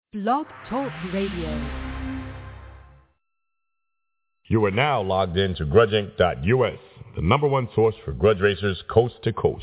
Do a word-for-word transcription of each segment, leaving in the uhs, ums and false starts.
Blog Talk Radio. You are now logged in to grudge inc dot U S, the number one source for grudge racers coast to coast.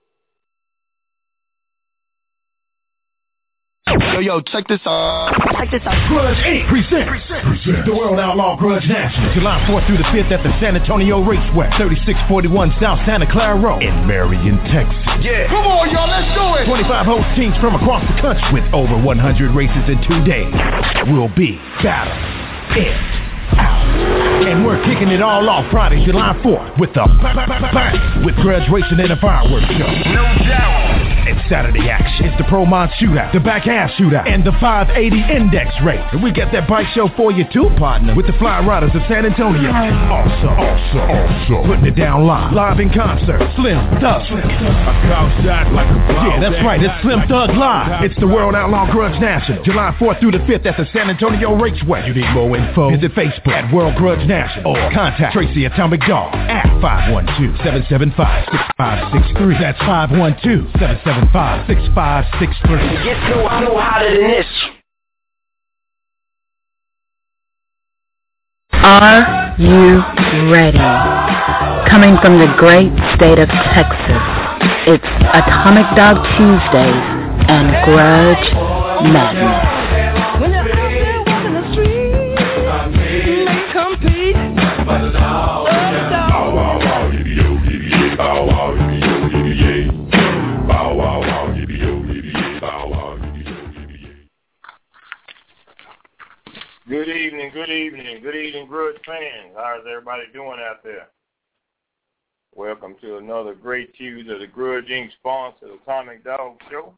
Yo, yo, check this out. Check this out. Grudge Incorporated. Present. Present. Present. The World Outlaw Grudge National. July fourth through the fifth at the San Antonio Raceway, thirty-six forty-one South Santa Clara Road in Marion, Texas. Yeah. Come on, y'all, let's do it. twenty-five host teams from across the country with over one hundred races in two days. Will be battle it out. And we're kicking it all off Friday, July fourth with the bang with Grudge Racing and a Fireworks Show. No doubt. And Saturday action. It's the Pro Mod Shootout, the Back Half Shootout, and the five eighty Index Race. And we got that bike show for you too, partner, with the Fly Riders of San Antonio. And also, also, also, putting it down live, live in concert, Slim Thug. Outside like a Yeah, that's right, it's Slim Thug Live. It's the World Outlaw Grudge National, July fourth through the fifth at the San Antonio Raceway. You need more info? Visit Facebook at World Grudge National or contact Tracy Atomic Dog at five one two, seven seven five, six five six three. That's five one two, seven seven five, six five six three. It gets no, no hotter than this. Are you ready? Coming from the great state of Texas, it's Atomic Dog Tuesdays and Grudge Madness. When you're out there walking the street, you may compete. But the dog, the dog. Bow wow wow, yippee yo, yippee yay. Bow wow, yippee yo, yippee yay. Bow wow wow, yippee yo, yippee yay. Bow wow, yippee yo, yippee yay. Good evening, good evening, good evening, Grudge fans. How's everybody doing out there? Welcome to another great Tuesday of the Grudge Incorporated sponsored Atomic Dog Show.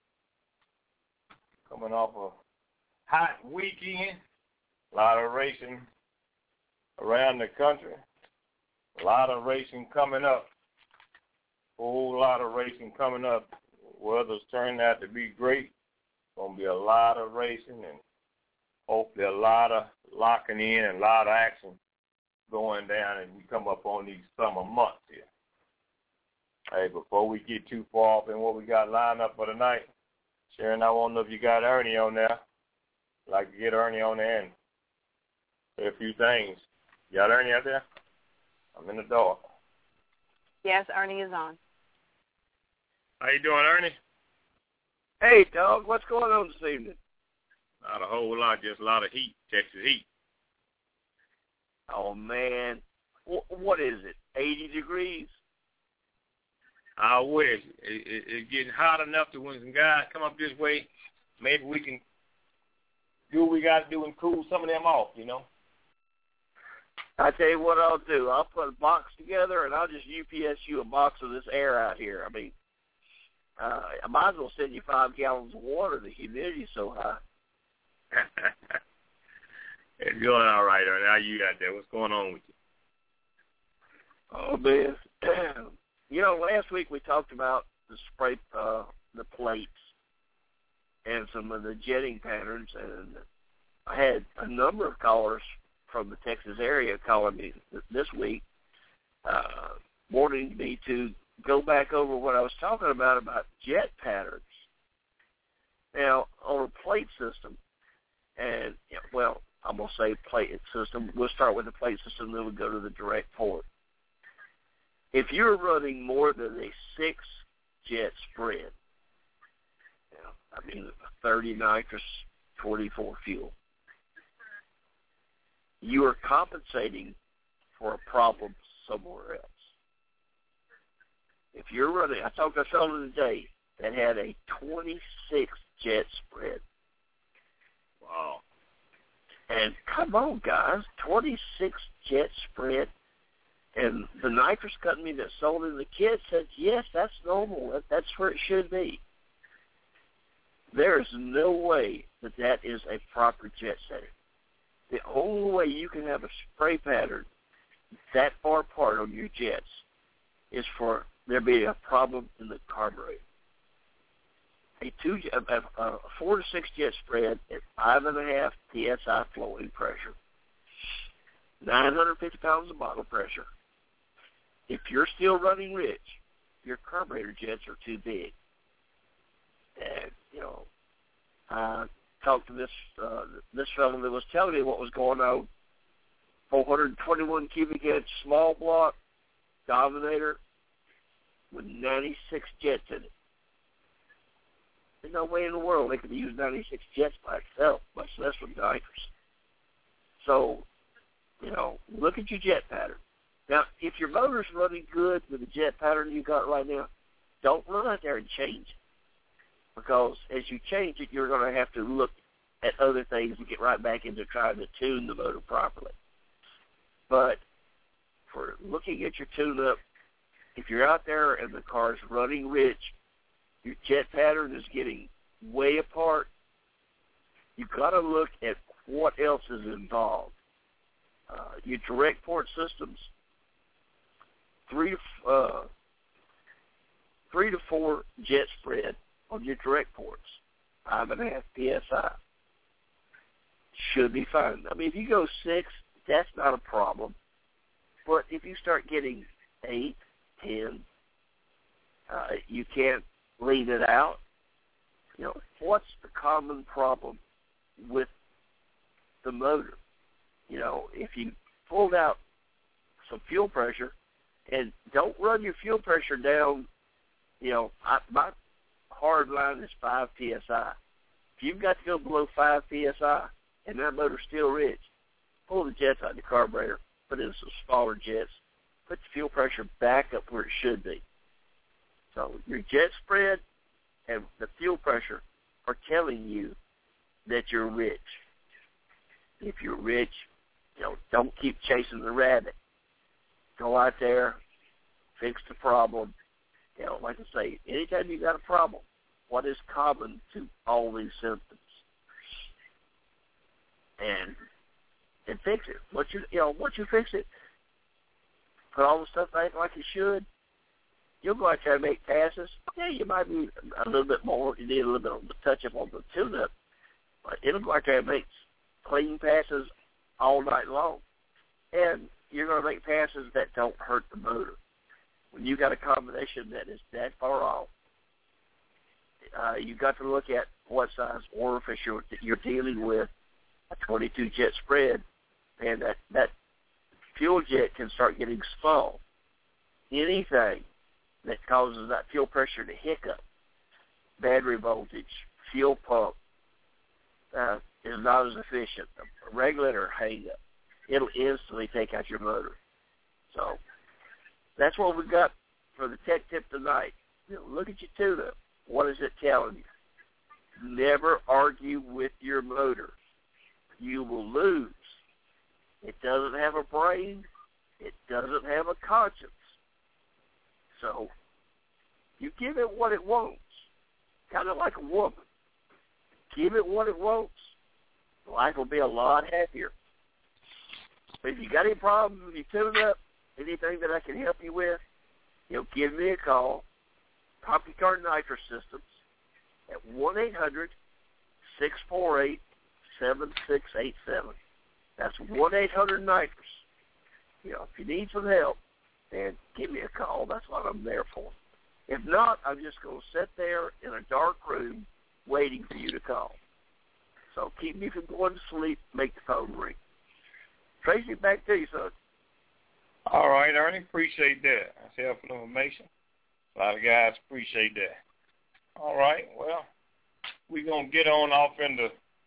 Coming off a hot weekend, a lot of racing around the country, a lot of racing coming up, a whole lot of racing coming up. Weather's turned out to be great. Going to be a lot of racing and hopefully a lot of locking in and a lot of action going down as we come up on these summer months here. Hey, before we get too far off in what we got lined up for tonight, Sharon, I want to know if you got Ernie on there. I'd like to get Ernie on there and say a few things. You got Ernie out there? I'm in the door. Yes, Ernie is on. How you doing, Ernie? Hey, dog, what's going on this evening? Not a whole lot, just a lot of heat, Texas heat. Oh, man. W- what is it, eighty degrees? I wish. It, it, it's getting hot enough to when some guys come up this way, maybe we can do what we got to do and cool some of them off, you know? I tell you what I'll do. I'll put a box together, and I'll just U P S you a box of this air out here. I mean, uh, I might as well send you five gallons of water. The humidity's so high. It's going all right, Ernie. How you out there? What's going on with you? Oh, man. You know, last week we talked about the spray, uh, the plates and some of the jetting patterns, and I had a number of callers from the Texas area calling me this week, uh, wanting me to go back over what I was talking about, about jet patterns. Now, on a plate system, and, well, I'm going to say plate system. We'll start with the plate system, then we'll go to the direct port. If you're running more than a six-jet spread, you know, I mean thirty nitrous, forty-four fuel, you are compensating for a problem somewhere else. If you're running, I talked to a fellow today that had a twenty-six-jet spread. Wow. And come on, guys, twenty-six jet spread. And the nitrous company that sold in the kit said, yes, that's normal. That's where it should be. There is no way that that is a proper jet setting. The only way you can have a spray pattern that far apart on your jets is for there be a problem in the carburetor. A two, a, a four to six jet spread at five and a half P S I flowing pressure, nine hundred fifty pounds of bottle pressure. If you're still running rich, your carburetor jets are too big. And, you know, uh, talked to this uh, this fellow that was telling me what was going on. four hundred twenty-one cubic inch small block Dominator with ninety-six jets in it. There's no way in the world they could use ninety-six jets by itself, much less with diapers. So, you know, look at your jet pattern. Now, if your motor's running good with the jet pattern you got right now, don't run out there and change it. Because as you change it, you're going to have to look at other things and get right back into trying to tune the motor properly. But for looking at your tune-up, if you're out there and the car's running rich, your jet pattern is getting way apart, you've got to look at what else is involved. Uh, your direct port systems, three to, uh, three to four jet spread on your direct ports, five and a half P S I. Should be fine. I mean, if you go six, that's not a problem. But if you start getting eight, ten, uh, you can't leave it out. You know, what's the common problem with the motor? You know, if you pulled out some fuel pressure, and don't run your fuel pressure down, you know, I, my hard line is five P S I. If you've got to go below five P S I and that motor's still rich, pull the jets out of the carburetor, put in some smaller jets, put the fuel pressure back up where it should be. So your jet spread and the fuel pressure are telling you that you're rich. If you're rich, you know, don't keep chasing the rabbit. Go out there, fix the problem. You know, like I say, anytime you got a problem, what is common to all these symptoms? And and fix it. Once you you know, once you fix it, put all the stuff back like you should, you'll go out there and make passes. Yeah, you might be a little bit more. You need a little bit of a touch up on the tune-up, but it'll go out there and make clean passes all night long. And you're going to make passes that don't hurt the motor. When you got a combination that is that far off, uh, you got to look at what size orifice you're, you're dealing with. A twenty-two jet spread, and that, that fuel jet can start getting small. Anything that causes that fuel pressure to hiccup, battery voltage, fuel pump, uh, is not as efficient. A regulator hang up, it'll instantly take out your motor. So that's what we got for the tech tip tonight. You know, look at your tune-up. What is it telling you? Never argue with your motor. You will lose. It doesn't have a brain. It doesn't have a conscience. So you give it what it wants, kind of like a woman. Give it what it wants. Life will be a lot happier. But if you got any problems with your tune-up, anything that I can help you with, you know, give me a call. CompuCar Nitro Systems at one eight hundred six four eight seven six eight seven. That's one eight hundred Nitros. You know, if you need some help, then give me a call. That's what I'm there for. If not, I'm just going to sit there in a dark room waiting for you to call. So keep me from going to sleep. Make the phone ring. Tracy, back to you, son. All right, Ernie. Appreciate that. That's helpful information. A lot of guys appreciate that. All right. Well, we're going to get on off into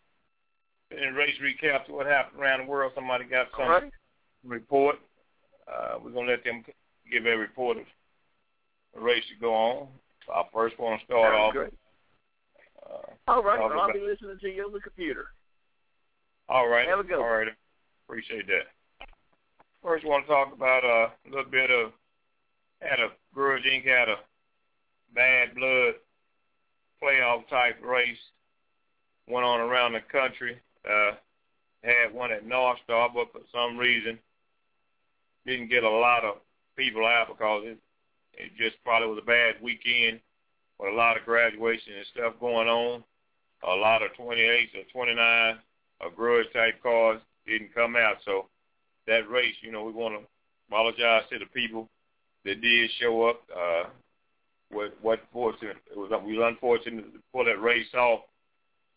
in race recap to what happened around the world. Somebody got some right. report. Uh, we're going to let them give a report of the race to go on. So I first want to start off. Great. Uh, All right. Well, I'll be listening to you on the computer. All right. Have a good one. All right. Appreciate that. First, I want to talk about uh, a little bit of, had a, Grudge Incorporated had a bad blood playoff type race, went on around the country, uh, had one at North Star, but for some reason didn't get a lot of people out because it, it just probably was a bad weekend with a lot of graduation and stuff going on. A lot of twenty-eights or twenty-nine or Grudge type cars didn't come out. So that race, you know, we want to apologize to the people that did show up. Uh, what what fortunate it was, we were unfortunate to pull that race off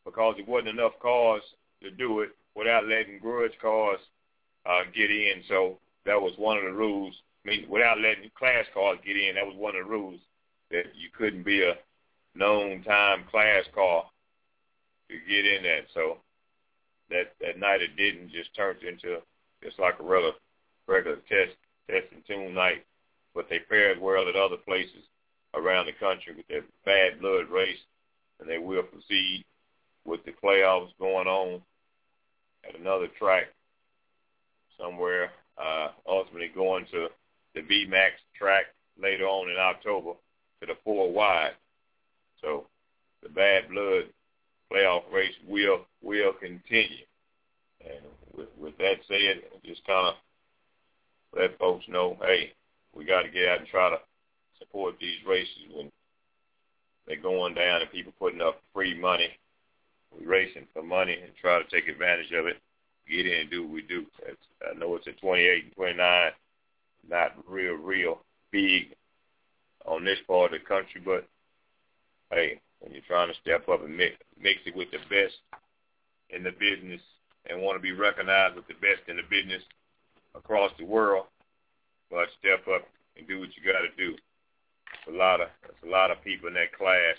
because there wasn't enough cars to do it without letting grudge cars uh, get in. So that was one of the rules. I mean, without letting class cars get in, that was one of the rules, that you couldn't be a known time class car to get in that. So that that night it didn't, just turned into just like a regular, regular test, test and tune night. But they fared well at other places around the country with their bad blood race, and they will proceed with the playoffs going on at another track somewhere, uh, ultimately going to the V MAX track later on in October to the four wide. So the bad blood playoff race will will continue. And with, with that said, just kind of let folks know, hey, we got to get out and try to support these races when they're going down and people putting up free money. We're racing for money and try to take advantage of it, get in and do what we do. It's, I know it's at twenty-eight and twenty-nine, not real, real big on this part of the country, but, hey, when you're trying to step up and mix, mix it with the best in the business and want to be recognized with the best in the business across the world, but step up and do what you got to do. It's a lot of it's a lot of people in that class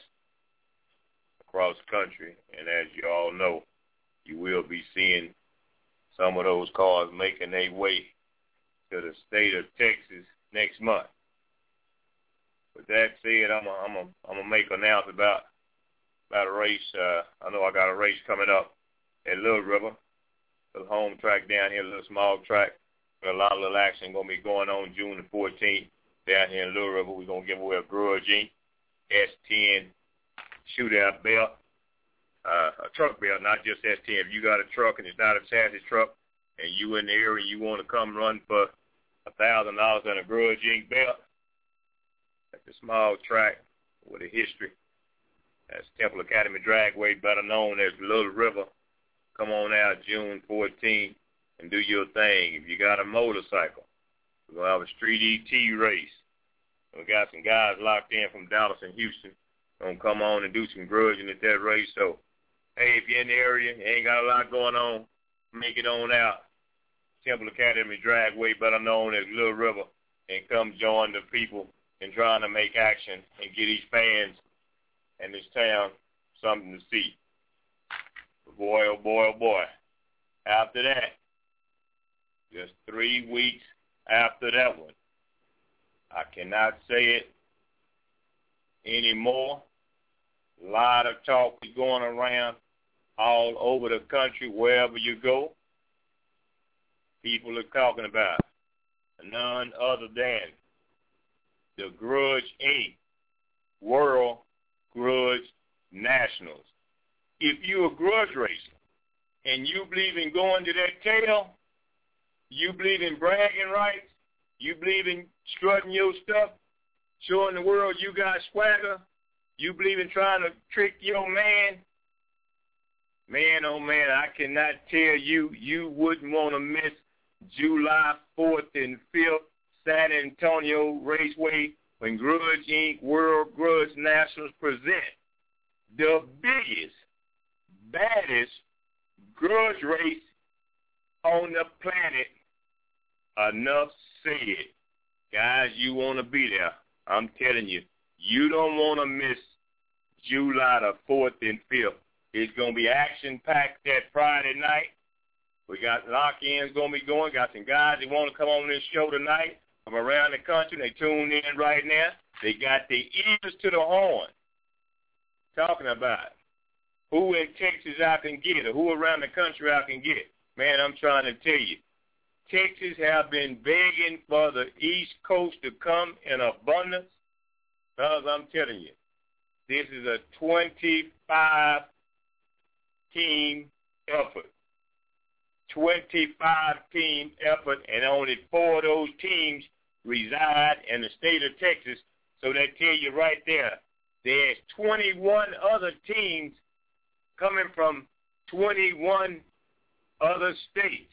across the country, and as you all know, you will be seeing some of those cars making their way to the state of Texas next month. With that said, I'm a, I'm a, I'm gonna make an announcement about about a race. Uh, I know I got a race coming up at Little River, the home track down here, a little small track. A lot of little action going to be going on June the fourteenth down here in Little River. We're going to give away a Grudge Incorporated S ten shootout belt, uh, a truck belt, not just S ten. If you got a truck and it's not a chassis truck and you in the area and you want to come run for one thousand dollars on a Grudge Incorporated belt, that's a small track with a history. That's Temple Academy Dragway, better known as Little River. Come on out June fourteenth. And do your thing. If you got a motorcycle, we're going to have a street E T race. We got some guys locked in from Dallas and Houston. Going to come on and do some grudging at that race. So, hey, if you're in the area, you ain't got a lot going on, make it on out. Temple Academy Dragway, better known as Little River, and come join the people in trying to make action and get these fans and this town something to see. But boy, oh boy, oh boy. After that, just three weeks after that one, I cannot say it anymore. A lot of talk is going around all over the country, wherever you go. People are talking about none other than the Grudge Incorporated World Grudge Nationals. If you're a grudge racer and you believe in going to that tail, you believe in bragging rights, you believe in strutting your stuff, showing the world you got swagger, you believe in trying to trick your man, man, oh man, I cannot tell you, you wouldn't want to miss July fourth and fifth, San Antonio Raceway, when Grudge Incorporated World Grudge Nationals present the biggest, baddest grudge race on the planet. Enough said. Guys, you want to be there. I'm telling you, you don't want to miss July the fourth and fifth. It's going to be action-packed that Friday night. We got lock-ins going to be going. Got some guys that want to come on this show tonight from around the country. They tuned in right now. They got their ears to the horn talking about who in Texas I can get or who around the country I can get. Man, I'm trying to tell you, Texas have been begging for the East Coast to come in abundance. Because I'm telling you, this is a twenty-five team effort. twenty-five team effort, and only four of those teams reside in the state of Texas. So that tell you right there, there's twenty-one other teams coming from twenty-one other states.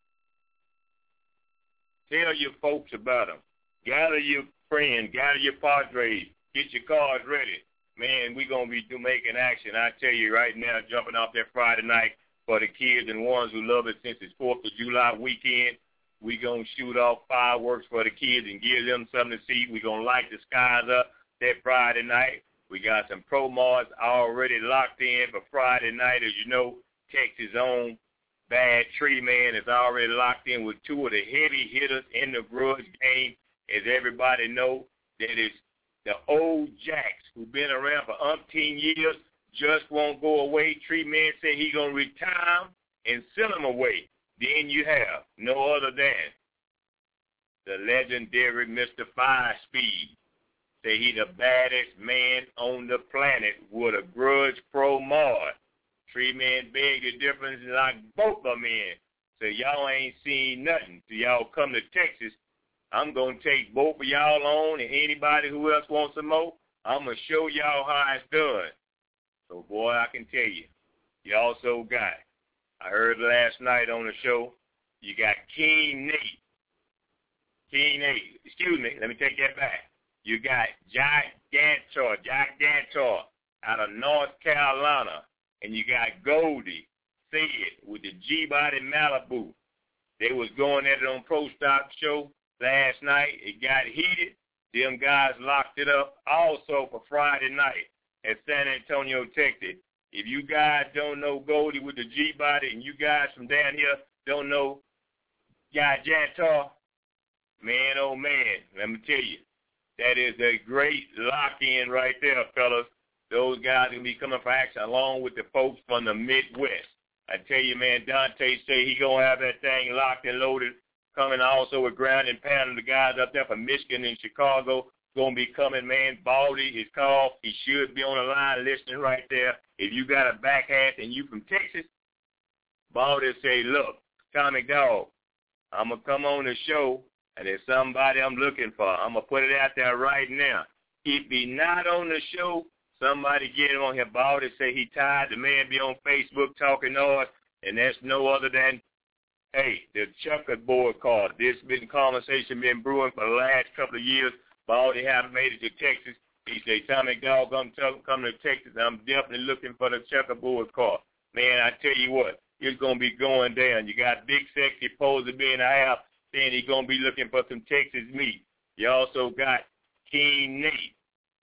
Tell your folks about them. Gather your friends, gather your padres, get your cars ready. man, we're going to be do, making action. I tell you right now, jumping off that Friday night for the kids and ones who love it since it's fourth of July weekend. We're going to shoot off fireworks for the kids and give them something to see. We're going to light the skies up that Friday night. We got some promos already locked in for Friday night. As you know, Texas' own Bad Tree Man is already locked in with two of the heavy hitters in the grudge game. As everybody know, that is the old Jacks who've been around for umpteen years, just won't go away. Tree Man said he going to retire and send them away. Then you have no other than the legendary Mister Five Speed. Say he the baddest man on the planet with a grudge pro mod. Tree Man beg the difference and like both of them in. So y'all ain't seen nothing. So y'all come to Texas. I'm going to take both of y'all on, and anybody who else wants some more, I'm going to show y'all how it's done. So, boy, I can tell you, you also got, I heard last night on the show, you got King Nate. King Nate, excuse me, let me take that back. You got Jack Gantor, Jack Gantor out of North Carolina, and you got Goldie Sid with the G-Body Malibu. They was going at it on Pro Stop Show last night. It got heated. Them guys locked it up also for Friday night at San Antonio, Texas. If you guys don't know Goldie with the G-Body and you guys from down here don't know Guy Jantar, man, oh, man, let me tell you, that is a great lock-in right there, fellas. Those guys will be coming for action along with the folks from the Midwest. I tell you, man, Dante say he going to have that thing locked and loaded, coming also with Ground and Pound. The guys up there from Michigan and Chicago going to be coming, man. Baldy is called. He should be on the line listening right there. If you got a back half and you from Texas, Baldy say, look, Tommy Dog, I'm going to come on the show, and there's somebody I'm looking for. I'm going to put it out there right now. If he not on the show, somebody get him on here. Baldy say he tired. The man be on Facebook talking noise, and that's no other than, hey, the checkerboard card. This been conversation been brewing for the last couple of years. Baldy haven't made it to Texas. He say, Tommy Dog, I'm come to Texas. I'm definitely looking for the checkerboard card. Man, I tell you what, it's going to be going down. You got Big Sexy Poser being in the house, saying he's going to be looking for some Texas meat. You also got King Nate.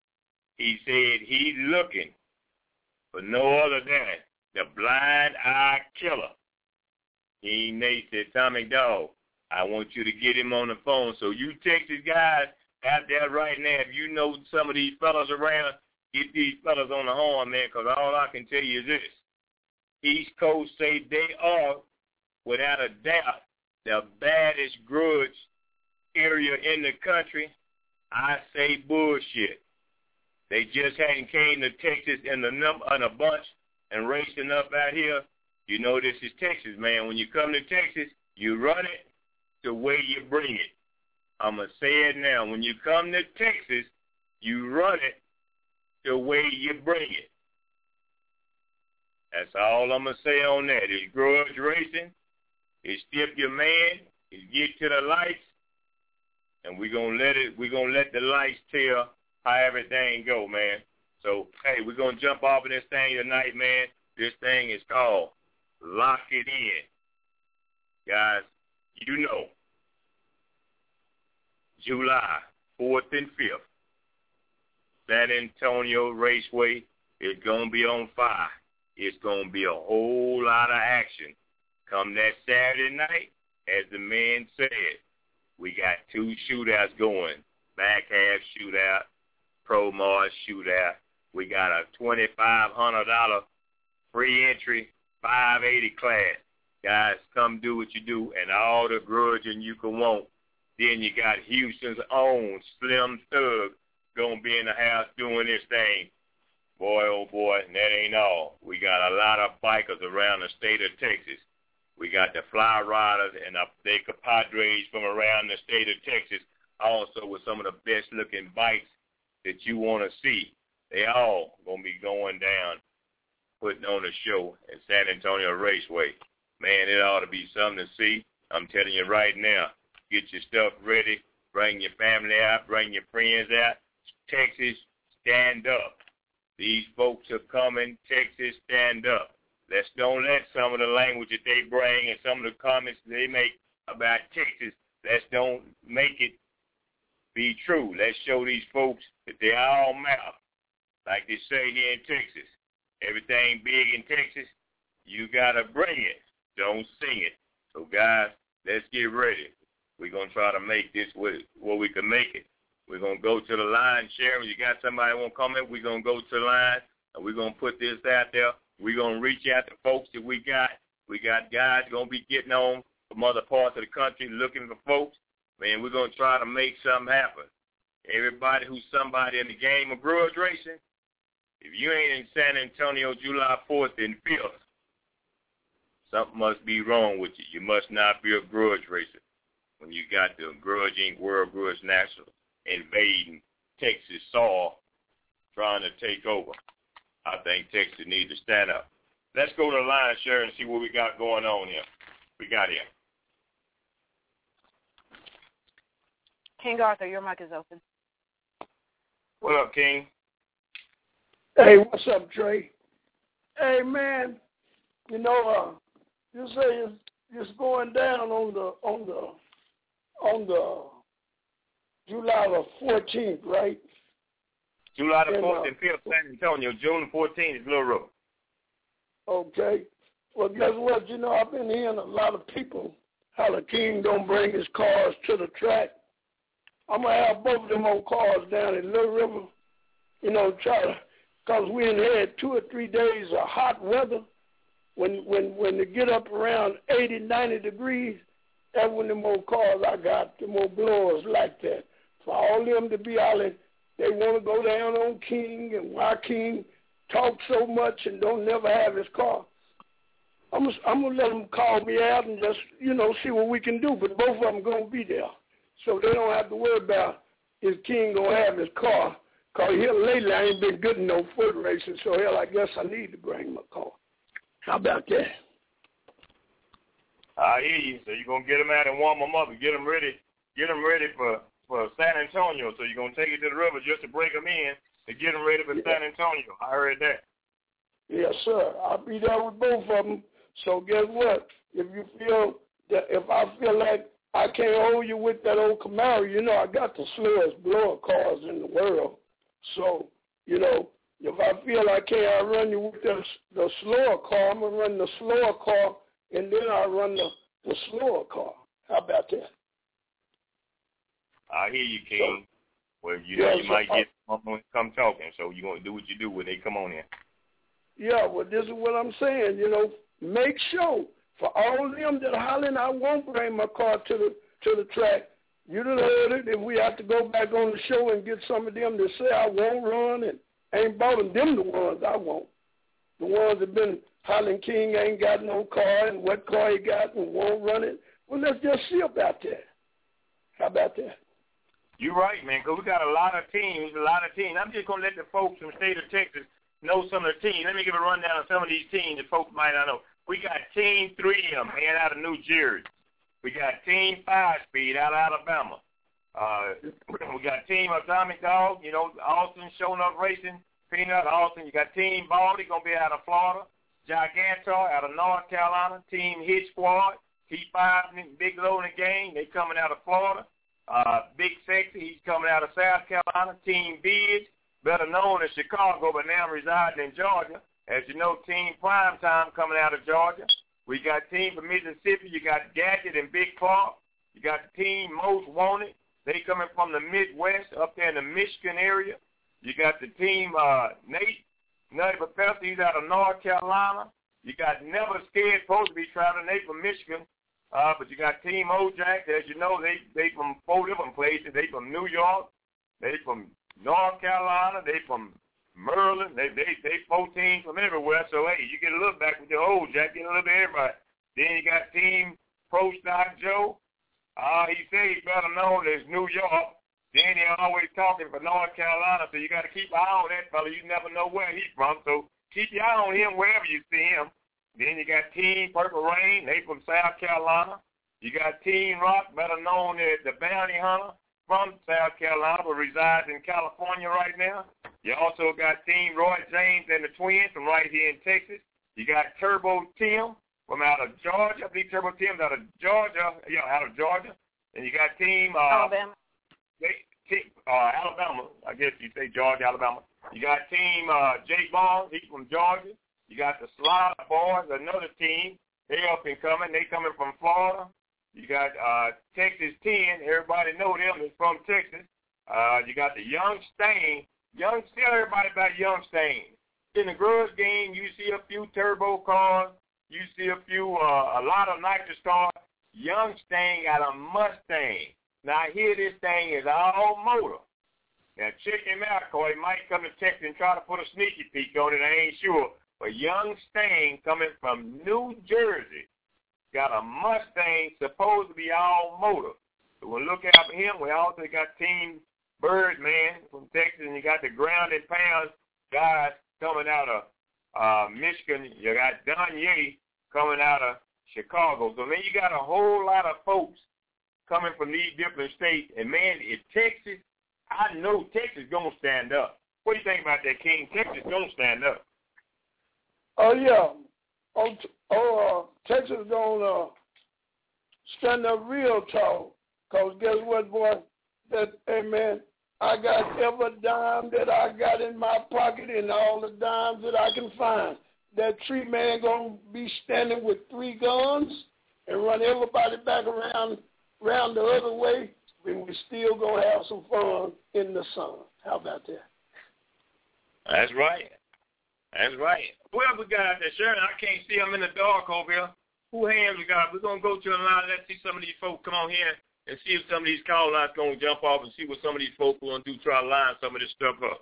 He said he's looking for no other than the Blind Eye Killer. King Nate said, Tommy Dog, I want you to get him on the phone. So you Texas guys out there right now, if you know some of these fellas around, get these fellas on the horn, man, because all I can tell you is this. East Coast say they are, without a doubt, the baddest grudge area in the country. I say bullshit. They just hadn't came to Texas in, the num- in a bunch and racing up out here. You know this is Texas, man. When you come to Texas, you run it the way you bring it. I'm going to say it now. When you come to Texas, you run it the way you bring it. That's all I'm going to say on that. It's grudge racing. It's Stip Your Man. It's get to the lights. And we're going to let it, we're going to let the lights tell how everything go, man. So, hey, we're going to jump off of this thing tonight, man. This thing is called Lock It In. Guys, you know, July fourth and fifth, San Antonio Raceway is going to be on fire. It's going to be a whole lot of action. Come that Saturday night, as the man said, we got two shootouts going. Back half shootout, Pro Mars shootout. We got a twenty-five hundred dollars free entry, five eighty class. Guys, come do what you do, and all the grudging you can want. Then you got Houston's own Slim Thug going to be in the house doing this thing. Boy, oh boy, and that ain't all. We got a lot of bikers around the state of Texas. We got the Fly Riders and the compadres from around the state of Texas, also with some of the best-looking bikes that you want to see. They all going to be going down, putting on a show at San Antonio Raceway. Man, it ought to be something to see. I'm telling you right now, get your stuff ready. Bring your family out. Bring your friends out. Texas, stand up. These folks are coming. Texas, stand up. Let's don't let some of the language that they bring and some of the comments they make about Texas, let's don't make it be true. Let's show these folks that they all matter. Like they say here in Texas, everything big in Texas, you got to bring it. Don't sing it. So, guys, let's get ready. We're going to try to make this where we can make it. We're going to go to the line. Sharon, you got somebody want to comment? We're going to go to the line, and we're going to put this out there. We're going to reach out to folks that we got. We got guys going to be getting on from other parts of the country looking for folks. Man, we're going to try to make something happen. Everybody who's somebody in the game of grudge racing, if you ain't in San Antonio July fourth and fifth, something must be wrong with you. You must not be a grudge racer when you got the Grudge Incorporated. World Grudge National invading Texas soil, trying to take over. I think Texas needs to stand up. Let's go to the line, Sharon, and see what we got going on here. We got here. King Arthur, your mic is open. What up, King? Hey, what's up, Trey? Hey, man, you know, uh, you say it's, it's going down on the on the on the July the fourteenth, right? July the and, fourth uh, and fifth, San Antonio. June the fourteenth is Little Road. Okay. Well, guess what? You know, I've been hearing a lot of people how the King don't bring his cars to the track. I'm going to have both of them old cars down in Little River, you know, try to, because we had two or three days of hot weather. When when when they get up around eighty, ninety degrees, that's when them old cars I got, them old blowers like that. For all them to be out and they want to go down on King and why King talk so much and don't never have his car. I'm gonna, I'm gonna let them call me out and just, you know, see what we can do. But both of them gonna be there, so they don't have to worry about is King gonna have his car. Cause here lately I ain't been good in no foot racing, so hell, I guess I need to bring my car. How about that? I hear you. So you're gonna get them out and warm them up and get them ready, get them ready for, for San Antonio. So you're gonna take it to the river just to break them in to get them ready for yeah. San Antonio. I heard that. Yes, sir. I'll be there with both of them. So guess what? If you feel that, if I feel like I can't hold you with that old Camaro, you know I got the slowest blower cars in the world. So, you know, if I feel I can't outrun you with the, the slower car, I'm going to run the slower car, and then I'll run the, the slower car. How about that? I hear you, King. So, well, you yeah, know, you so might I, get someone come talking, so you're going to do what you do when they come on in. Yeah, well, this is what I'm saying, you know. Make sure for all of them that are hollering, I won't bring my car to the to the track. You done heard it. If we have to go back on the show and get some of them that say I won't run and ain't bought them the ones I want. The ones that been hollering King ain't got no car and what car he got and won't run it. Well, let's just see about that. How about that? You're right, man, because we got a lot of teams, a lot of teams. I'm just going to let the folks from the state of Texas know some of the teams. Let me give a rundown of some of these teams that folks might not know. We got Team three M, man, out of New Jersey. We got Team five Speed out of Alabama. Uh, we got Team Atomic Dog, you know, Austin, Showing Up Racing, Peanut, Austin. You got Team Baldy, going to be out of Florida. Gigantor out of North Carolina. Team Hit Squad, T five, Big Low in the game. They coming out of Florida. Uh, Big Sexy, he's coming out of South Carolina. Team Biz, better known as Chicago, but now residing in Georgia. As you know, Team Primetime coming out of Georgia. We got Team from Mississippi. You got Gadget and Big Clark. You got the Team Most Wanted. They coming from the Midwest up there in the Michigan area. You got the Team uh, Nate, Nutty Professor. He's out of North Carolina. You got Never Scared, supposed to be traveling. They from Michigan. Uh, but you got Team Ojack. As you know, they they from four different places. They from New York. They from North Carolina. They from Maryland. They they they four teams from everywhere. So hey, you get a little back with your Ojack, get a little bit of everybody. Then you got Team Pro Stock Joe. Uh, he said he's better known as New York. Then he always talking for North Carolina. So you got to keep an eye on that fella. You never know where he's from. So keep your eye on him wherever you see him. Then you got Team Purple Rain, they from South Carolina. You got Team Rock, better known as the Bounty Hunter, from South Carolina, but resides in California right now. You also got Team Roy James and the Twins from right here in Texas. You got Turbo Tim from out of Georgia. I believe Turbo Tim's out of Georgia. Yeah, out of Georgia. And you got Team uh, Alabama. They, team, uh, Alabama. I guess you say Georgia, Alabama. You got Team uh, Jay Barnes. He's from Georgia. You got the Slaughter Boys, another team. They up and coming. They coming from Florida. You got uh, Texas ten. Everybody know them. It's from Texas. Uh, you got the Young Stain. Young, tell everybody about Young Stain. In the grudge game, you see a few turbo cars. You see a few, uh, a lot of nitrous cars. Young Stain got a Mustang. Now, here this thing is all motor. Now, check him out, Corey. He might come to Texas and try to put a sneaky peek on it. I ain't sure. But Young Stain coming from New Jersey got a Mustang supposed to be all motor. So we'll look out for him. We also got Team Birdman from Texas, and you got the grounded pounds guys coming out of uh, Michigan. You got Don Ye coming out of Chicago. So then you got a whole lot of folks coming from these different states. And, man, if Texas, I know Texas going to stand up. What do you think about that, King? Texas going to stand up. Oh, yeah. Oh, oh uh, Texas going to uh, stand up real tall. Because guess what, boy? That, hey, man, I got every dime that I got in my pocket and all the dimes that I can find. That tree man going to be standing with three guns and run everybody back around around the other way, and we still going to have some fun in the sun. How about that? That's right. That's right. Who else we got out there, Sharon? I can't see them in the dark over here. Who hands we got? We're going to go to the line. Let's see some of these folks come on here and see if some of these call lines going to jump off and see what some of these folks are going to do, try to line some of this stuff up.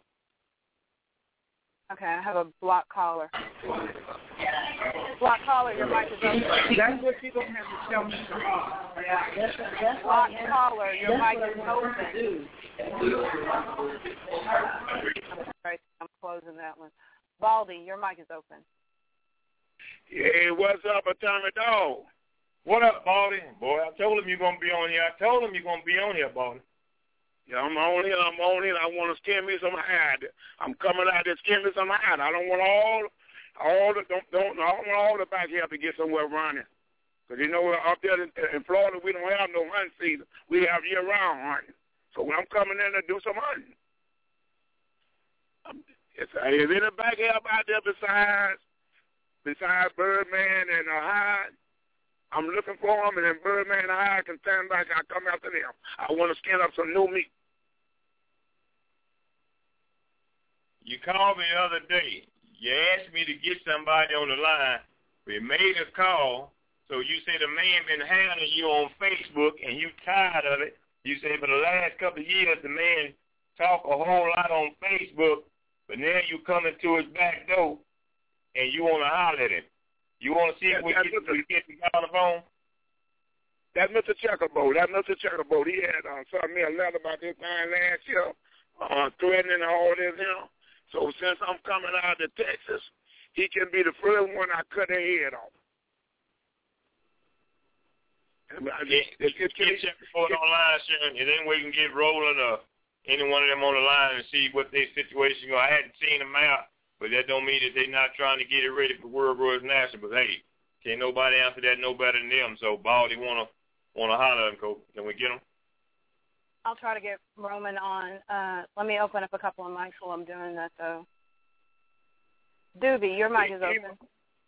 Okay, I have a block caller. Block caller, your mic is open. That's what you don't have to tell me. Yeah, that's, that's block caller, your mic is open. Right, I'm closing that one. Baldy, your mic is open. Hey, what's up, Atomic Dog? What up, Baldy? Boy, I told him you're going to be on here. I told him you're going to be on here, Baldy. Yeah, I'm on here. I'm on here. I want to skin me some hide. I'm coming out there skin me some hide. I don't want all, all the, don't, don't, I don't want all the back here to get somewhere running. Because, you know, up there in, in Florida, we don't have no hunting season. We have year-round hunting. So when I'm coming in to do some hunting, I'm, it's, is any back here out there besides, besides Birdman and uh, Hyde? I'm looking for them, and then Birdman and I can stand back. I come after them. I want to skin up some new meat. You called me the other day. You asked me to get somebody on the line. We made a call. So you say the man been hounding you on Facebook, and you tired of it. You say for the last couple of years, the man talk a whole lot on Facebook, but now you coming to his back door, and you want to holler at him. You want to see if we get, we get the guy on the phone? That's Mister Checkerboard. That's Mister Checkerboard. He had uh, sent me a letter about this thing last year, uh, threatening all this, you know. So since I'm coming out to Texas, he can be the first one I cut their head off. Get, get, get Checkerboard on the line, Sharon, and then we can get rolling or any one of them on the line and see what their situation is. I hadn't seen them out. But that don't mean that they're not trying to get it ready for World Grudge National. But, hey, can't nobody answer that no better than them. So, Baldy want to want to holler at them, Coach. Can we get them? I'll try to get Roman on. Uh, let me open up a couple of mics while I'm doing that, though. Doobie, your mic is open.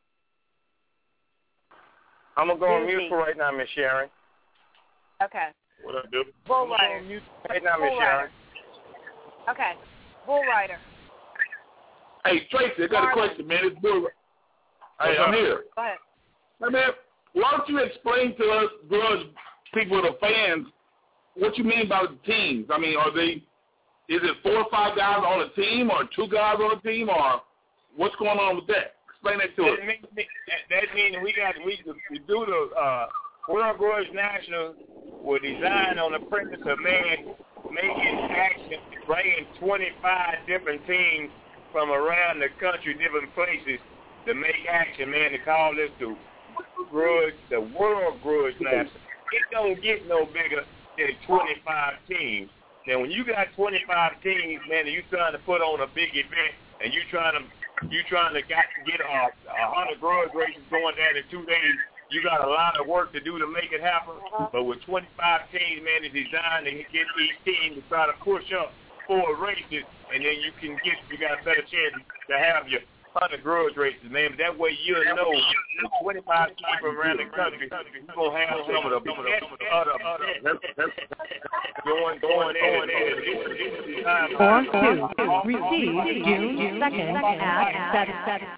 I'm going to go on mute for right now, Miss Sharon. Okay. What up, Doobie? Bull Rider. Right now, Miss Sharon. Okay. Bull Rider. Hey, Tracy, I got Marlon. a question, man. It's Bull. Hey, I'm here. Go ahead. Hey, man, why don't you explain to us, grudge people, the fans, what you mean by the teams? I mean, are they, is it four or five guys on a team or two guys on a team, or what's going on with that? Explain that to that us. Mean, that means we got, we, we do the uh, World Grudge National were designed on the premise of, man, making action, bringing twenty-five different teams from around the country, different places, to make action, man, to call this the grudge, the World Grudge National. It don't get no bigger than twenty-five teams. Now, when you got twenty-five teams, man, and you trying to put on a big event, and you trying to you trying to got to get a, a hundred grudge races going down in two days, you got a lot of work to do to make it happen. But with twenty-five teams, man, it's designed to get each team to try to push up four races, and then you can get you got a better chance to have your hundred grudge races, man. But that way you'll know with twenty-five teams from around the country, you're going to have some of the best other going, going in. Four two, received June second at seven.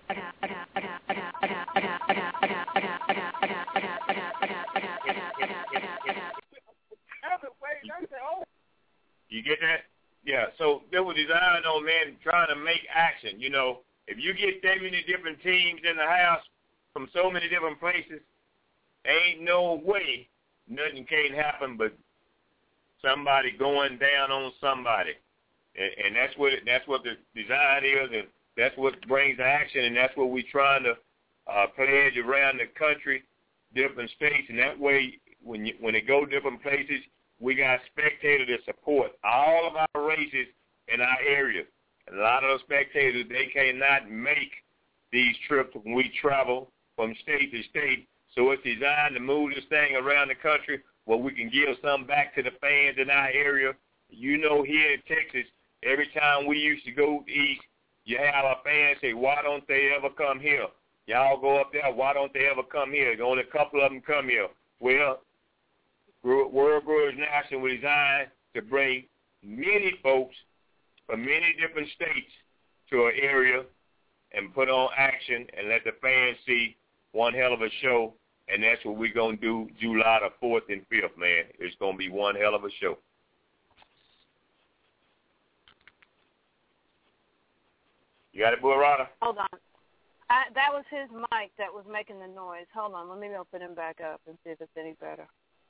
You get that? Yeah, so they were designed on, man, trying to make action, you know. If you get that many different teams in the house from so many different places, ain't no way nothing can't happen but somebody going down on somebody. And, and that's what it, that's what the design is, and that's what brings the action, and that's what we're trying to uh, pledge around the country, different states, and that way when you, when it go different places, we got spectators to support all of our races in our area. A lot of those spectators, they cannot make these trips when we travel from state to state. So it's designed to move this thing around the country where we can give some back to the fans in our area. You know, here in Texas, every time we used to go east, you have our fans say, why don't they ever come here? Y'all go up there, why don't they ever come here? Only a couple of them come here. Well, World Grudge National was designed to bring many folks from many different states to an area and put on action and let the fans see one hell of a show, and that's what we're going to do July the fourth and fifth, man. It's going to be one hell of a show. You got it, Bull Rider? Hold on. I, that was his mic that was making the noise. Hold on. Let me open him back up and see if it's any better.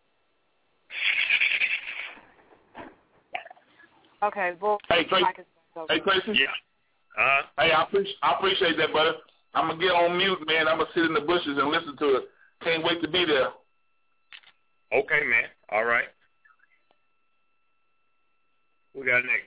Okay, Bull. Hey, Tracy. Hey, Tracy. Yeah. Uh, hey, I appreciate, I appreciate that, brother. I'm going to get on mute, man. I'm going to sit in the bushes and listen to it. Can't wait to be there. Okay, man. All right. Who got next?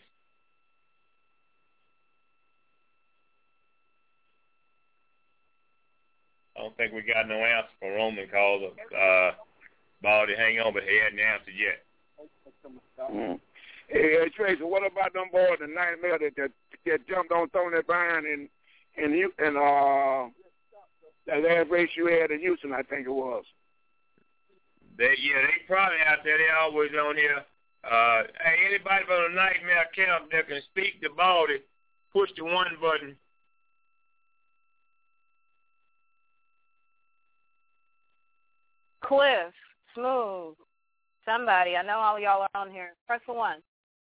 I don't think we got no answer from Roman calls. Uh, Baldy, hang on, but he hadn't answered yet. Mm. Hey, hey, Tracy, what about them boys, the nightmare that, that, that jumped on Tony Bryan and and you and uh that last race you had in Houston, I think it was. They yeah, they probably out there. They always on here. Uh, hey, anybody from the nightmare camp that can speak to Baldy, push the one button. Cliff, Smooth, somebody. I know all y'all are on here. Press the one.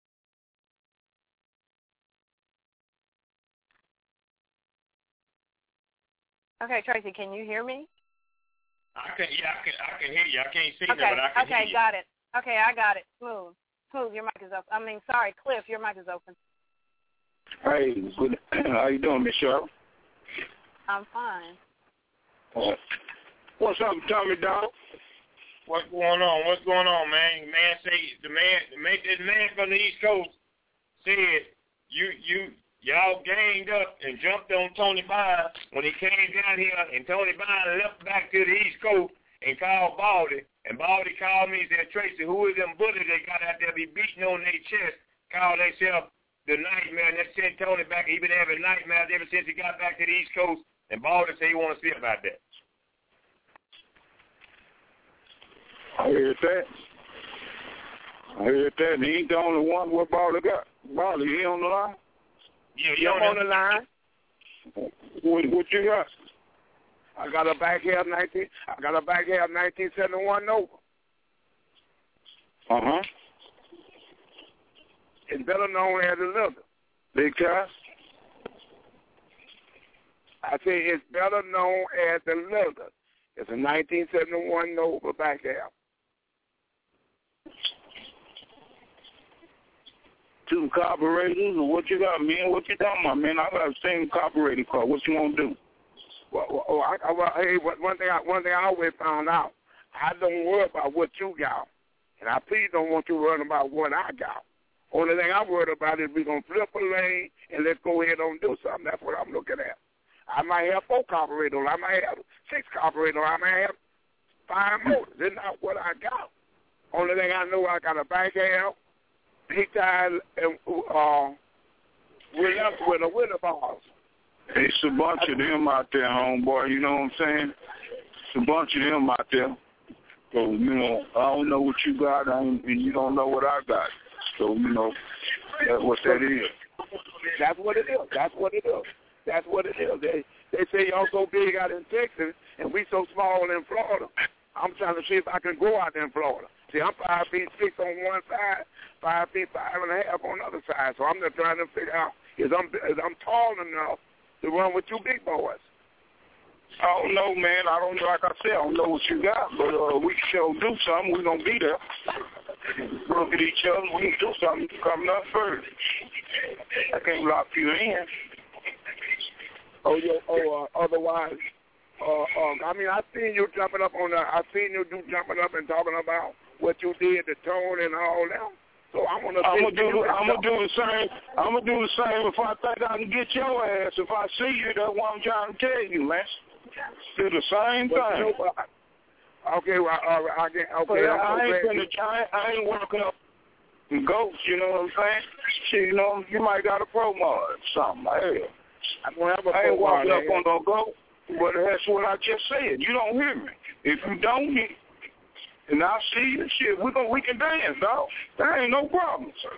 Okay, Tracy, can you hear me? I can, yeah, I can, I can hear you. I can't see okay, you, but I can okay, hear you. got it. Okay, I got it. Smooth, Smooth, your mic is open. I mean, sorry, Cliff, your mic is open. Hey, good. How you doing, Miss Cheryl? I'm fine. Uh, what's up, Tommy Dog? What's going on? What's going on, man? Man, say the man, the man, this man from the East Coast said you, you. Y'all ganged up and jumped on Tony Bryan when he came down here, and Tony Bryan left back to the East Coast and called Baldy. And Baldy called me and said, Tracy, who is them bullies they got out there be beating on their chest, called themselves the Nightmare, and they sent Tony back. He been having nightmares ever since he got back to the East Coast, and Baldy said he want to see about that. I heard that. I heard that, and he ain't the only one what Baldy got. Baldy, he on the line? Yeah, you on the line. What, what you got? I got a back half nineteen. I got a back half nineteen seventy one Nova. Uh huh. It's better known as the Lizard because I say it's better known as the Lizard. It's a nineteen seventy one Nova back half. Two carburetors, or what you got, man? What you talking about, man? I got the same carburetor car. What you want to do? Well, well, I, I, well, hey, one thing, I, one thing I always found out, I don't worry about what you got, and I please don't want you to worry about what I got. Only thing I'm worried about is we're going to flip a lane and let's go ahead and do something. That's what I'm looking at. I might have four carburetors. I might have six carburetors. I might have five motors. That's not what I got. Only thing I know, I got a back half, heat tires, and uh, with, with a winter bars. It's a bunch of them out there, homeboy. You know what I'm saying? It's a bunch of them out there. So, you know, I don't know what you got, and you don't know what I got. So, you know, that's what that is. That's what it is. That's what it is. That's what it is. They they say y'all so big out in Texas, and we so small in Florida. I'm trying to see if I can go out there in Florida. See, I'm five feet six on one side, five feet five and a half on the other side. So I'm just trying to figure out is I'm is I'm tall enough to run with two big boys. I don't know, man. I don't know. Like I said, I don't know what you got, but uh, we can sure do something. We're going to be there. Look at each other. We can do something coming up first. I can't lock you in. Oh, yo, oh, uh, otherwise, uh, um, I mean, I seen you jumping up on the, I seen you do jumping up and talking about what you did, the tone and all that. So I'm gonna, I'm gonna do, I'm gonna do the same. I'm gonna do the same if I think I can get your ass. If I see you, that's what I'm trying to tell you, man. Do the same but, thing. You know, I, okay, well, uh, I get, okay. But I'm I ain't so gonna, I, I ain't working up ghosts. You know what I'm saying? Shit, you know, you might got a promo or something. Hey, I don't have a I ain't walking up here. on no ghost. But that's what I just said. You don't hear me. If you don't hear, and I see you, shit, we gonna we can dance, dog. There ain't no problem, sir.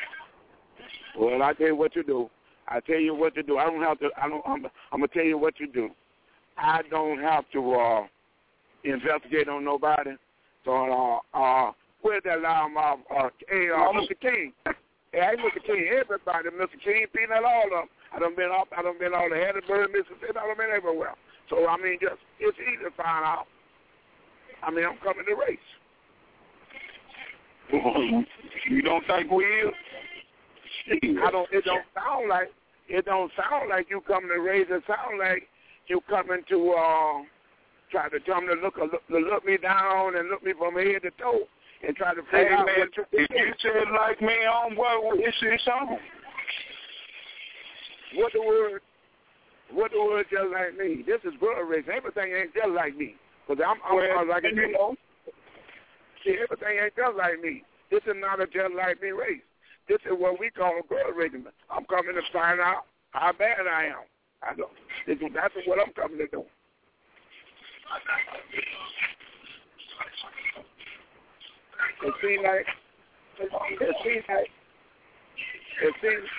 Well, I tell you what to do. I tell you what to do. I don't have to. I don't. I'm, I'm gonna tell you what to do. I don't have to uh, investigate on nobody. So, uh, uh, where's that alarm? Uh, uh, hey, uh, Mister King. Hey, hey, Mister King. Everybody, Mister King, Peanut, all of them. I done been up. I done been all the Hattiesburg, Mississippi. I done been everywhere. So I mean, just it's easy to find out. I mean, I'm coming to race. You don't think we is? I don't. It don't sound like. It don't sound like you coming to race. It sound like you coming to uh, try to tell me to look, look to look me down and look me from head to toe and try to figure hey, out man, what you if you said like me, on boy, it's it's on. What the word? What the word just like me? This is good racing. Everything ain't just like me. Cause I'm, I'm, well, I'm like you you know. See, everything ain't just like me. This is not a just like me race. This is what we call good racing. I'm coming to find out how bad I am. I don't. This, that's what I'm coming to do. It seems like. It seems like. It seems.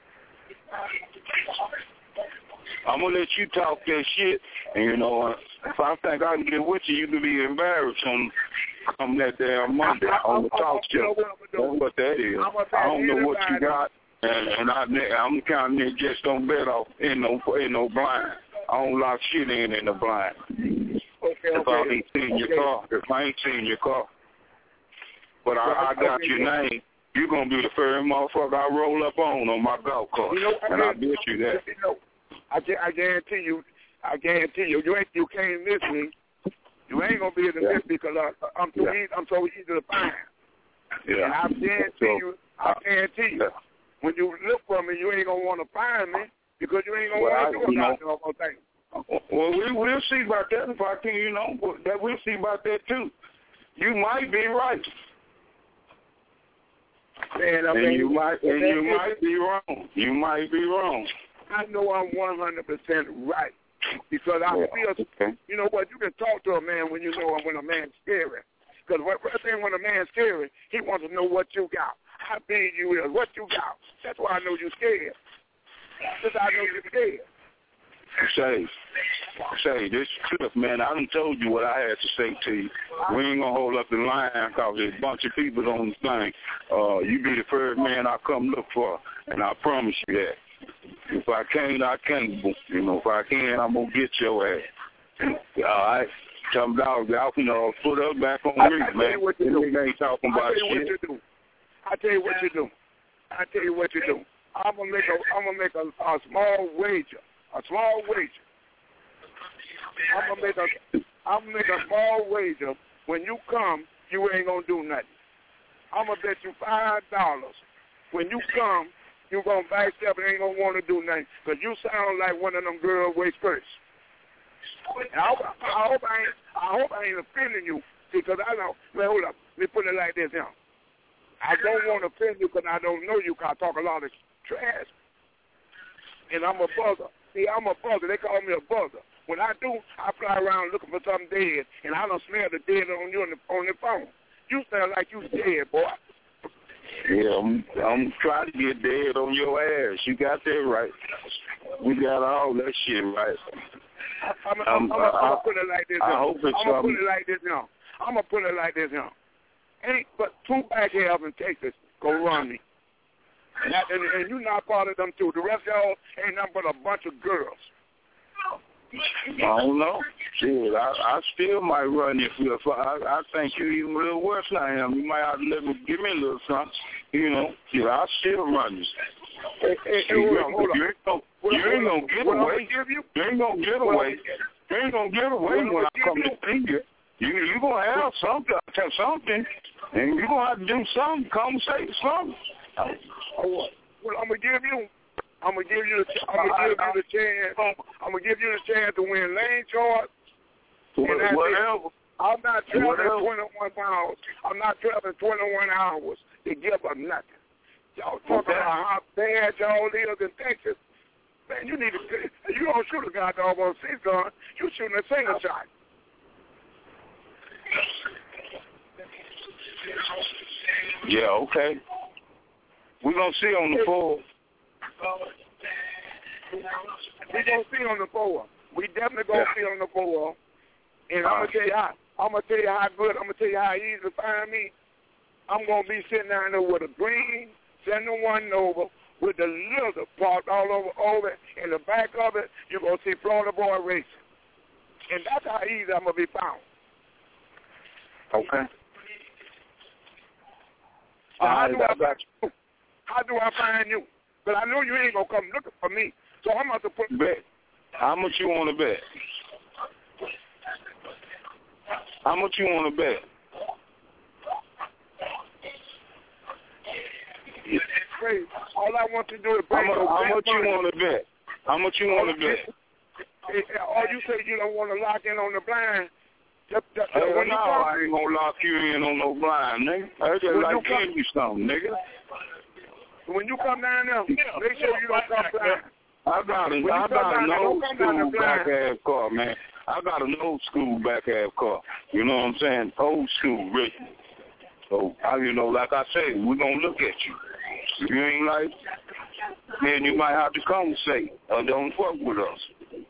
I'm gonna let you talk that shit, and you know, if I think I can get with you, you can be embarrassed on come that damn Monday on the talk show. That's what that is. I don't know what you got, and, and I, I'm the kind of just don't bet off in no in no blind. I don't lock shit in in the blind. Okay, if okay. I ain't seen your car, if I ain't seen your car, but I, I got your name. You're going to be the first motherfucker I roll up on on my golf cart, you know, and I bet you that. You know, I, I guarantee you, I guarantee you, you ain't you can't miss me. You ain't gonna be able to yeah. miss me because I'm so yeah. easy, I'm so easy to find. Yeah. And I guarantee so, you, I guarantee you, yeah. when you look for me, you ain't gonna want to find me because you ain't gonna well, want to do know, no more thing. Well, we, we'll see about that if I can, you know. That we'll see about that too. You might be right. Man, I and mean, you might, and that, you it, might be wrong. You might be wrong. I know I'm one hundred percent right because I yeah, feel. Okay. You know what? You can talk to a man when you know when a man's scary. Because what first thing when a man's scary, he wants to know what you got, how big you is, what you got. That's why I know you're scared. That's how I know you're scared. Say, say, this Cliff, man, I done told you what I had to say to you. We ain't going to hold up the line because there's a bunch of people on the thing. Uh, you be the first man I come look for, and I promise you that. If I can't, I can't. You know, if I can, I'm going to get your ass. All right? Some dogs out, you know, put up back on me, I, I man. Tell you what you do. Ain't talking I about tell you shit. what you do. I tell you what you do. I tell you what you do. I'm gonna make a I'm gonna make a, a small wager. A small wager. I'm gonna make a I'm gonna make a small wager. When you come, you ain't gonna do nothing. I'm gonna bet you five dollars when you come, you going to backstep and ain't going to want to do nothing because you sound like one of them girls with skirts. And I, I, hope I, ain't, I hope I ain't offending you because I know, well, hold up, let me put it like this now. I don't want to offend you because I don't know you because I talk a lot of trash. And I'm a buzzer. See, I'm a buzzer. They call me a buzzer. When I do, I fly around looking for something dead, and I don't smell the dead on you on the, on the phone. You sound like you dead, boy. Yeah, I'm, I'm trying to get dead on your ass. You got that right. We got all that shit right. I, I'm, I'm, I'm, I'm, I'm gonna put it like this. I now. hope it's I'm gonna something. put it like this now. I'm gonna put it like this now. Ain't but two back here up in Texas go run me. And, that, and, and you not part of them too. The rest of y'all ain't nothing but a bunch of girls. I don't know. Shit, I, I still might run if, if I, I think you even a little worse than I am. You might have to let me, give me a little something. You know, yeah, I still run this. Hey, hey, hey, you, hold on, you ain't gonna, you ain't gonna get what away. You? you ain't gonna get away. You ain't gonna get away when I come to see you. You you gonna have something, something, and you gonna have to do something. Come say something. Oh, what? Well, I'm gonna give you. I'm gonna give you. The, I'm gonna give you the chance. I'm gonna give you the chance to win lane charge. And that's whatever. It. I'm not traveling whatever. twenty-one hours. I'm not traveling twenty-one hours to give up nothing. Y'all talking okay. about how bad y'all live in Texas. Man, you need to. You don't shoot a guy dog on a six gun. You shooting a single shot. Yeah. Okay. We're gonna see on the floor. We gonna see on the floor. We definitely gonna yeah. see on the floor. And I'm gonna tell you how. I'm gonna tell you how good. I'm gonna tell you how easy to find me. I'm gonna be sitting down there with a green seventy-one Nova with the lizard parked all over over it. In the back of it, you're gonna see Florida Boy Racing. And that's how easy I'm gonna be found. Okay. So how, right, do I find you? how do I find you? But I know you ain't gonna come looking for me. So I'm about to put bet. How much you want to bet? How much you want to bet? Crazy. All I want to do is bring how, your how much money. you want to bet? How much you want to bet? Or you say you don't want to lock in on the blind. Just, just, Hell when no, you come, I ain't gonna lock you in on no blind, nigga. I just when like you come, giving you something, nigga. When you come down there, make sure you don't come blind. I got a, I got an old school back half car, man. I got an old school back half car. You know what I'm saying? Old school, Rick. So, I, you know, like I said, we're going to look at you. If you ain't like, then you might have to come and say, or don't fuck with us.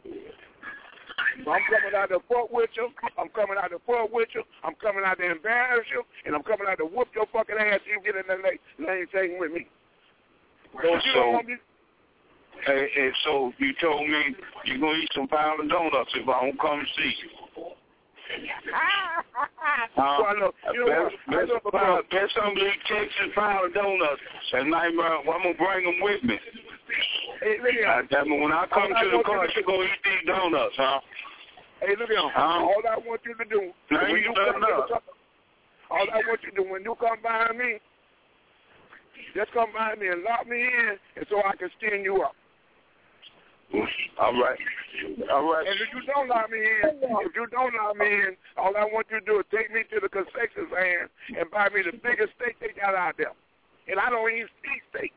So I'm coming out to fuck with you. I'm coming out to fuck with you. I'm coming out to embarrass you. And I'm coming out to whoop your fucking ass if you get in that lane, lane thing with me. So if you So, don't want me... Hey, hey, so you told me you're going to eat some pound of donuts if I don't come see you. well, I know, you know best, what? best, I pound, best some big Texas pound of donuts. And I, I'm going to bring them with me. Hey, look here. I, I mean, when I come all to I the car, to you're going to eat these donuts, huh? Hey, look here. Huh? All I want you to do, now when you you come up. to, all I want you to do, when you come behind me, just come behind me and lock me in, and so I can stand you up. All right. All right. And if you don't lock me in, if you don't lock me in, all I want you to do is take me to the concession stand and buy me the biggest steak they got out there. And I don't eat steak.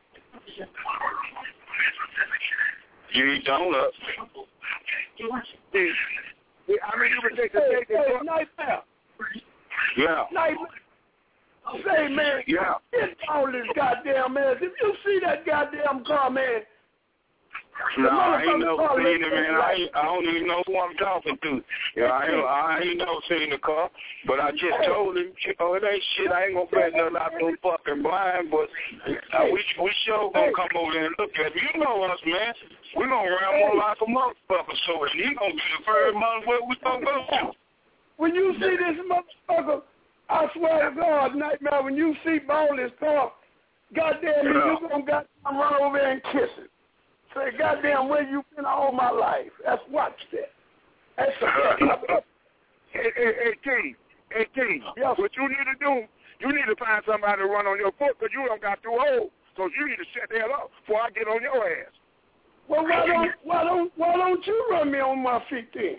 You eat donuts. See, I mean, you can take the steak and hey, Nightmare. Yeah. Nightmare. Say, man, yeah. Get all this goddamn mess. If you see that goddamn car, man. No, I ain't never seen it, man. I, ain't, I don't even know who I'm talking to. Yeah, I ain't, I ain't never seen the car, but I just told him, oh, it ain't shit. I ain't gonna bet nothing out no fucking blind, but uh, we we sure gonna come over there and look at it. You know us, man. We gonna ramble like a motherfucker, so and he gonna be the first month where we gonna go to. When you see this motherfucker, I swear to God, Nightmare, when you see Bowley's car, goddamn, yeah. you gonna goddamn run over there and kiss it. Say, goddamn, where you been all my life? That's watch that. That's a Hey, hey, hey, King. Hey, King. Yes. What you need to do, You need to find somebody to run on your foot because you don't got too old. So you need to shut the hell up before I get on your ass. Well, why don't why don't why don't you run me on my feet then?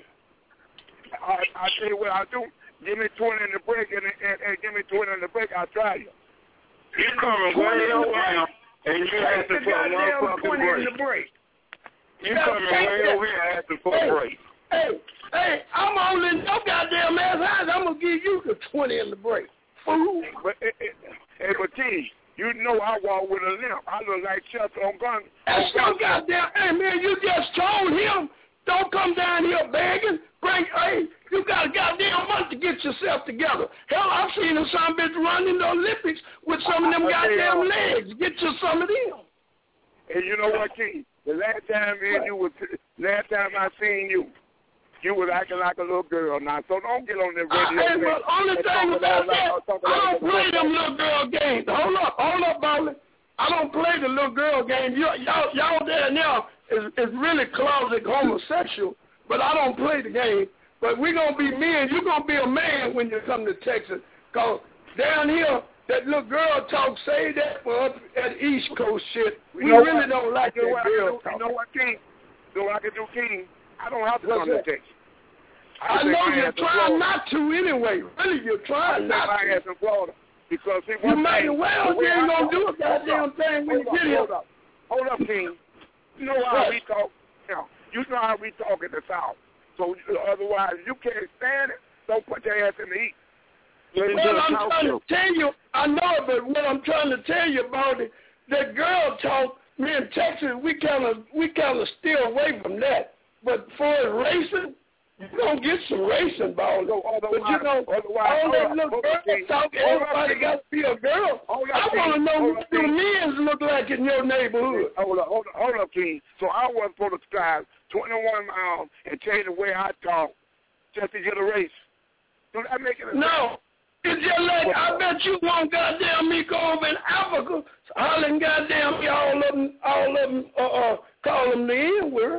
I I tell you what I do. Give me twenty in the break and, and, and give me twenty in the break. I'll try you. You coming way over here and you asking for a motherfucking break. break. You coming way over here asking for a break. Hey, hey, I'm only no goddamn ass eyes. I'm gonna give you the twenty in the break. Fool. But hey, hey, but T, you know I walk with a limp. I look like Chester on gun. That's no goddamn. Hey man, you just told him don't come down here begging. Bring, hey, you got a goddamn month to get yourself together. Hell, I've seen some bitch run in the Olympics with some of them goddamn legs. Get you some of them. And you know what, T? The last time me and you was, last time I seen you, you was acting like a little girl now. So don't get on the radio. Uh, hey, well, only thing about that, I don't play them little girl games. Hold up, hold up, Bowley. I don't play the little girl game. You, y'all, y'all there now is is really closet homosexual, but I don't play the game. But we're going to be men. You're going to be a man when you come to Texas. Because down here, that little girl talk, say that for up at East Coast shit. We you know really what? don't like you know that what girl talk. You know what, King? You know what I can do, King? I don't have to come to Texas. I, I know you're trying not to anyway. Really, you're trying not to. I have in Florida. Because see, you might as well. You ain't going to do a goddamn thing when you get here. Hold up. Hold up, King. You know how we talk. You know, you know how we talk in the South. So otherwise, you can't stand it. Don't put your ass in the heat. Well, I'm trying to tell you, I know it, but what I'm trying to tell you about it, that girl talk, me in Texas, we kind of we kind of steer away from that. But for racing, you're going to get some racing balls. No, but you know, all that little girl talk, everybody got to be a girl. I want to know what the men look like in your neighborhood. Hold up, hold up, hold up, King. So I was supposed to drive twenty-one miles and change the way I talk just to get a race. Do that make it a No. It's just like, I bet you won't goddamn me go over in Africa, hollering goddamn me all of them, all of them, uh, uh, call them the N-word.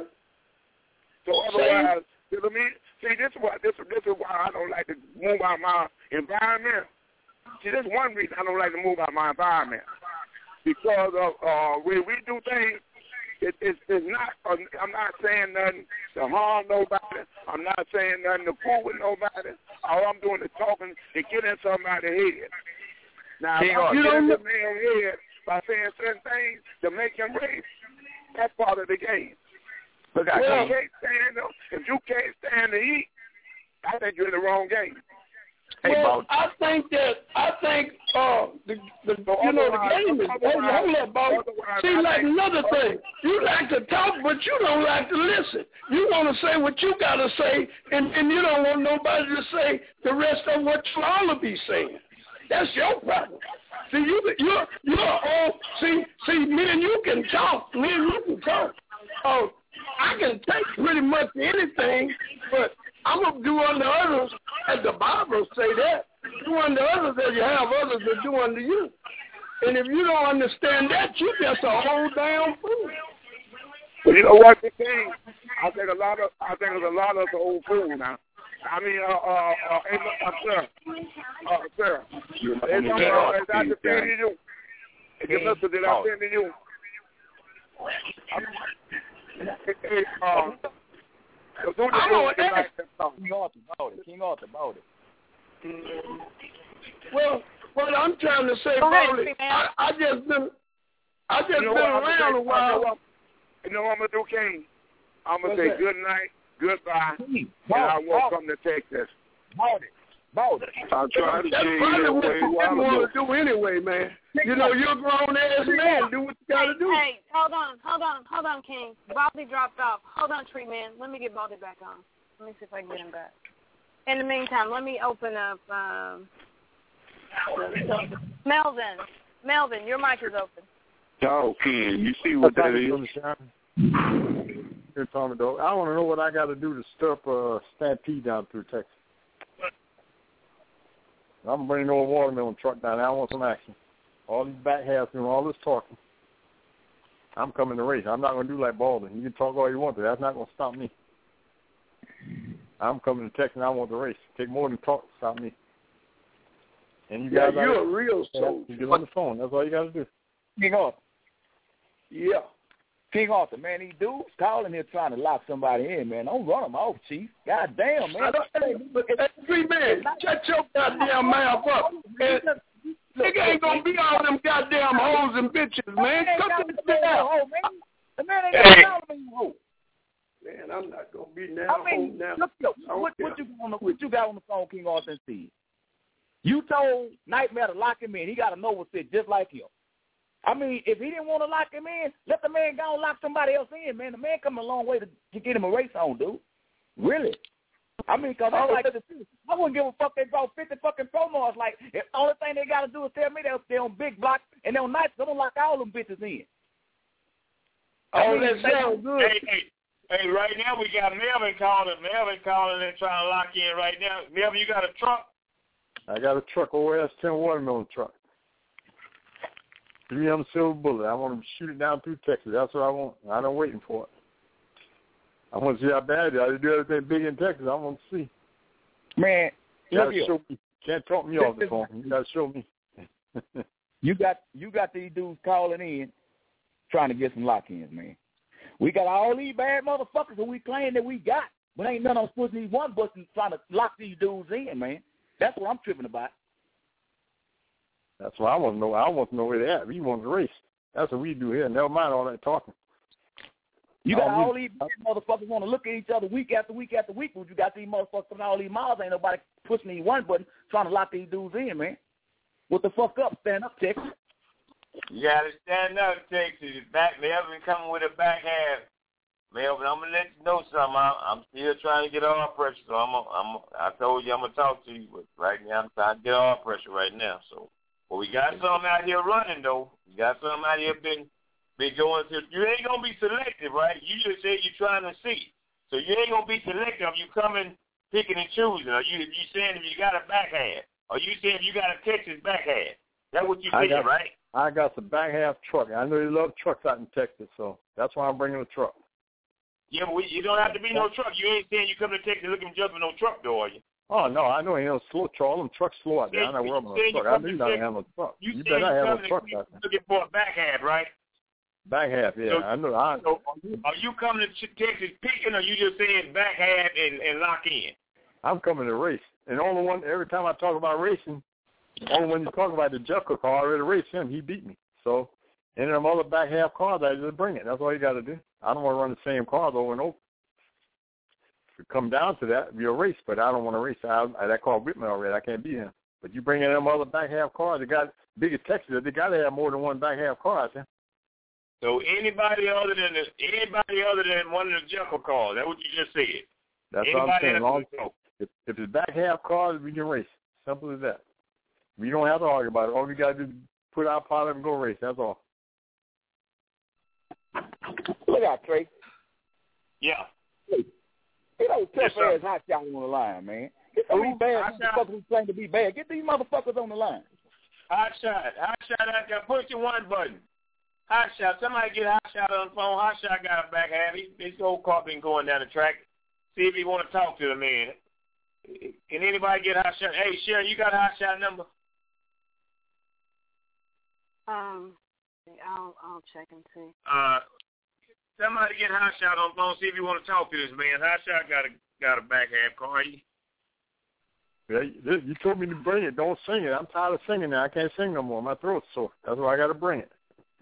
So otherwise, you know what I mean? See, this is why, this, this is why I don't like to move out my environment. See, this is one reason I don't like to move out my environment. Because of, uh, when we do things, It, it, it's not. Uh, I'm not saying nothing to harm nobody. I'm not saying nothing to fool with nobody. All I'm doing is talking to get in somebody's head. Now, if I'm getting in the man's head by saying certain things to make him race, that's part of the game. But if you can't stand them, if you can't stand the heat, I think you're in the wrong game. Hey, well, I think that I think uh the, the you know the game is hold up, Bob. See, like another thing, you like to talk, but you don't like to listen. You want to say what you got to say, and, and you don't want nobody to say the rest of what you all to be saying. That's your problem. See, you you're you're all see see me and you can talk. Me and you can talk. Oh, I can take pretty much anything, but I'm going to do unto others, as the Bible say that. Do unto others as you have others that do unto you. And if you don't understand that, you're just a whole damn fool. You know what the thing? I think a lot of I think there's a lot of us are old fools now. I mean, uh, uh, uh, hey, uh, sir, uh, sir, it's uh, is that defending you? If you listen, did I defend you? Hey, um. So do I know King Arthur about it. King Arthur about it. Well, what I'm trying to say, Bowley, I, I just been, I just you know been what, around say, a while. You know what I'm gonna do, King? I'm gonna What's say that? good night, goodbye, King, and I won't come to Texas. About it. About it. I'm trying to That's tell probably you what that way you while want ago. to do anyway, man. You know, you're a grown-ass man. Do what you got to do. Hey, hold on, hold on, hold on, King. Baldy dropped off. Hold on, Tree Man. Let me get Baldy back on. Let me see if I can get him back. In the meantime, let me open up um, Melvin. Melvin, your mic is open. Oh, Ken, you see what that is? Here, Tommy Dog. I want to know what I got to do to stir up a stampede down through Texas. I'm going to bring the old watermelon truck down there. I want some action. All these back halves doing all this talking. I'm coming to race. I'm not going to do like Baldwin. You can talk all you want to. That's not going to stop me. I'm coming to Texas and I want to race. Take more than talk to stop me. And you Yeah, guys you're are, a real soldier. Get on the phone. That's all you got to do. King Arthur. Yeah. King Arthur, man, these dudes calling here trying to lock somebody in, man. Don't run them off, Chief. God damn, man. I don't, hey, but, hey, three man, shut your goddamn mouth up. And, nigga ain't gonna be all them goddamn hoes and bitches, man. Cut this shit out. The man ain't gonna call me a hoe. Man, I'm not gonna be now. I mean, now. look, look what, what you got on the what you got on the phone, King Arthur and Steve? You told Nightmare to lock him in. He got a Nova sit just like him. I mean, if he didn't want to lock him in, let the man go and lock somebody else in, man. The man come a long way to, to get him a race on, dude. Really? I mean, because I like the I wouldn't give a fuck. They brought fifty fucking promos. Like, the only thing they got to do is tell me they're, they're on big block and they're on nights. They're going to lock all them bitches in. Oh, that sounds good. Hey, hey, hey, right now we got Melvin calling. Melvin calling and trying to lock in right now. Melvin, you got a truck? I got a truck, O S ten watermelon truck. Three M silver bullet. I want to shoot it down through Texas. That's what I want. I don't waiting for it. I want to see how bad it is. I do everything big in Texas. I want to see. Man, you gotta show me. Can't talk me off the phone. You got to show me. you got you got these dudes calling in, trying to get some lock-ins, man. We got all these bad motherfuckers that we claim that we got, but ain't none of us supposed to need one person trying to lock these dudes in, man. That's what I'm tripping about. That's what I want to know. I want to know where they're at. We want to race. That's what we do here. Never mind all that talking. You got all these motherfuckers want to look at each other week after week after week, but you got these motherfuckers from all these miles. Ain't nobody pushing these one button trying to lock these dudes in, man. What the fuck up? Stand up, Texas. You got to stand up, Texas. Back, Melvin coming with a back half. Melvin, I'm going to let you know something. I'm, I'm still trying to get oil pressure, so I'm, a, I'm a, I told you I'm going to talk to you, but right now I'm trying to get oil pressure right now, so. Well, we got some out here running, though. We got some out here been been going to. You ain't going to be selective, right? You just said you're trying to see. So you ain't going to be selective. You coming, picking and choosing. Are you, you saying if you got a back half? Or you saying you got a Texas back half? That's what you saying, right? I got the back half truck. I know you love trucks out in Texas, so that's why I'm bringing the truck. Yeah, but we, you don't have to be no truck. You ain't saying you come to Texas looking for just no truck, though, are you? Oh, no, I know ain't no slow truck. All them trucks slow out there. I'm not worried about no truck. I knew not to have no truck. You, you better not have no truck out there. Looking for a back half, right? Back half, yeah. So, I know. I, so are you coming to Texas picking, or you just saying back half and, and lock in? I'm coming to race. And the only one, every time I talk about racing, the only one you talk about the Jekyll car, I already raced him. He beat me. So, any of them other back half cars, I just bring it. That's all you got to do. I don't want to run the same cars over and over. If it come down to that, it'd be a race, but I don't want to race. I, I, that car whipped me already. I can't be him. But you bring in them other back half cars, they got bigger Texas. They got to have more than one back half car out there. So anybody other than the, anybody other than one of the Jekyll cars, that's what you just said. That's anybody what I'm saying. Long, so. if, if it's back half cars, we can race. Simple as that. We don't have to argue about it. All we got to do is put our pilot and go race. That's all. Look out, Trey. Yeah. Hey, you know, tough yes, ass hot shot on the line, man. Get some of these bad motherfuckers who claim to be bad. Get these motherfuckers on the line. Hot shot. Hot shot out there. Push the one button. Hot shot. Somebody get hot shot on the phone. Hot shot got a back half. He, his whole car been going down the track. See if he want to talk to the man. Can anybody get hot shot? Hey, Sharon, you got a hot shot number? Um, I'll I'll check and see. Uh, somebody get hot shot on the phone. See if you want to talk to this man. Hot shot got a got a back half car. Yeah, you told me to bring it. Don't sing it. I'm tired of singing now. I can't sing no more. My throat's sore. That's why I got to bring it.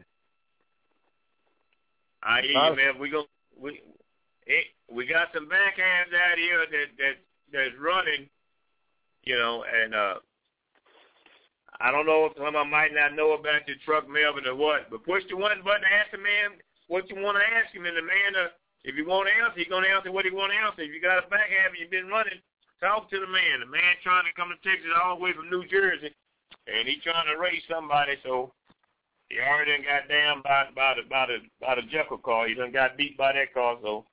I hear you, man. We go. We it, we got some backhands out here that that that's running, you know, and uh, I don't know if some I might not know about your truck, Melvin, or what. But push the one button, ask the man what you want to ask him, and the man, uh, if you want to answer, he's gonna answer what he want to answer. If you got a backhand and you've been running, talk to the man. The man trying to come to Texas all the way from New Jersey, and he trying to race somebody, so. He already done got down by by the by the by the Jekyll car. He done got beat by that car, so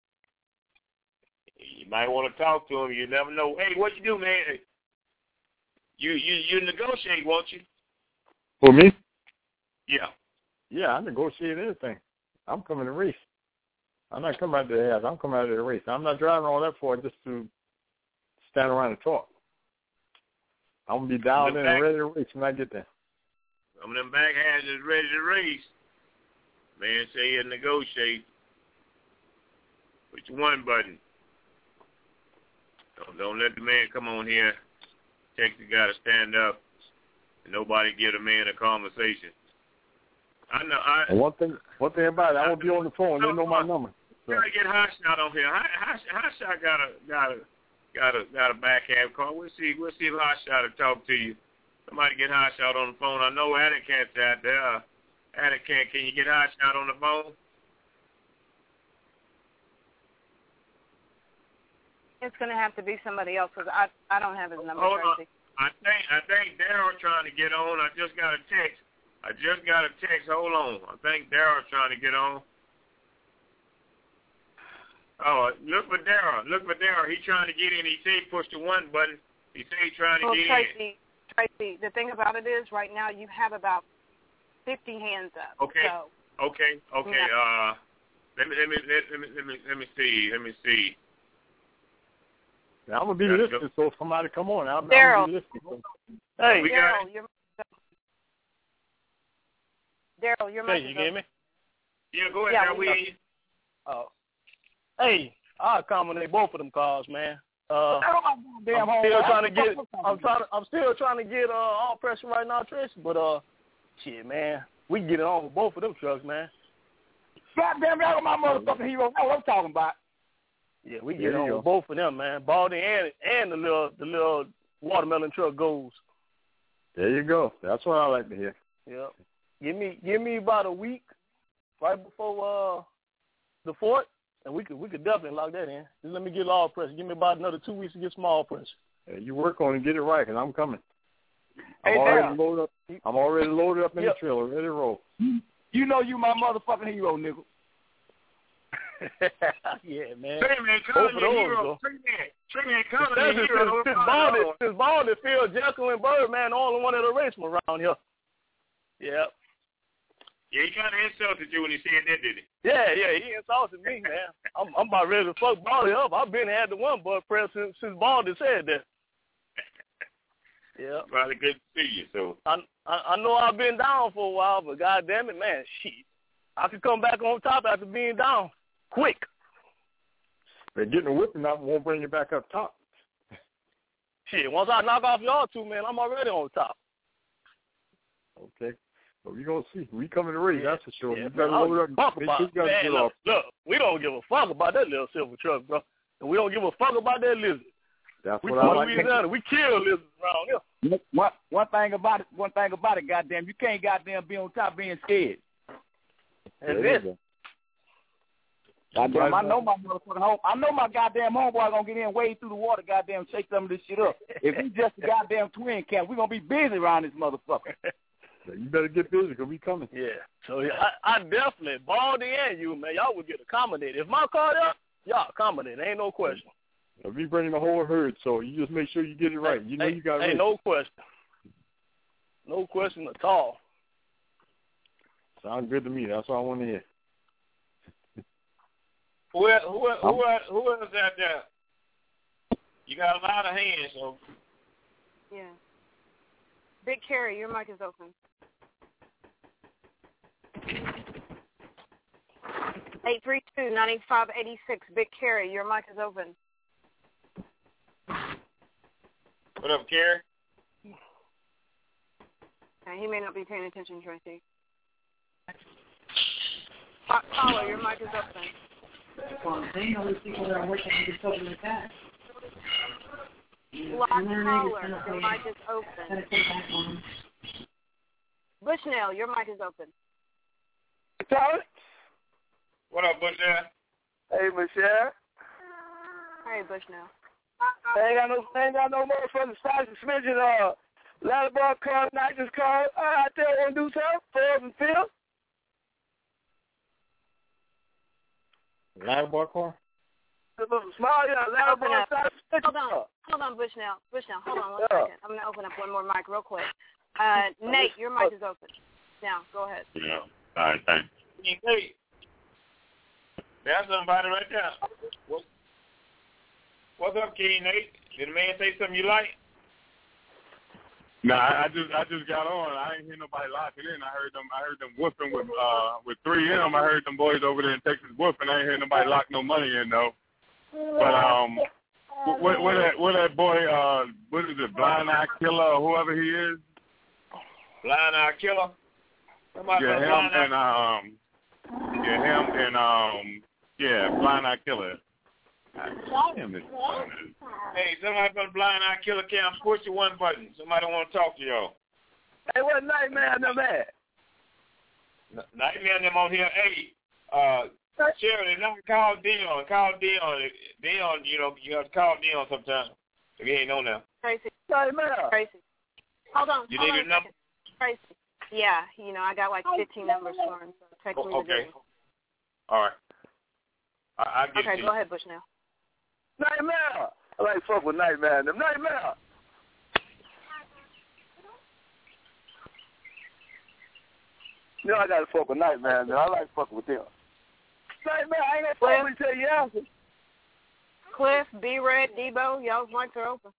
you might want to talk to him. You never know. Hey, what you do, man? You you you negotiate, won't you? For me? Yeah. Yeah, I negotiate anything. I'm coming to race. I'm not coming out to the house. I'm coming out to the race. I'm not driving all that for just to stand around and talk. I'm going to be down there back, and ready to race when I get there. Some of them back hands is ready to race. Man say he'll negotiate. Push your one button. Don't, don't let the man come on here. Texas got to stand up. And nobody give the man a conversation. I know. I, and one thing, one thing about it, I won't be on the phone. They know my number. So. Gotta get hot shot on here. Hot, hot, hot shot got a got a got a got a backhand call. We'll see. We'll see if hot shot will talk to you. Somebody get hot shot on the phone. I know Attic Cat's out there. Attic Cat, can you get hot shot on the phone? It's gonna have to be somebody else because I I don't have his number. Hold on. Tracy. I think I think Daryl trying to get on. I just got a text. I just got a text. Hold on. I think Daryl's trying to get on. Oh, look for Daryl. Look for Daryl. He's trying to get in. He said he pushed the one button. He said he's trying to well, get Tracy, in. Tracy, the thing about it is right now you have about fifty hands up. Okay. So, okay. Okay. Yeah. Uh, let me let me let, let me let me let me see. Let me see. Now, I'm gonna be Let's listening, go. so if somebody come on, I'm, I'm Daryl. gonna be listening. So. Hey, we Daryl, got you're Daryl, your Hey, mic you is get open. me? Yeah, go ahead. Yeah, Daryl, we hear you. Oh. Hey, I accommodate both of them calls, man. Uh, Damn I'm still home. trying to get. I'm trying. To, I'm still trying to get uh, all pressure right now, Trish. But uh, shit, man, we can get it on with both of them trucks, man. Goddamn, y'all my motherfucking hero. That's what I'm talking about. Yeah, we There get you on go. with both of them, man. Baldy and and the little the little watermelon truck goes. There you go. That's what I like to hear. Yeah. Give me give me about a week right before uh the fourth, and we could we could definitely lock that in. Just let me get all pressure. Give me about another two weeks to get small pressure. Hey, you work on it and get it right, cause I'm coming. I'm Hey, already Daryl. loaded up. I'm already loaded up in Yep. the trailer, ready to roll. You know you my motherfucking hero, nigga. Yeah, man. Trey man, Both call of me a those, hero. though. Trey man, Trey man, call me a Especially hero. since, since Baldy, since Baldy, Phil, Jekyll, and Birdman, the only one that'll race me around here. Yeah. Yeah, he kind of insulted you when he said that, did he? Yeah, yeah, he insulted me, man. I'm, I'm about ready to fuck Baldy up. I've been had the one blood pressure since, since Baldy said that. Yeah. Probably good to see you, so. I, I I know I've been down for a while, but goddamn it, man, shit, I could come back on top after being down quick. But getting a whipping out won't bring you back up top. Shit, once I knock off y'all two, man, I'm already on top. Okay. But we gonna see. We coming to race, Yeah. that's for sure. Yeah, you better man, I load don't up. give a fuck Make about sure you got man, to get look, off. look, we don't give a fuck about that little silver truck, bro. And we don't give a fuck about that lizard. That's We what I from like. Louisiana. We kill lizards around here. One one thing about it, one thing about it, goddamn, you can't goddamn be on top being scared. That's There you it. go. Goddamn, I Right. know my motherfucking home. I know my goddamn homeboy gonna get in, wade through the water, goddamn, shake some of this shit up. If we just a goddamn twin cat, we gonna be busy around this motherfucker. So you better get busy because we coming. Yeah. So yeah, I, I definitely, Baldy and you, man, y'all would get accommodated. If my car up, y'all accommodated. Ain't no question. If we bringing the whole herd, so you just make sure you get it right. You know ain't, you got ain't race. no question. No question at all. Sounds good to me. That's all I want to hear. Who else, who, else, who, else, who else out there? You got a lot of hands, so. Yeah. Big Carrie, your mic is open. Eight three two ninety five eighty six. Big Carrie, your mic is open. What up, Carrie? Okay, he may not be paying attention, Tracy. Hot caller, your mic is open. Well, they know the people that are working with something like that. Lock caller, your mic is open. Bushnell, your mic is open. Charlie? What up, Bushnell? Hey, Michelle. Hey, Bushnell. I ain't got no, I ain't got no motherfucking size suspension. Uh, ladder ball car, not just car. Uh, I tell you, want to do something for us and Phil. Ladder bar car? Small, yeah, ladder Open ball up. size suspension. Hold on. Hold on, Bushnell. Bushnell, hold on one Yeah. second. I'm going to open up one more mic real quick. Uh, Nate, your mic is open. Now, go ahead. Yeah. All right, thanks. Hey, there's somebody right there. What, what's up, King Nate? Did the man say something you like? Nah, I just I just got on. I ain't hear nobody locking in. I heard them I heard them whooping with uh with three M. I heard them boys over there in Texas whooping. I ain't hear nobody lock no money in though. But um, what what that what that boy uh what is it, Blind Eye Killer or whoever he is? Blind Eye Killer. Somebody Yeah, him Blind and um yeah him and um yeah Blind Eye Killer. Damn it. Hey, somebody from Blind Eye Killer Camp, push the one button. Somebody want to talk to y'all. Hey, what Nightmare them at? Nightmare them on here. Hey, uh, Sheridan, now call Dion. Call Dion. Dion, you know, you have to call Dion sometime if he ain't on there. Tracy. Nightmare. Tracy. Hold on. You hold need on a number? Tracy. Yeah, you know, I got like fifteen numbers for him, so text Oh, me okay. the All right. I, I'll get Okay, it to go you. ahead, Bushnell. Nightmare. I like fuck with Nightmare and them. Nightmare. You know I gotta fuck with Nightmare and them. I like fucking with them. Nightmare, I ain't gonna fuck with you till you answer. Cliff, B-Red, Debo, y'all's mics are open.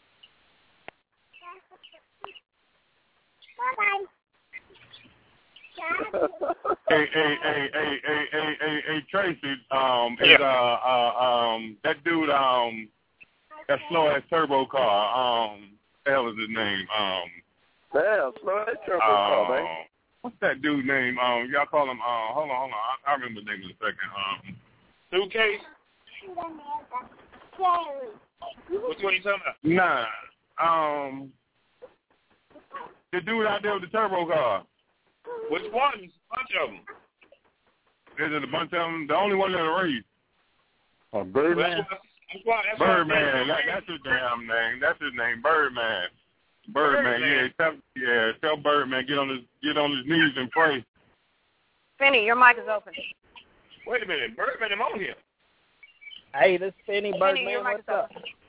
hey, hey, hey, hey, hey, hey, hey, hey, Tracy, um, is, uh, uh, um, that dude, um, that slow ass turbo car, um, the hell is his name? Um, Damn, slow ass turbo uh, car, man. What's that dude's name? Um, y'all call him, uh, hold on, hold on, I, I remember the name in a second. Um, Suitcase? Which one are you talking about? Nah, um, the dude out there with the turbo car. Which ones? A bunch of them. There's a bunch of them. The only one that race. Oh, Birdman. That's why, that's Birdman. That, that's his damn name. That's his name. Birdman. Birdman. Birdman. Yeah, tell, yeah. Tell Birdman get on his get on his knees and pray. Finney, your mic is open. Wait a minute, Birdman, I'm on here. Hey, this is Finney Finney, your Birdman. mic's What's up?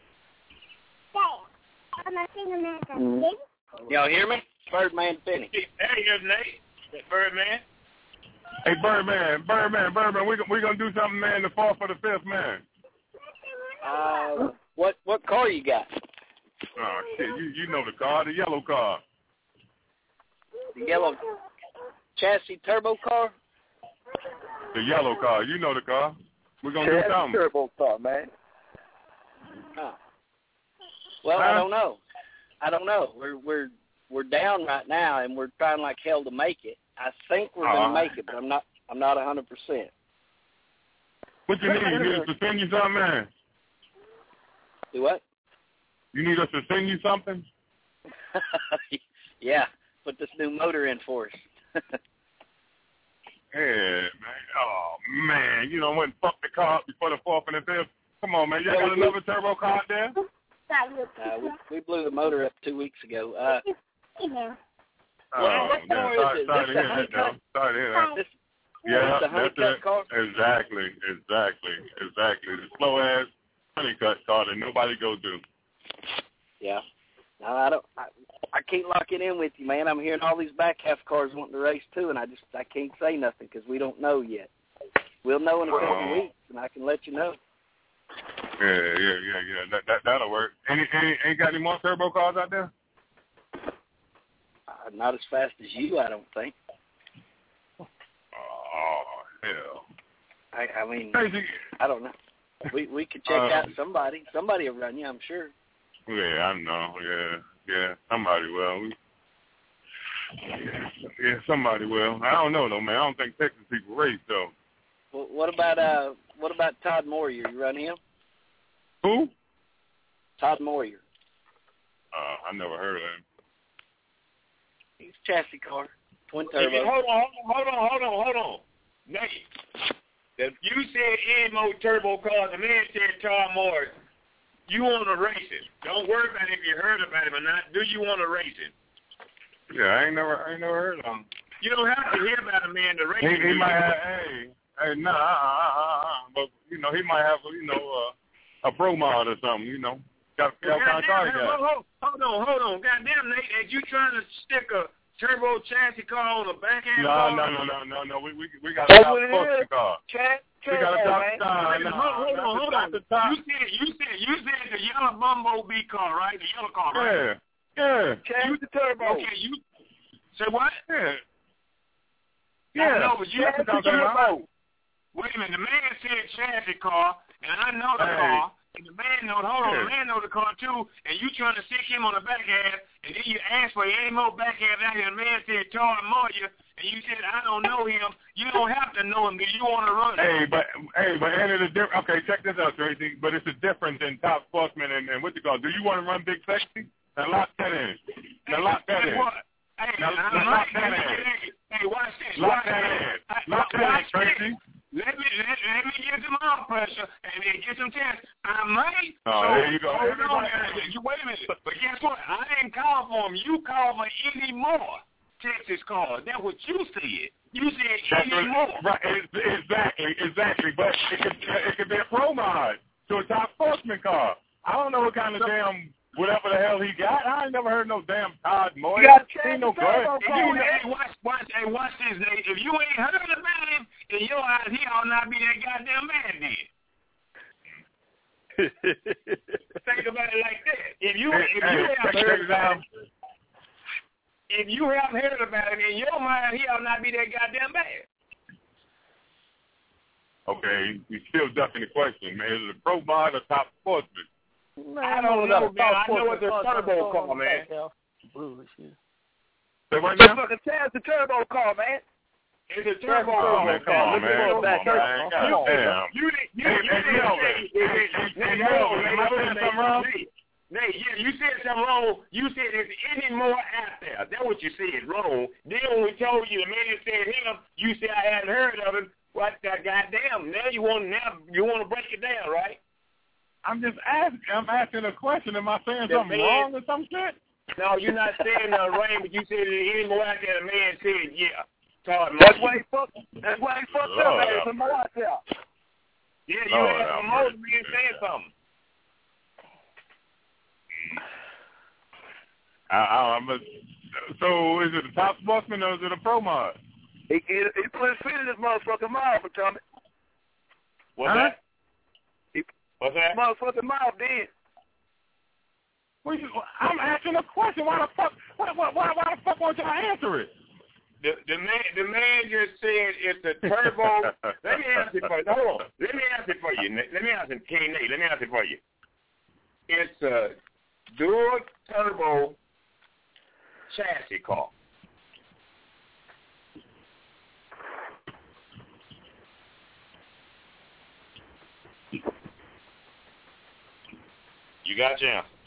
open. Y'all hear me? Birdman Finney. Hey, here's Nate. That Birdman. Hey, Birdman, Birdman, Birdman. We we gonna do something, man. The fourth or the fifth, man. Uh, what what car you got? Oh shit, you you know the car, the yellow car. The yellow chassis turbo car? The yellow car. You know the car. We're gonna do Chassis something. turbo car, man. Huh. Well, Huh? I don't know. I don't know. We're we're we're down right now, and we're trying like hell to make it. I think we're Uh, gonna make it, but I'm not. I'm not a hundred percent. What you need? You need us to send you something, man? Do what? You need us to send you something? Yeah, put this new motor in for us. Yeah, man. Oh, man. You know, went and fucked the car up before the fourth and the fifth. Come on, man. Y'all got another turbo car out there? Uh, we, we blew the motor up two weeks ago. Uh, Oh, what man. car is Sorry, it? sorry to This hear the that, though. Sorry to hear that. This, Yeah, this the that's honeycut it. car? Exactly, exactly, exactly. The slow-ass honeycut car that nobody goes to. Yeah. No, I don't. I, I can't lock it in with you, man. I'm hearing all these back half cars wanting to race too, and I just I can't say nothing because we don't know yet. We'll know in a couple Oh. of weeks, and I can let you know. Yeah, yeah, yeah, yeah. That, that, that'll work. Any, any, ain't got any more turbo cars out there? Uh, not as fast as you, I don't think. Oh, hell. I, I mean, Crazy. I don't know. We we could check Uh, out somebody. Somebody will run you, I'm sure. Yeah, I know. Yeah, yeah. Somebody will. We, yeah, yeah, somebody will. I don't know though, man. I don't think Texas people race though. Well, what about uh what about Todd Moyer? You run him? Who? Todd Moyer. Uh, I never heard of him. He's a chassis car, twin Hey, turbo. hold on, hold on, hold on, hold on. Nate, if you said any more turbo cars, the man said Todd Moore, you want to race it. Don't worry about if you heard about him or not. Do you want to race it? Yeah, I ain't never, I ain't never heard of him. You don't have to hear about a man to race He, it. he might have, hey, hey, nah, uh, uh, uh, but you know, he might have, you know, uh, a pro mod or something. You know, got Well, got kind of car he goddamn, got. hold, hold on, hold on. Goddamn, Nate, as you trying to stick a turbo chassis car on a backhand No, car? no, no, no, no, no. We we we got That's to top what it fuck is. the car. Cat, We got to top the car. Wait a minute, Nah, hold, hold on, hold on. that's the top. You said, you said, you said the yellow Bumblebee car, right? The yellow car, right? Yeah, Yeah. Chance the Turbo. Okay, you say what? Yeah. Yeah. Yeah. No, but you Chance have the to Turbo. Wait a minute. The man said chassis car, and I know the Hey. car. And the man know, hold on, Yeah. the man know the car too, and you trying to stick him on the back half, and then you ask for any more back half out here. The man said Todd Moyer, and you said I don't know him. You don't have to know him, because you want to run it. Hey, but hey, but and it's different. Okay, check this out, Tracy. But it's a difference in top sportsman and, and what you call. Do you want to run big sexy? Now lock that in. Now lock that in. Hey, now, now, now lock that in. Hey, watch this. Lock watch that this. in. I, Lock that in, Tracy. Let me let, let me get some arm pressure and then get some chance. I might. Oh, so, there you go. Hold Everybody- on. You wait a minute. But guess what? I didn't call for him. You called for any more Texas cars. That's what you said. You said That's any more. right. Right. Exactly. Exactly. But it could it could be a pro mod to a top sportsman car. I don't know what kind of damn whatever the hell he got. I ain't never heard no damn Todd Moyer. You got a Ain't no Turbo good. car. Hey, watch, watch, hey, watch this, Nate. If you ain't heard about him, in your eyes, he ought not be that goddamn man then. Think about it like that. If you if you have heard about him, if you haven't heard about him, in your mind, he ought not be that goddamn bad. Okay, you still ducking the question, man. Is it a pro mod or top sportsman? I don't know, man. I know it's a turbo car, man. Bullshit. Say what It's now? fucking Chance the Turbo car, man. It's a turbo Oh, car. man, come on, man. Come on, man. God damn. You didn't, you, Hey, you hey, didn't Melvin. say, Hey, hey, hey, Melvin, am I saying something wrong? Nate, yeah, you said something wrong. You said there's any more out there. That's what you said, wrong. Then when we told you the man said him, you said I hadn't heard of him. What the goddamn? Now you want now you want to break it down, right? I'm just asking. I'm asking a question. Am I saying The something man- wrong or some shit? No, you're not saying nothing wrong, but you said there's any more out there. The man said, yeah. Todd That's Moyer. why he fucked. That's why he fucked Lord, up. Man. Some more out there. Yeah, you Lord, had have some more mercy. man saying something. I, I, I'm a, so is it a top sportsman or is it a pro mod? He, he, he put his feet in this motherfucking mouth for Tommy. What's Huh? that? He, What's that? motherfucking mouth did. Well, you- I'm asking a question. Why the fuck? Why, why, why, why the fuck won't y'all answer it? The, the man, the man just said it's a turbo. Let me answer it for you. Hold on. Let me answer it for you. Nate. Let me answer it, King Nate. Let me answer it for you. It's a dual turbo chassis car. You got your answer.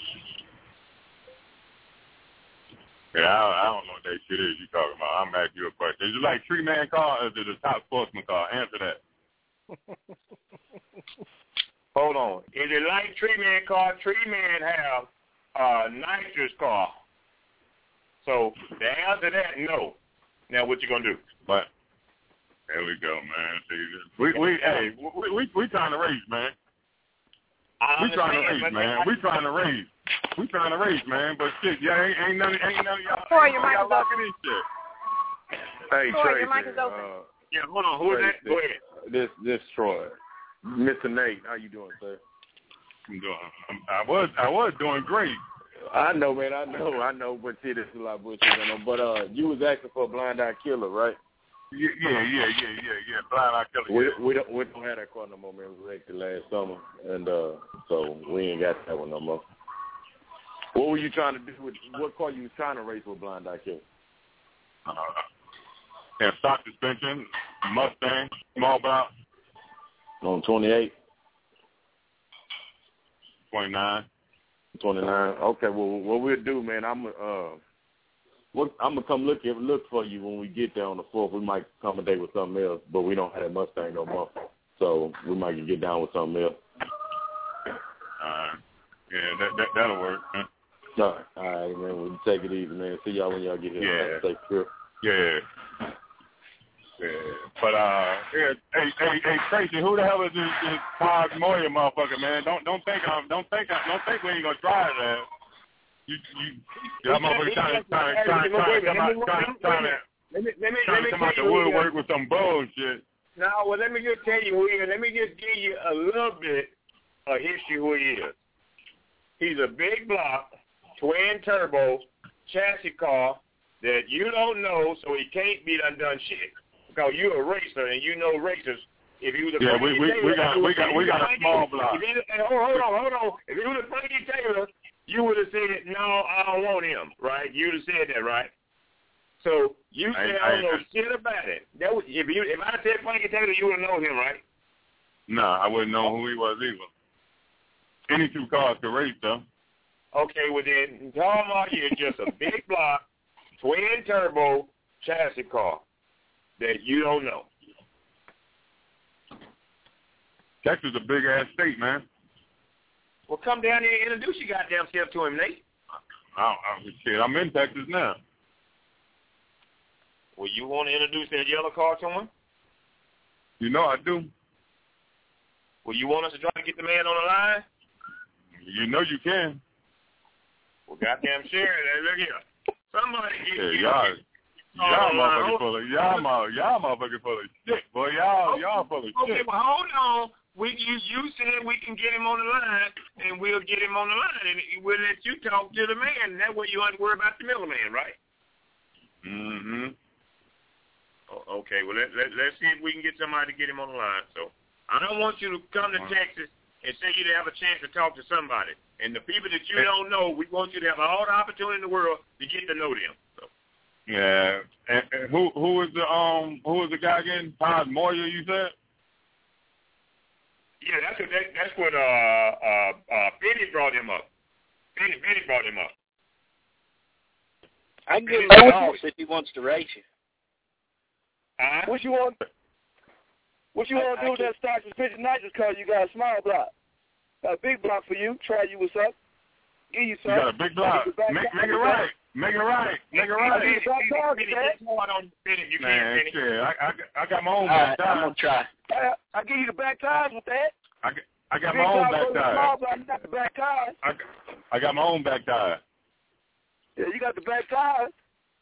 Yeah, I, I don't know what that shit is you talking about. I'm asking you a question. Is it like three man car or is it a top sportsman car? Answer that. Hold on. Is it like Tree Man car? Tree Man have uh, nitrous car. So the answer to that, no. Now what you gonna do? But there we go, man. See, we we hey we we, we trying to race, man. I We trying to understand, race, but man. I- We trying to race. We trying to race, man. But shit, yeah, ain't, ain't none ain't none of y'all. Troy, ain't your none mic of is y'all open. locking in shit. Hey, Troy, Tracy. your mic is open. Uh, Yeah, hold on. Who is that? Tracy, Go ahead. This this Troy, Mister Nate. How you doing, sir? I'm doing. I'm, I was I was doing great. I know, man. I know. I know. But see, there's a lot of bullshit going on. But uh, you was asking for a blind eye killer, right? Yeah, yeah, yeah, yeah, yeah, yeah. Blind eye killer. We Yeah. we don't we don't have that car no more, man. We wrecked it last summer, and uh, so we ain't got that one no more. What were you trying to do with what car you was trying to race with blind eye killer? Uh, and stock suspension, Mustang, small block, On twenty-eight, twenty-nine. twenty-nine. Okay. Well, what we'll do, man, I'm uh, what I'm gonna come look look for you when we get there on the fourth. We might accommodate with something else, but we don't have that Mustang no more, so we might can get down with something else. Uh, yeah, that, that that'll work. Huh? All right, all right, man. We'll take it easy, man. See y'all when y'all get here. Yeah. Take care. Yeah. Yeah. But uh, yeah, hey, hey, hey, Tracy, who the hell is this, this Todd Moyer motherfucker, man? Don't don't think I'm don't think I don't think we ain't gonna try that. You you y'all motherfucker trying to trying to trying to trying to come out trying to trying to Let me let me trying let me to come out tell the you who he woodwork is. with some bullshit. No, well let me just tell you who he is. Let me just give you a little bit of history who he is. He's a big block twin turbo chassis car that you don't know, so he can't be done done shit. Because you're a racer and you know racers. If he was a yeah, Frankie we, we, Taylor, we got we got we got a small block. If he, hey, hold, hold on, hold on. If he was a Frankie Taylor, you would have said, no, I don't want him, right? You'd have said that, right? So you said I, I don't I, know shit about it. That was, if you if I said Frankie Taylor, you would have known him, right? No, I wouldn't know who he was either. Any two cars could race though. Okay, well then, Tom Marty is just a big block, twin turbo chassis car that you don't know. Texas is a big ass state, man. Well, come down here and introduce your goddamn self to him, Nate. I, I, shit, I'm in Texas now. Well, you want to introduce that yellow car to him? You know I do. Well, you want us to try to get the man on the line? You know you can. Well, goddamn sure. Look here. Somebody get yeah, you. Y'all, y'all motherfuckers full of y'all, hold, y'all motherfuckers full of shit, boy. Y'all, okay, y'all full of okay, shit. Okay, well, hold on. We you you said we can get him on the line, and we'll get him on the line, and we'll let you talk to the man. And that way you don't have to worry about the middleman, right? Mm-hmm. Oh, okay. Well, let, let let's see if we can get somebody to get him on the line. So I don't want you to come to Texas and say you to have a chance to talk to somebody. And the people that you don't know, we want you to have all the opportunity in the world to get to know them. So. Yeah. And, and who who is the um who is the guy again? Todd Moyer, you said? Yeah, that's what that, that's what uh uh uh Benny brought him up. Benny Benny brought him up. I can give him a call if he wants to race you. Uh-huh. What you want? What you want to do with that stock suspension nitrous car? You got a small block. Got a big block for you. Try you what's up. Give you some. You got a big block. Make, make it right. Make it right. Make it right. Benny, Benny, Benny, you Man, can't, Benny. shit. I, I, I got my own All back right, tires. I'm going to try. I, I give you the back tires with that. I got, I got big my own block back for the tires. small block, you got the back tires. I got, I got my own back tires. Yeah, you got the back tires.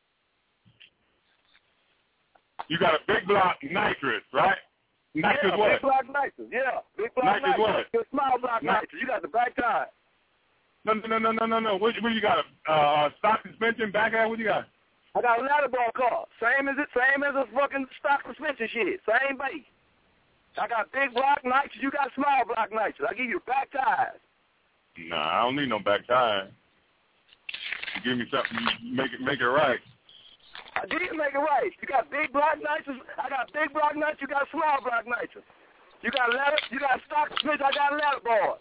You got a big block nitrous, right? Nitrous yeah, what? big block nitrous. Yeah, big block nitrous. nitrous. What? The small block Nit- nitrous. You got the back tires. No, no, no, no, no, no. What, what you got? A uh, stock suspension, back half? What you got? I got a ladder ball car. Same as it, same as a fucking stock suspension shit. Same base. I got big block nitrous. You got small block nitrous. I give you back tires. Nah, I don't need no back tires. You give me something, make it, make it right. I didn't make it right. You got big block nitrous. I got big block nitrous. You got small block nitrous. You got ladder. You got stock suspension. I got ladder bars.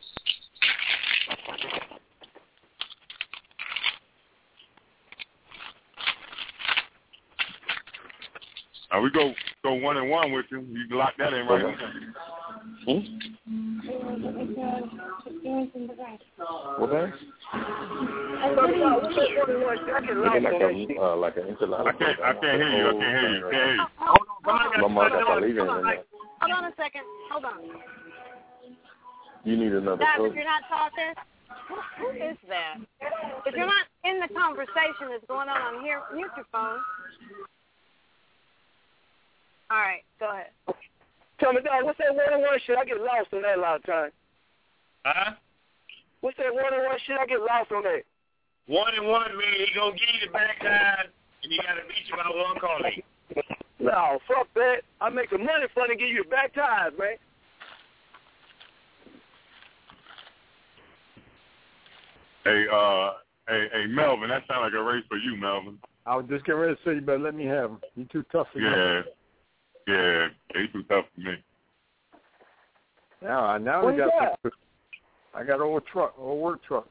Uh, we go go one and one with you. You can lock that in right now. Hmm? What that? Like a, uh, like an enchilada. I can't, I can't hear you. I can't hear you. I can't hear you. My mom got to leave in there. Hold on a second. Hold on. You need another Guys, coat. if you're not talking, who, who is that? If you're not in the conversation that's going on on here, mute your phone. All right, go ahead. Tell me, dog, what's that one-on-one shit? I get lost on that a lot of times. Huh? What's that one-on-one shit? I get lost on that. One and one, man, he gonna give you the back tires, and he gotta beat you by one car length. No, fuck that. I make the money for to give you the back tires, man. Hey, uh, hey, hey, Melvin, that sounds like a race for you, Melvin. I was just getting ready to say you better let me have him. You too tough for me. Yeah, yeah, he too tough for me. Now, now What we you got. got? I got an old truck, old work truck.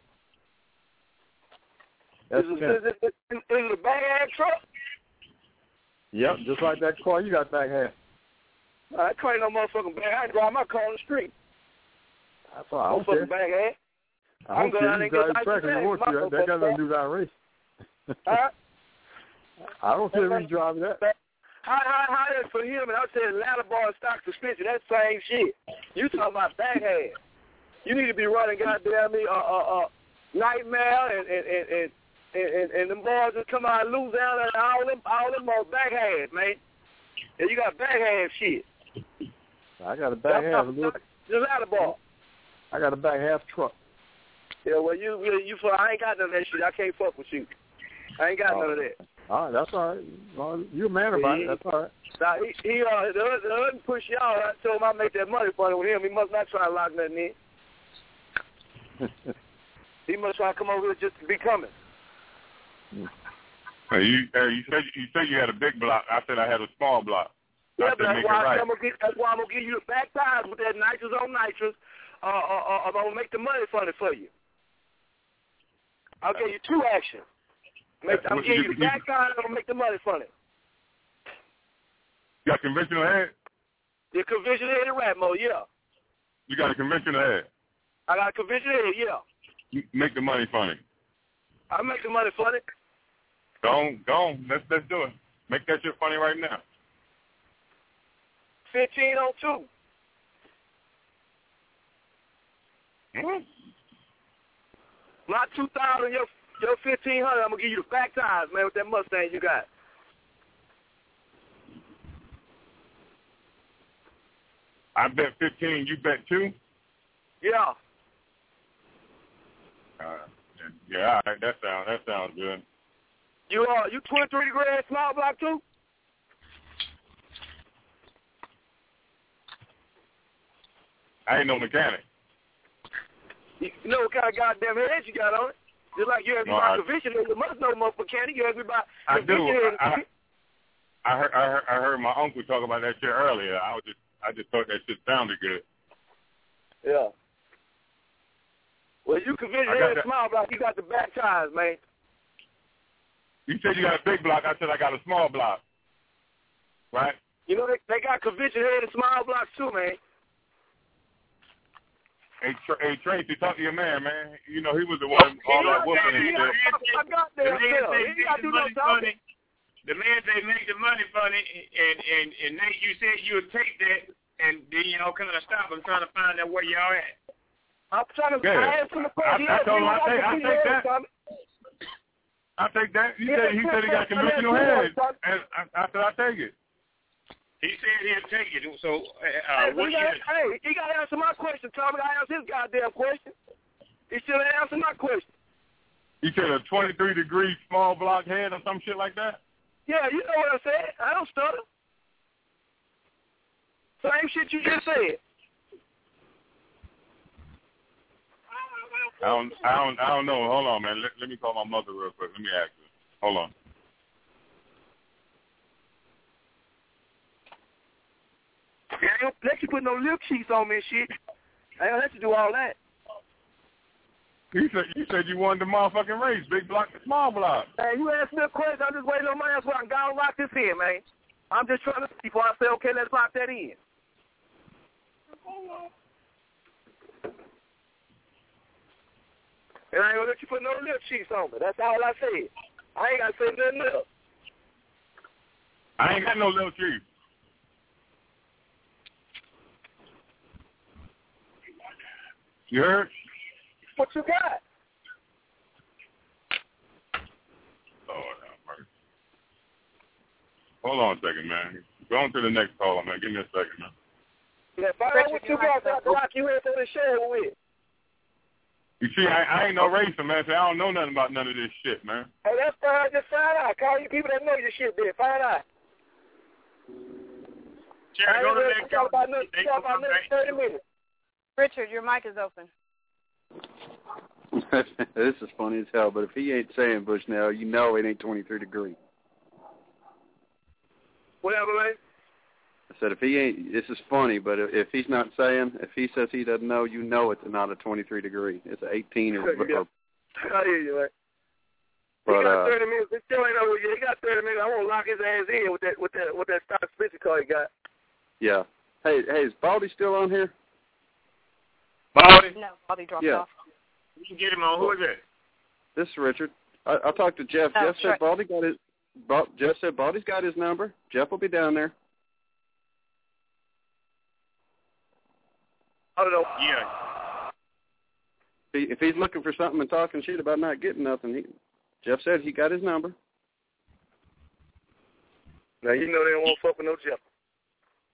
That's Is it, is it, is it, is it a bag-ass truck? Yep, just like that car you got back here. I ain't no motherfucking bag. I drive my car on the street. That's all. I don't Motherfucking care. bag-ass. I don't I'm care. going You and drive get the track and license work. my That, that got nothing to do with our race. Huh? I don't care if you drive that. How, how, how that's for him, and I said ladder bar and stock suspension, that's the same shit. You talking about backhand. You need to be running goddamn me, uh, uh, uh, Nightmare and, and, and, and, and, and, and them boys that come out and lose down and all them, all them are backhands, man. And you got backhand shit. I got a back half. Look, the ladder bar. I got a back half truck. Yeah, well, you, you, you, I ain't got none of that shit. I can't fuck with you. I ain't got oh. none of that. All right, that's all right. Well, you're a man about it. That's all right. Now, he, he uh, the other, the other push y'all. I told him I make that money funny with him. He must not try to lock nothing in. He must try to come over here just to be coming. Hey, you, hey, you said you said you had a big block. I said I had a small block. Yeah, I but said that's make why, it right. I'm gonna get, that's why I'm going to give you the back ties with that nitrous on nitrous. Uh, uh, uh, I'm going to make the money funny for you. I'll give you two actions. Make, I'm going to give you the back ties and I'm going to make the money funny. You got conventional head? The conventional head and rat mode, yeah. You got a conventional head? I got a conventional head, yeah. You make the money funny. I make the money funny. Go on, go on. Let's, let's do it. Make that shit funny right now. fifteen oh two. Mm-hmm. Not two thousand, your, your fifteen hundred. I'm going to give you the back ties, man, with that Mustang you got. I bet fifteen, you bet two? Yeah. Uh, yeah, all right. That sounds that sounds good. You are uh, you twenty-three grand small block too? I ain't no mechanic. You know what kind of goddamn head you got on it? Just like you asked me No, about I- conviction, you must know more mechanic. You asked me about I do. conviction head. I, I heard I heard I heard my uncle talk about that shit earlier. I was just I just thought that shit sounded good. Yeah. Well, you conviction I got head that- small block, you got the back ties, man. You said you got a big block. I said I got a small block. Right? You know, they, they got conviction head and small blocks too, man. Hey, Tr- hey Tracy, talk to your man, man. You know, he was the one all that whooping and shit. I got The that. man Yeah. say He make got to the do no money talking. funny. The man say make the money funny, and and and Nate, you said you would take that, and then you know kind of stop and trying to find out where y'all at. I'm trying to Yeah. I asked him the question. I- I told him I take- I take that. I take that. He said he said he got conventional head, and I, I said I take it. He said he'll take it. So, uh, Hey, what he you? gotta, hey, he got to answer my question, Tommy. I asked his goddamn question. He still ain't answer my question. He said a twenty-three degree small block head or some shit like that. Yeah, you know what I said. I don't stutter. Same shit you just said. I don't, I don't, I don't know. Hold on, man. Let, let me call my mother real quick. Let me ask her. Hold on. Yeah, I don't let you put no lip cheeks on me and shit. I don't let you do all that. You said you said you wanted the motherfucking race, big block to small block. Hey, you asked me a question. I'm just waiting on my answer. I'm going to lock this in, man. I'm just trying to see before I say, okay, let's lock that in. And I ain't going to let you put no lip cheeks on me. That's all I said. I ain't got to say nothing else. I ain't got no little chief. You heard? What you got? Lord have mercy. Hold on a second, man. Go on to the next caller, man. Give me a second, man. Yeah, find out what you got so I can lock you in for the show with. You see, I, I ain't no racer, man, so I don't know nothing about none of this shit, man. Hey, that's fine. Just find out. Call you people that know your shit there. Find out. Jerry, go to the next talk about caller. next, talk about next thirty minutes. Richard, your mic is open. This is funny as hell, but if he ain't saying Bush now, you know it ain't twenty-three degree. Whatever, man. I said if he ain't, this is funny, but if he's not saying, if he says he doesn't know, you know it's not a twenty-three degree. It's an eighteen or, Yeah. or I hear you, man. but he got uh, thirty minutes. It still ain't over yet. He got thirty minutes. I want to lock his ass in with that, with that, with that stock Spencer car he got. yeah. Hey, hey, is Baldy still on here? Baldy? No, Baldy dropped Yeah. off. You can get him on. Who is it? This is Richard. I, I talked to Jeff. Oh, Jeff sure. said Baldy got his. Ba- Jeff said Baldy's got his number. Jeff will be down there. I don't know. Yeah. If, he, if he's looking for something and talking shit about not getting nothing, he, Jeff said he got his number. Now you know they don't want to fuck with no Jeff.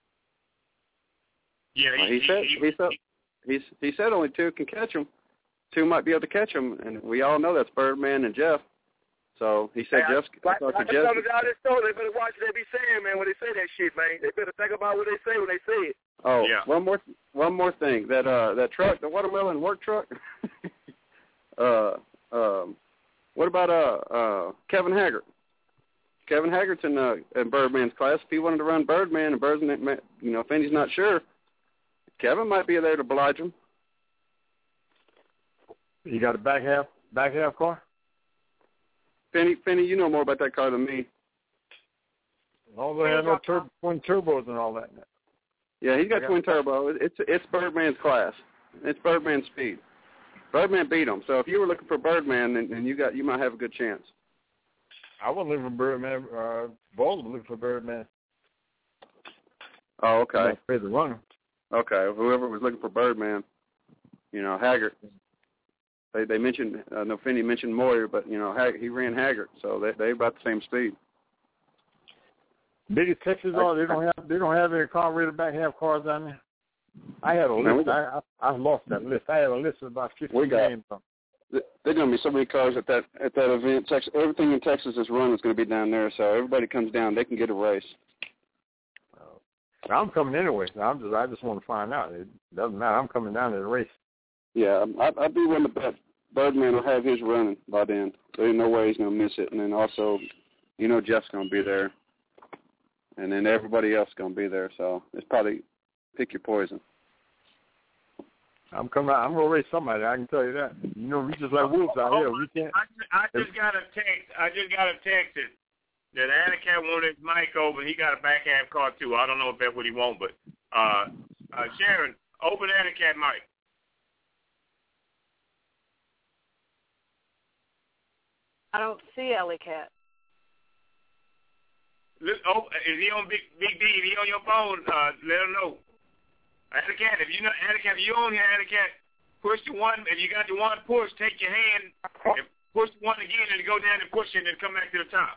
Yeah, Well, he, he, said he, he, said he's, he said only two can catch him. two might be able to catch him, and we all know that's Birdman and Jeff. So he said, hey, Jeff, like, talk like to Jeff. Some of y'all that store, they better watch what they be saying, man, when they say that shit, man. They better think about what they say when they say it. Oh, yeah. one more, one more thing. That uh, that truck, the watermelon work truck. uh, um, what about uh, uh, Kevin Haggart? Kevin Haggart's in, uh, in Birdman's class. If he wanted to run Birdman and Birdman, you know, if Finney's not sure, Kevin might be there to oblige him. You got a back half, back half car? Finney, Finney, you know more about that car than me. Although they have no tur- twin turbos and all that. Yeah, he's got got twin turbo. It's it's Birdman's class. It's Birdman's speed. Birdman beat him. So if you were looking for Birdman, then, then you got you might have a good chance. I wasn't looking for Birdman. Uh, Bowles was looking for Birdman. Oh, okay. The runner. Okay, whoever was looking for Birdman, you know, Haggart. They they mentioned uh, no Finney mentioned Moyer, but you know Hag- he ran Haggart, so they they about the same speed. Biggest Texas are they don't have they don't have any carburetor back half cars down there. I had a No, list. I, I I lost that list. I had a list of about fifty We got- names. There are going to be so many cars at that at that event. Texas, everything in Texas is run is going to be down there, so everybody comes down, they can get a race. I'm coming anyway. So I'm just I just want to find out. It doesn't matter. I'm coming down to the race. Yeah, I, I'd be willing to bet Birdman will have his running by then. There's no way he's going to miss it. And then also, you know, Jeff's going to be there, and then everybody else is going to be there. So it's probably pick your poison. I'm coming out. I'm going to race somebody. I can tell you that. You know, we just like wolves out here. We can't. I just, I just got a text. I just got a text that, that Anacat wanted his mic over. He got a back half car too. I don't know if that's what he wants, but uh, uh, Sharon, open Anacat mic. I don't see Ellie Cat. Look, oh, is he on Big Big D? Is he on your phone? Uh, let him know. Anacat, if you know Anacat, if you on here, Anacat, push the one. If you got the one push, take your hand and push the one again, and go down and push it, and come back to the top.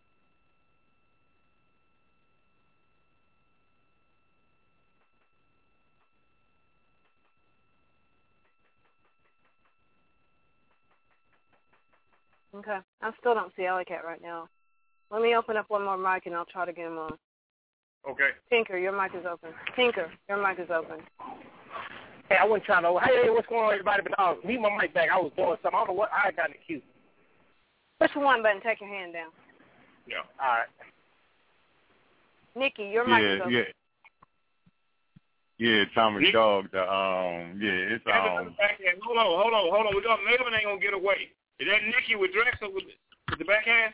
Okay. I still don't see Ellie Cat right now. Let me open up one more mic and I'll try to get him on. Okay. Tinker, your mic is open. Tinker, your mic is open. Hey, I wasn't trying to. Hey, hey, what's going on, everybody? But uh, leave my mic back. I was doing something. I don't know what I got in the queue. Push the one button. Take your hand down. Yeah. All right. Nikki, your mic yeah, is open. yeah, yeah. Tommy Dog. The um, yeah, it's um. Hold on, hold on, hold on. We got Melvin ain't gonna get away. Is that Nikki with Drexel with, with the backhand?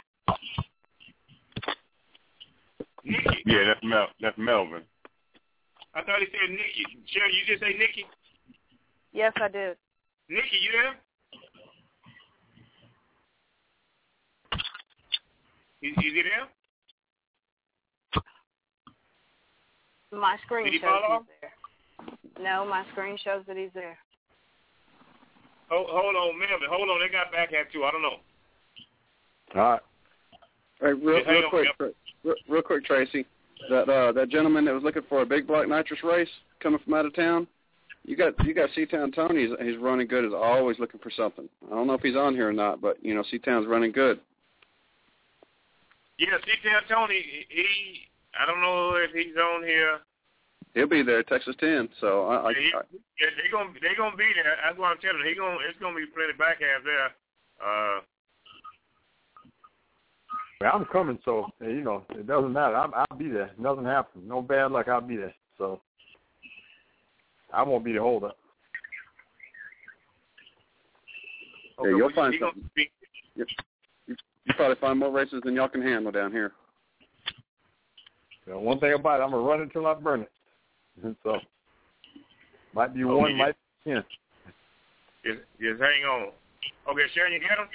Nikki. Yeah, that's Mel. That's Melvin. I thought he said Nikki. Sharon, you just say Nikki? Yes, I did. Nikki, you there? Is, is he there? My screen Did he shows fall off? he's there. No, my screen shows that he's there. Hold, hold on, Melvin. Hold on. They got back half too. I don't know. All right. Hey, real, Just hang real on, quick, Melvin. real, real quick, Tracy. That uh, that gentleman that was looking for a big block nitrous race coming from out of town. You got you got C-Town Tony. He's, he's running good. Is always looking for something. I don't know if he's on here or not, but you know C-Town's running good. Yeah, C-Town Tony. He. I don't know if he's on here. He'll be there, Texas ten. So I, I, Yeah, he, I yeah, they gonna they gonna be there. That's what I'm telling you. He gonna it's gonna be plenty back half there. Uh, Well, I'm coming, so you know it doesn't matter. I'm, I'll be there. Nothing happens. No bad luck. I'll be there. So I won't be the holdup. yeah, you'll well, find he gonna something. be- You, you, you probably find more races than y'all can handle down here. You know, one thing about it, I'm gonna run until I burn it. And so might be Oh, one, yeah. might be ten. Just, just hang on. Okay, Sharon, you get him?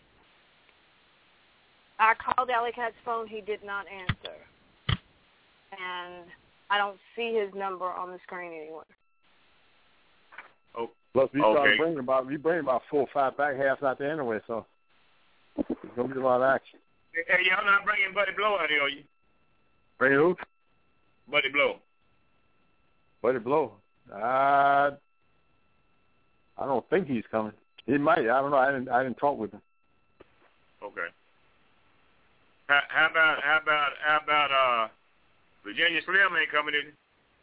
I called Ellie Cat's phone. He did not answer. And I don't see his number on the screen anywhere. Oh, Plus, we okay. start bringing about we bring about four or five back halves out there anyway, so it's gonna be a lot of action. Hey, y'all not bringing Buddy Blow out here, are you? Bring who? Buddy Blow. Buddy Blow. Uh, I don't think he's coming. He might. I don't know. I didn't. I didn't talk with him. Okay. How, how about how about how about uh Virginia Slim ain't coming in?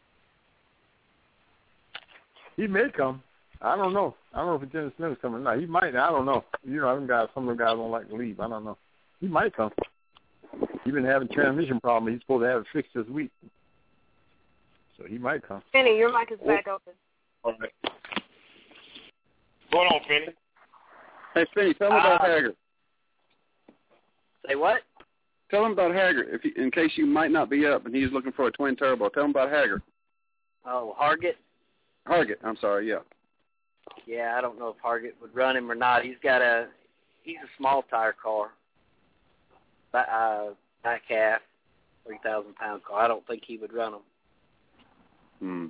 He may come. I don't know. I don't know if Virginia Slim's coming. No, he might. I don't know. You know, them guys. Some of the guys don't like to leave. I don't know. He might come. He's been having transmission problems. He's supposed to have it fixed this week, so he might come. Finney, your mic is back open. All right. Go on, Finney. Hey, Finney, tell him about Uh, Haggard. Say what? Tell him about Haggard, if he, in case you might not be up and he's looking for a twin turbo. Tell him about Haggard. Oh, Hargett? Hargett, I'm sorry, yeah. Yeah, I don't know if Hargett would run him or not. He's got a, he's a small tire car. Ba- Uh, back half, three thousand pound car. I don't think he would run him. Hmm.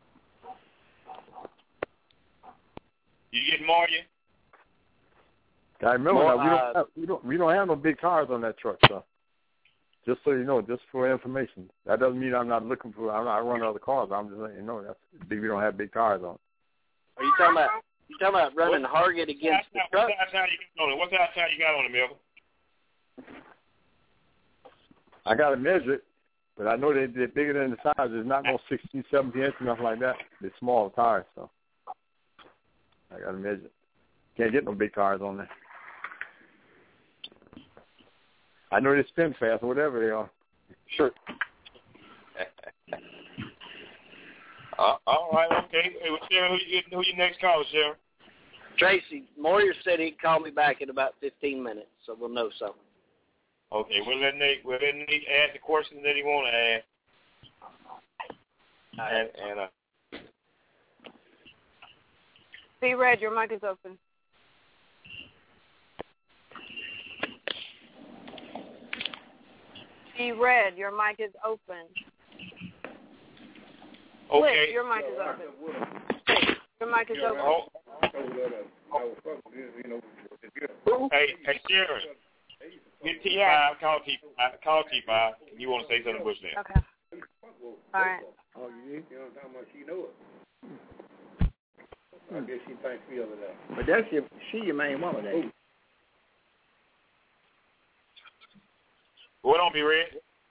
You getting more yet? I remember Well, now, we uh, don't have, we don't we don't have no big cars on that truck, so just so you know, just for information. That doesn't mean I'm not looking for. I'm not running other cars. I'm just letting you know that's we don't have big cars on. Are you talking about? You talking about running Hargett against the truck? What's that you got on it? What's that time you got on it, Melvin? I got to measure it, but I know they, they're bigger than the size. It's not no sixteen, seventeen inch, nothing like that. They're small tires, so I got to measure it. Can't get no big cars on there. I know they spin fast, whatever they are. Sure. uh, all right, okay. Hey, well, Sharon, who you who your next caller, Sharon? Tracy Moyer said he'd call me back in about fifteen minutes, so we'll know something. Okay, we'll let Nate we'll let Nate ask the questions that he want to ask. And, and uh, See, Red, your mic is open. See, Red, your mic is open. okay. Flip, your mic is open. Your mic is open. Oh. Hey, hey, Sharon. Get T five, Yeah. call T five, call T five. You want to say something, Bush now? Okay. All right. Oh, you need, you know how much she know it. I guess she thinks me over there. But that's your, she your main woman, that. What on, Be Red?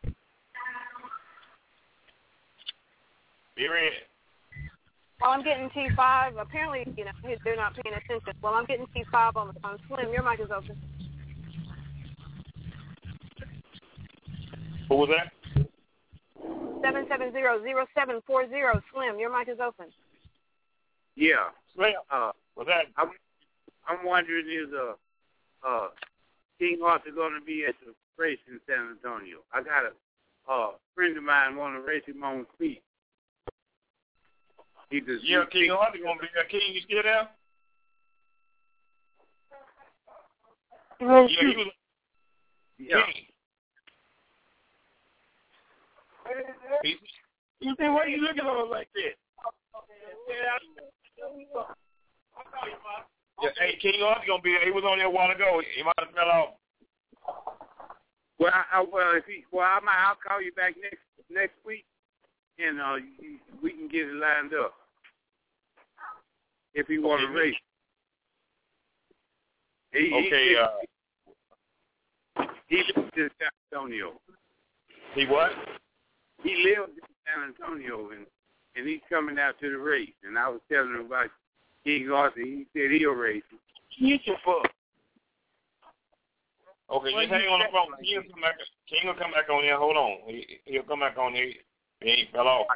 Be Red. While I'm getting T five, apparently, you know, they're not paying attention. While I'm getting T five on the phone, Slim, your mic is open. What was that? seven seven zero, zero seven four zero, Slim, your mic is open. Yeah. Slim. Uh, What's that? I'm, I'm wondering is uh, uh, King Arthur going to be at the race in San Antonio? I got a uh, friend of mine want to race him on speed. He just Yeah, King Arthur going to be there. King, you still there? Yeah, he was. Yeah. King. You think why you looking at us like that? Yeah, hey, King Arthur gonna be there. He was on there a while ago. He might have fell off. Well, I, I, well, if he, well, I might, I'll call you back next next week, and uh, you, we can get it lined up if he want to race. He, Okay. He, uh, he lives in San Antonio. He what? He lives in San Antonio, and and he's coming out to the race. And I was telling him about King Arthur. He said he'll race. Get your fuck. Okay, just hang on the phone. King will come back. King will come back on here. Hold on. He, he'll come back on here. He ain't fell off.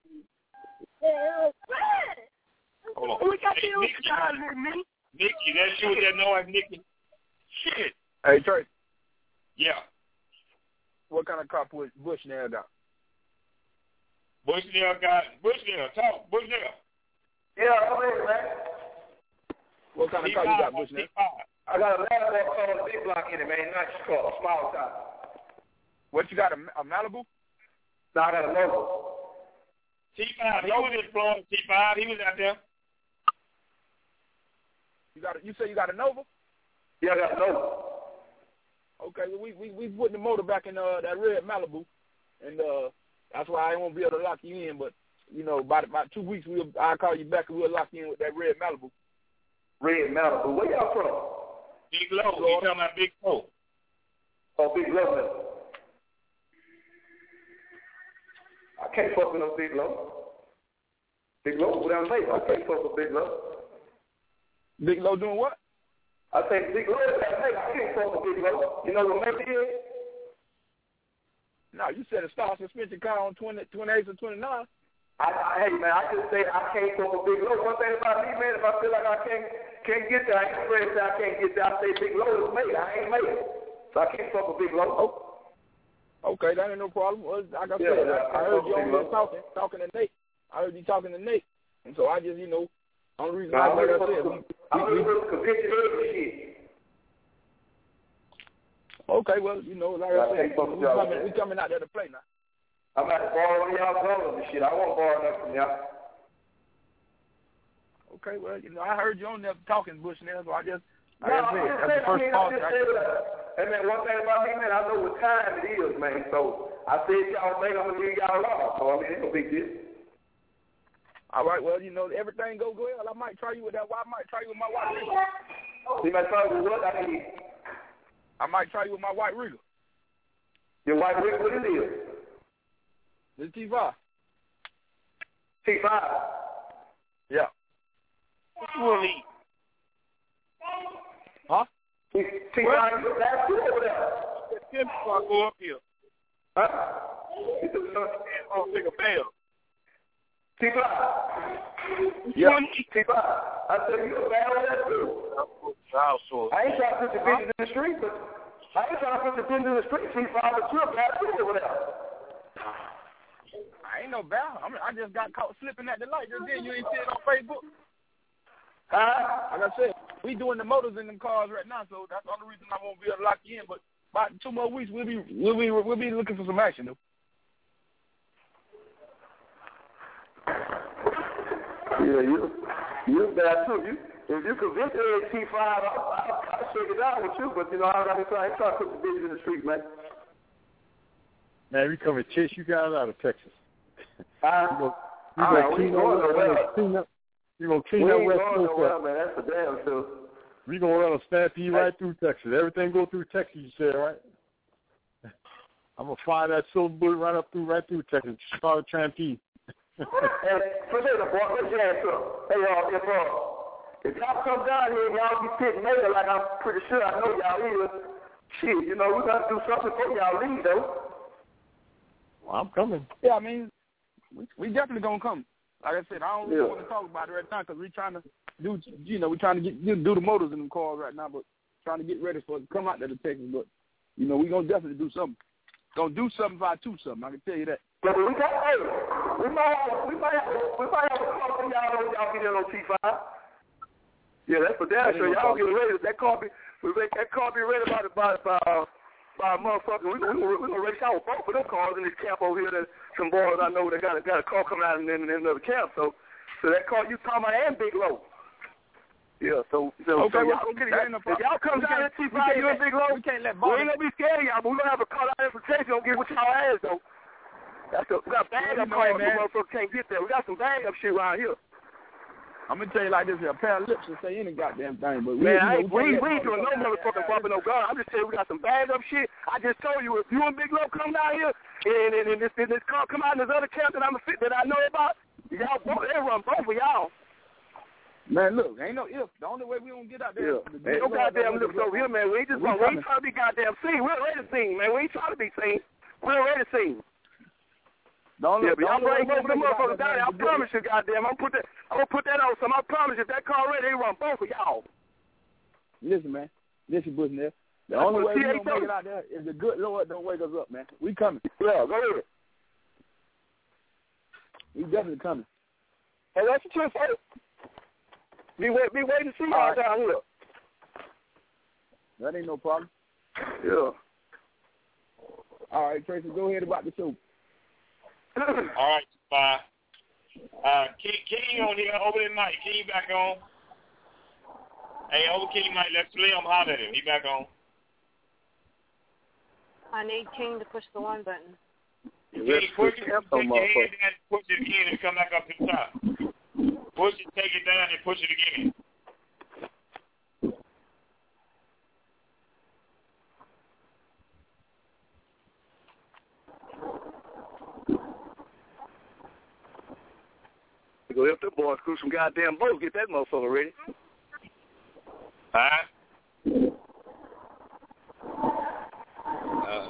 Hold on. We got Hey, the Nikki, guys with me. Nikki, that you with that noise, Nikki? Shit. Hey, Trey, Yeah. what kind of car Bush Bushnell got? Bushnell got Bushnell. Talk Bushnell. Yeah, I'm in, man. What kind of car you got, Bushnell? I got a ladder that called a big block in it, man. Not just called a small top. What you got, a, a Malibu? No, I got a Nova. T five. He was in Florida. T five. He was out there. You got? A, you say you got a Nova? Yeah, I got a Nova. Okay, well, we we we putting the motor back in uh, that red Malibu, and uh, that's why I won't be able to lock you in. But you know, about about two weeks, we'll I'll call you back and we'll lock you in with that red Malibu. Red Malibu. Where y'all from? Big Low. You talking about Big Low? Oh, Big Low. Man. I can't fuck with no Big Low. Big Low, what I'm saying, I can't fuck with Big Low. Big Low doing what? I think Big Low, I can't fuck with Big Low. You know what maybe is? No, you said a star suspension car on twenty, twenty-eight or twenty-nine. I, I, hey, man, I just say I can't fuck with Big Low. One thing about me, man, if I feel like I can't can't get there, I ain't afraid to say I can't get there. I say Big Low is made. I ain't made it. So I can't fuck with Big Low. Oh. Okay, that ain't no problem. Like I said, yeah, I, I heard you on there talking, talking to Nate. I heard you talking to Nate. And so I just, you know, only reason I, I, like I said, we, I'm we, really we, convicted of this shit. Okay, well, you know, like I, I said, we coming, we coming out there to play now. I'm at to borrow y'all dollars and shit. I won't borrow nothing from y'all. Okay, well, you know, I heard you on there talking Bush now, so I just, like no, I said, just that's saying, the first I mean, part. I just said that. Hey, man, one thing about me, man, I know what time it is, man. So I said y'all make I'm going to leave y'all alone. So, I mean, it's no big deal. All right, well, you know, everything go well. I might try you with that. I might try you with my white Regal. You might try with what? I mean, I might try you with my white Regal. Your white Regal, what it is? The T five. T five? Yeah. What you want to eat? Huh? T five, that's good over there. Get before I go up here. Huh? I'll take a bail. T five. Yeah. T five. I said you a bad one that too. I ain't trying to put the bitches in the street, but I ain't trying to put the bitches in the street. T five, but you're a bad dude over there. I ain't no bad. I mean, I just got caught slipping at the light just then. You ain't see it on Facebook? Huh? Like I said, we doing the motors in them cars right now, so that's the only reason I won't be able to lock you in. But about two more weeks, we'll be we'll be we'll be looking for some action though. Yeah, you you bad too. You if you convince me of T five, I'll, I'll, I'll shake it out with you. But you know, I ain't trying to put the bitches in the street, man. Man, we come and chase you guys out of Texas. Uh, you all right, we going nowhere. Clean up. You gonna clean we up ain't West going Coast nowhere, up. man. That's for damn sure. We gonna run a stampede right through Texas. Everything go through Texas, you said, right? I'm gonna fire that silver bullet right up through, right through Texas. Start a trampede. Hey, forget the boy. Let's get into it. Hey, y'all, if uh, if y'all come down here and y'all be sitting there, like I'm pretty sure I know y'all is, shit, you know, we gotta do something before y'all leave, though. Well, I'm coming. Yeah, I mean, we, we definitely gonna come. Like I said, I don't really Yeah. want to talk about it right now because we're trying to do, you know, we're trying to get do the motors in them cars right now, but trying to get ready for it to come out there to Texas. But you know, we gonna definitely do something. Gonna do something if I do something. I can tell you that. But we got, hey, we might have, we might have, we might have a call from y'all when y'all get in on T five. Yeah, that's for damn sure. Y'all get ready. That car be, we make that car be ready about about by uh, by a motherfucker. We we we gonna race out with both of them cars in this camp over here. That some boys I know that got a got a car coming out in, in, in another camp. So so that car you talking about and Big Low. Yeah, so so, Okay, so well, y'all, okay, that, no if y'all come we down to T we five, can't you and let- Big Low, we can't let we Bobby- ain't gonna be scared of y'all, but we gonna have a call out infiltration. Don't get with y'all ass though. That's a, we got bag Well, up you know, cars, man. so motherfuckers can't get there. We got some bag up shit around here. I'm gonna tell you like this: a pair of lips will say any goddamn thing. But we, Man, you know, I ain't, we, can't ain't- let we ain't doing no Bobby- motherfucking bumping no gun. I'm just saying we got some bag up shit. I just told you, if you and Big Low come down here and, and, and this, and this car come out in this other camp that I'm a fit that I know about, y'all both, they run both of y'all. Man, look, ain't no if. The only way we gonna get out there. Yeah. is to Ain't no get out there goddamn with looks the- over here, man. We ain't just We we coming. ain't trying to be goddamn seen. We're ready to seen, man. We ain't trying to be seen. We're ready to seen. The only, Yeah, but the y'all only way bring we both of them gonna get out motherfuckers there, down there. I man, is to get- promise you, goddamn. I'm put that. I'm gonna put that on some. I promise you, if that car ready, they run both of y'all. Listen, man. Listen, Bushnell. The That's only what way we T A gonna make told it out there is the good Lord don't wake us up, man. We coming. Yeah, go ahead. We definitely coming. Hey, that's the truth. Hey. Be wait, be waiting to see y'all All right. down here. That ain't no problem. Yeah. All right, Tracy, go ahead about the show. All right, bye. Uh, King, King on here over the night. King back on. Hey, over King night. Let's Slim holler at him. He back on. I need King to push the one button. King, push it, take your hand down, push it again, and come back up to the top. Push it, take it down, and push it again. go help the boys crew some goddamn boats. Get that motherfucker ready. Huh? Uh,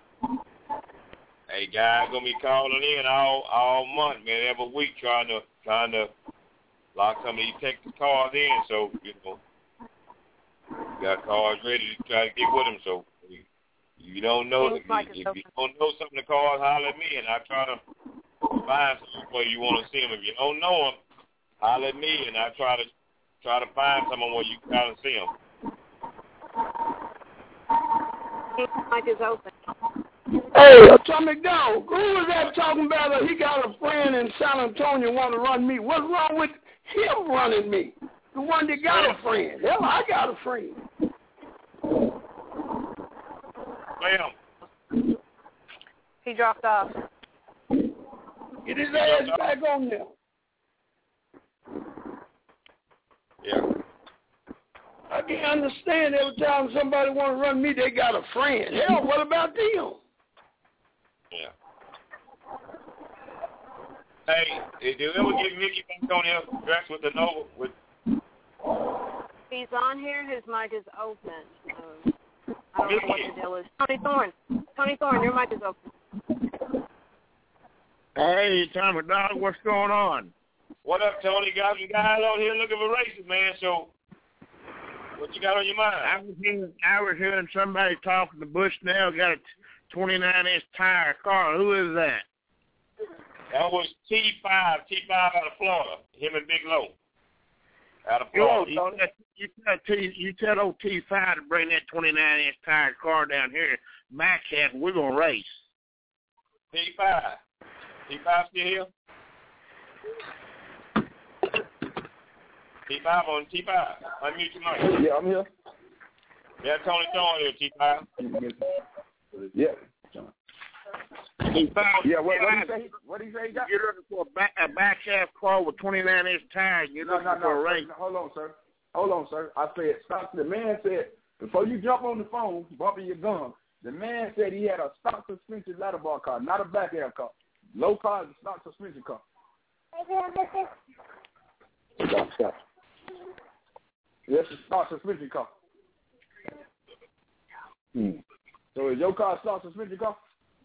hey, guys, gonna be calling in all all month, man, every week, trying to trying to lock some of these Texas cars in. So you know, got cars ready to try to get with them. So you, you don't know if, like you, if you don't know some of the cars, holler at me, and I try to find some where you want to see them. If you don't know them, holler at me, and I try to try to find someone where you can kind of see them. His mic is open. Hey, Atomic Dog, who was that talking about uh, he got a friend in San Antonio want to run me? What's wrong with him running me? The one that got a friend. Hell, I got a friend. Ma'am. He dropped off. Get his ass back on there. Yeah. I can't understand every time somebody want to run me, they got a friend. Hell, what about them? Yeah. Hey, did you ever get Mickey back on here dressed with the Nova? With He's on here. His mic is open. Um, I don't know what the deal is. Tony Thorne. Tony Thorne, your mic is open. Hey, Tommy Dog, what's going on? What up, Tony? Got you guys out here looking for races, man. So, what you got on your mind? I was hearing, I was hearing somebody talking to Bushnell got a twenty-nine inch tire car. Who is that? That was T five, T five out of Florida. Him and Big Low. Out of Florida. You, you, you, tell T, you tell old T five to bring that twenty-nine inch tire car down here. My cat, we're going to race. T five. T five still here? T five on T five. Unmute your mic. Yeah, I'm here. Yeah, Tony Thorne here, T five. Yeah. T five. Yeah, what, what did he say? What did he say he got? You're looking for a back, a back half car with twenty-nine inch tires. You're No, looking no, no, for a race. no. Hold on, sir. Hold on, sir. I said, stop. The man said, before you jump on the phone, bumping your gum, the man said he had a stock suspension ladder bar car, not a back half car. Low car is a stock suspension car. Stop, stop. Yes, it's a stock suspension car. Hmm. So is your car a stock suspension car?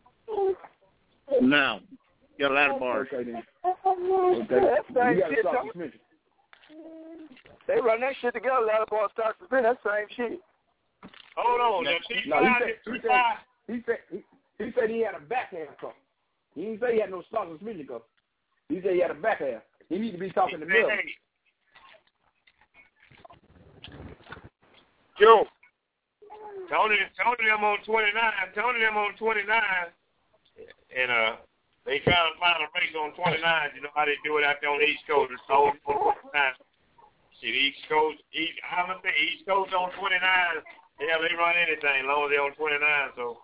No. Got a ladder bar. Okay, then. Okay. That's You same got a shit, stock Tony. suspension. They run that shit together, ladder bar, stock suspension. That's the same shit. Hold on. Now, T No, he five, said, T he said, five. he said, he, he said he had a back half car. He didn't say he had no stock suspension car. He said he had a back half. He need to be talking to Hey, Miller. hey. Joe. Tony, Tony them on twenty-nine. Tony them on twenty-nine. And uh, they trying to find a race on twenty-nine. You know how they do it out there on the East Coast. It's all on twenty-nine. See, the East Coast, East, I'm gonna say East Coast on twenty-nine. Yeah, they run anything as long as they're on twenty-nine. So.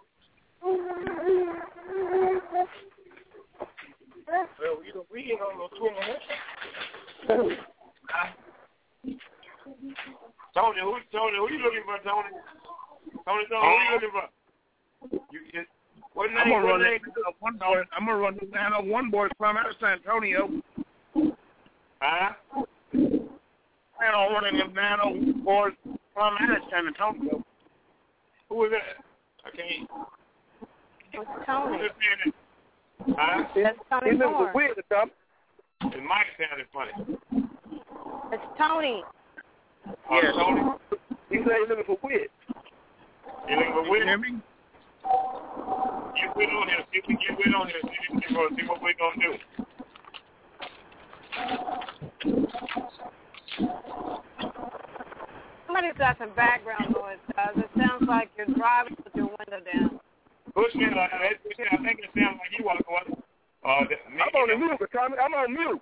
Well, you know, we ain't on no twenty-nine. Tony, who, Tony, who you looking for, Tony? Tony, Tony, who you looking for? You get, what name? I'm gonna what run name? that one boy. I'm gonna run this nine oh one boy from out of San Antonio. Huh? I don't run them nine oh one boys from out of San Antonio. Who is that? I can't. It's Tony. Huh? That's Tony He's looking for Thorne. weird, Tom. His mic sounded funny. It's Tony. Oh, Yes. Tony? He said he's looking for weird. You looking for You Whit? hear me? Get Whit on here. See if we get Whit on here. See, see, what- see what we're going to do. Somebody's got some background noise, guys. It sounds like you're driving with your window down. Bushman, uh, I think it sounds like you want to go up. Uh, the, I'm on the mute, Tommy. I'm on mute.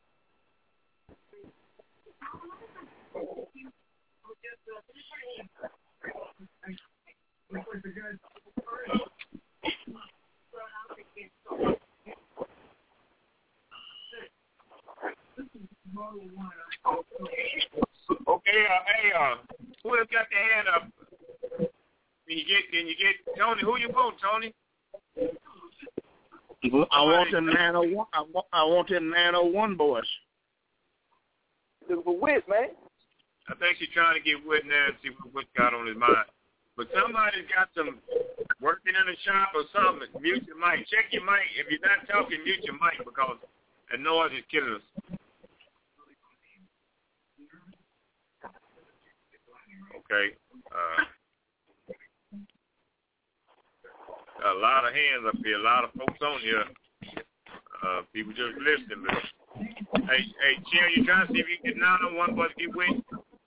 Okay, uh, hey, uh, who has got their hand up? Can you get, can you get, Tony, who you vote, Tony? I want them nine oh one. I want, I want them nine oh one boys. looking for Wiz, man. I think she's trying to get Wiz now and see what Wiz got on his mind. But somebody's got some working in the shop or something. Mute your mic. Check your mic. If you're not talking, mute your mic because the noise is killing us. Okay. Uh, a lot of hands up here. A lot of folks on here. Uh, people just listening. But hey, hey, Chair, you trying to see if you can get nine on one, but get win?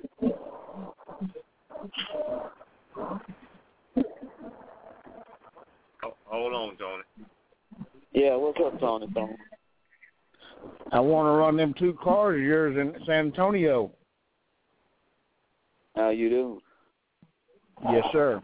Oh, hold on, Tony. Yeah, what's up, Tony? Tony? I want to run them two cars of yours in San Antonio. How you doing? Yes, sir.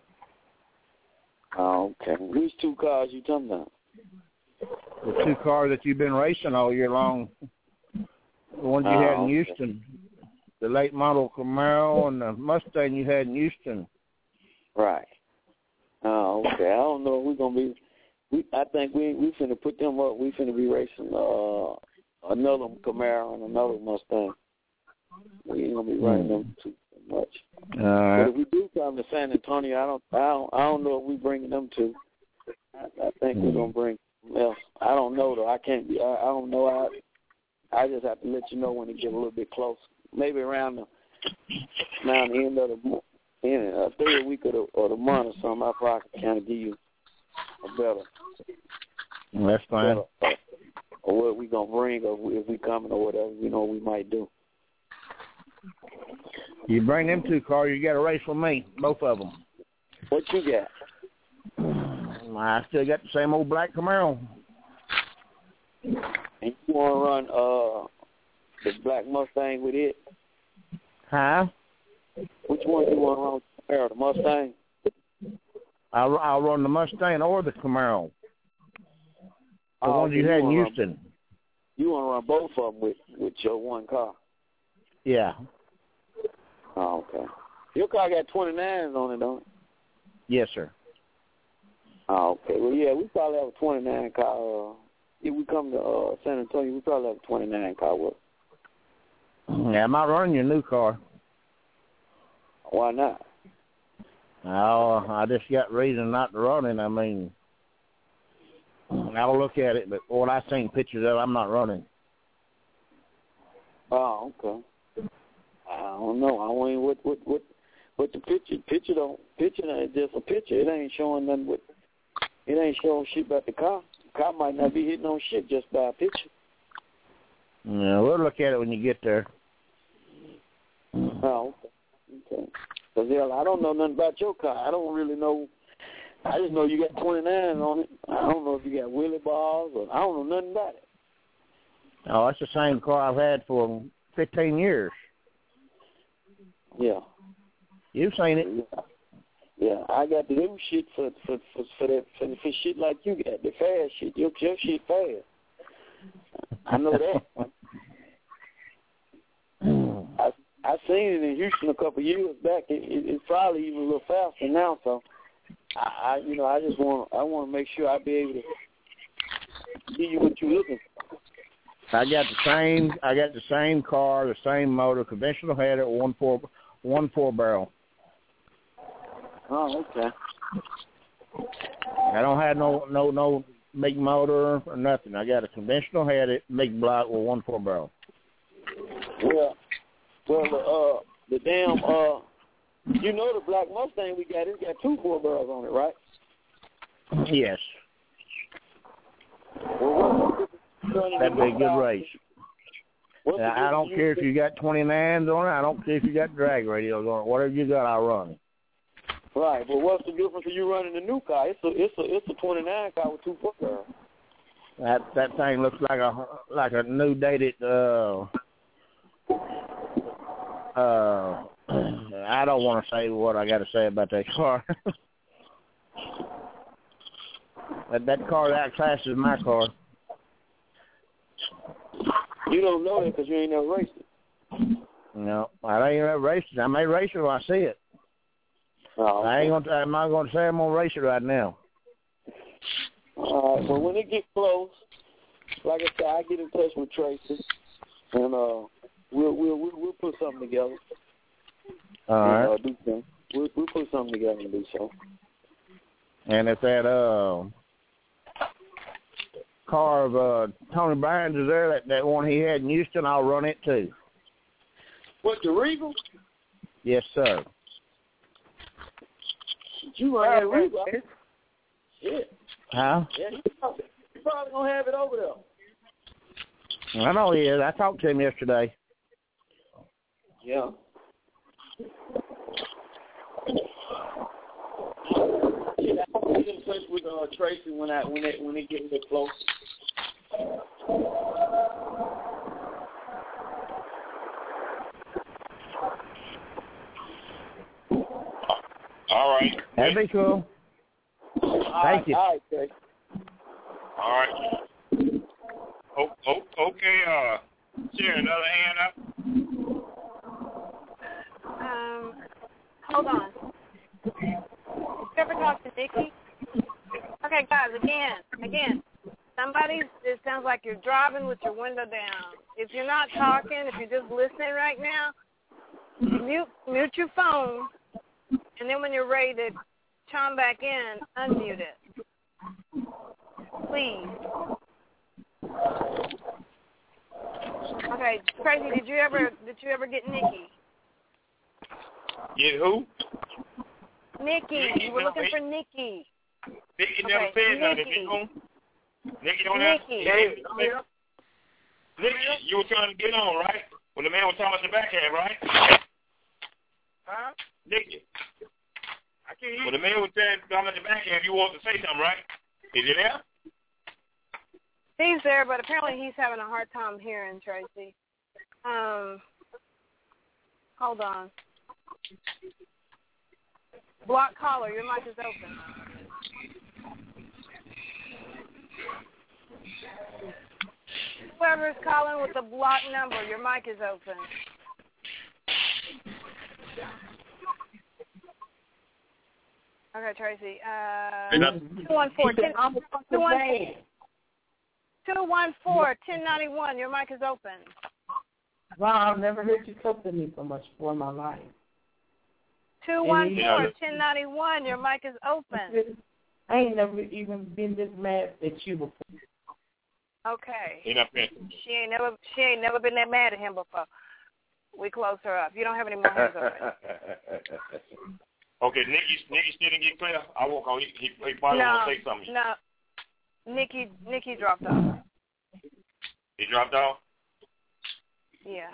Oh, okay. Which two cars you talking about? The two cars that you've been racing all year long. The ones you oh, had in okay. Houston. The late model Camaro and the Mustang you had in Houston. Right. Oh, okay. I don't know if we're going to be... We, I think we we finna put them up. We finna be racing uh, another Camaro and another Mustang. We ain't gonna be riding them too much. All right. But if we do come to San Antonio, I don't I don't I don't know if we bringing them to. I, I think mm. we're gonna bring something else. I don't know though. I can't be. I, I don't know. I I just have to let you know when it get a little bit close. Maybe around the around the end of the in uh, third week of the or the month or something. I probably can kind of give you a better. That's fine. Better, uh, or what we gonna bring, or if we coming, or whatever you know we might do. You bring them two cars, you got to race with me, both of them. What you got? I still got the same old black Camaro. And you want to run uh the black Mustang with it? Huh? Which one do you want to run with the Camaro? The Mustang? I'll, I'll run the Mustang or the Camaro. The oh, ones you, you had in Houston. Run, you want to run both of them with, with your one car? Yeah. Oh, okay. Your car got twenty-nines on it, don't it? Yes, sir. Oh, okay. Well, yeah, we probably have a twenty-nine car. Uh, if we come to uh, San Antonio, we probably have a twenty-nine car with us. Yeah, I might run your new car. Why not? Oh, I just got reason not to run it. I mean, I'll look at it, but what I seen pictures of, I'm not running. Oh, okay. I don't know. I mean, what, what, what, what the picture, picture don't, picture ain't just a picture. It ain't showing nothing. With, it ain't showing shit about the car. The car might not be hitting on shit just by a picture. Yeah, we'll look at it when you get there. Oh, okay. Okay. Because yeah, I don't know nothing about your car. I don't really know. I just know you got twenty-nine on it. I don't know if you got wheelie bars or I don't know nothing about it. Oh, that's the same car I've had for fifteen years. Yeah. You've seen it. Yeah, yeah. I got the new shit for for for for that for, for shit like you got the fast shit. Your your shit fast. I know that. I I seen it in Houston a couple of years back. It, it, it's probably even a little faster now. So I, I you know I just want I want to make sure I be able to give you what you're looking for. I got the same. I got the same car, the same motor, conventional header, one four, one four barrel. Oh, okay. I don't have no no no big motor or nothing. I got a conventional header, big block with one four barrel. Well, well, the uh, the damn uh, you know the black Mustang we got, it's got two four barrels on it, right? Yes. Well, what, that'd be a good race. I don't care if you got twenty-nines on it. I don't care if you got drag radios on it. Whatever you got, I'll run it. Right, but what's the difference of you running the new car? It's a it's a it's a twenty-nine car with two foot barrels. That that thing looks like a like a new dated. Uh, uh, I don't want to say what I got to say about that car. that that car that class is my car. You don't know that because you ain't never raced it. No, I ain't never raced it. I may race it when I see it. Oh, okay. I ain't gonna. I'm not gonna say I'm gonna race it right now. All right. Well, when it gets close, like I said, I get in touch with Tracy, and uh, we'll we'll we'll, we'll put something together. All and, right. Uh, do something. We'll we'll put something together and do so. And if that uh, car of uh, Tony Barnes is there, that, that one he had in Houston, I'll run it too. What, the Regal? Yes, sir. You run that Regal? Yeah. Huh? Yeah. You probably, you probably gonna have it over there. I know he is. I talked to him yesterday. Yeah. I'll get in touch with uh, Tracy when I when it when it gets a bit close. All right. That'd be cool. All Thank right, you. All right, Jay. All right. Oh, oh, okay. Uh, Sharon, another hand up. Um, hold on. Did you ever talk to Nikki? Okay, guys, again, again. Somebody, it sounds like you're driving with your window down. If you're not talking, if you're just listening right now, mute, mute your phone, and then when you're ready to chime back in, unmute it. Please. Okay, Tracy, did you ever did you ever get Nikki? Get who? Nikki, you were looking for Nikki. Nikki never Okay, said nothing. Nikki. Nikki, Nikki don't Nikki. have. Nikki, Nikki, you were trying to get on, right? When the man was talking about the backhand, right? Huh? Nikki. I can't hear. When the man was talking about the backhand, you wanted to say something, right? Is he there? He's there, but apparently he's having a hard time hearing Tracy. Um, hold on. Block caller, your mic is open. Whoever's calling with the block number, your mic is open. Okay, Tracy. Uh, two one four ten ninety-one. Your mic is open. Wow, I've never heard you talk to me so much before in my life. Two one four ten ninety-one. Your mic is open. I ain't never even been this mad at you before. Okay. He not paying. She ain't never. She ain't never been that mad at him before. We close her up. You don't have any more hands already. Okay, Nikki, Nikki still didn't get clear. I won't call. He, he, he probably no, want to say something. No, Nikki, Nikki dropped off. He dropped off. Yeah.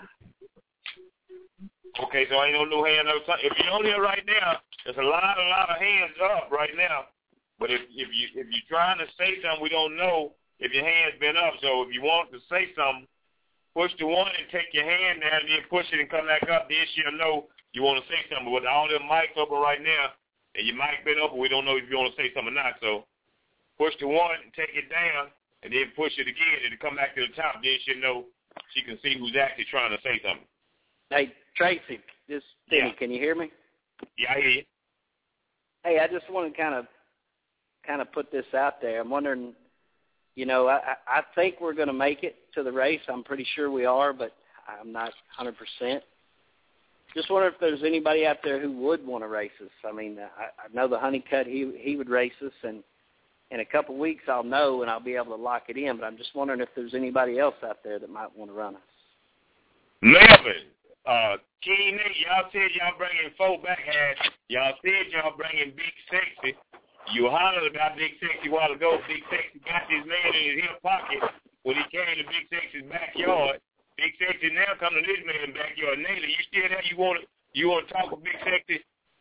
Okay, so ain't no new hand up. If you're on here right now, there's a lot, a lot of hands up right now. But if if you if you're trying to say something, we don't know if your hand's been up. So if you want to say something, push the one and take your hand down, and then push it and come back up. Then she'll know you want to say something. With all the mics open right now, and your mic been open, we don't know if you want to say something or not. So push the one and take it down, and then push it again, and come back to the top. Then she'll know she can see who's actually trying to say something. Hey, Tracy, this Timmy, Yeah. Can you hear me? Yeah, I hear you. Hey, I just want to kind of kind of put this out there. I'm wondering, you know, I, I think we're going to make it to the race. I'm pretty sure we are, but I'm not one hundred percent. Just wonder if there's anybody out there who would want to race us. I mean, I, I know the Honeycutt, he he would race us, and in a couple of weeks I'll know and I'll be able to lock it in, but I'm just wondering if there's anybody else out there that might want to run us. Melvin, uh, King Nate, y'all said y'all bringing four backhand. Y'all said y'all bringing Big Sexy. You hollered about Big Sexy a while ago. Big Sexy got his man in his hip pocket when he came to Big Sexy's backyard. Big Sexy now come to this man's backyard. Naylor, you still there? You want to you want to talk with Big Sexy?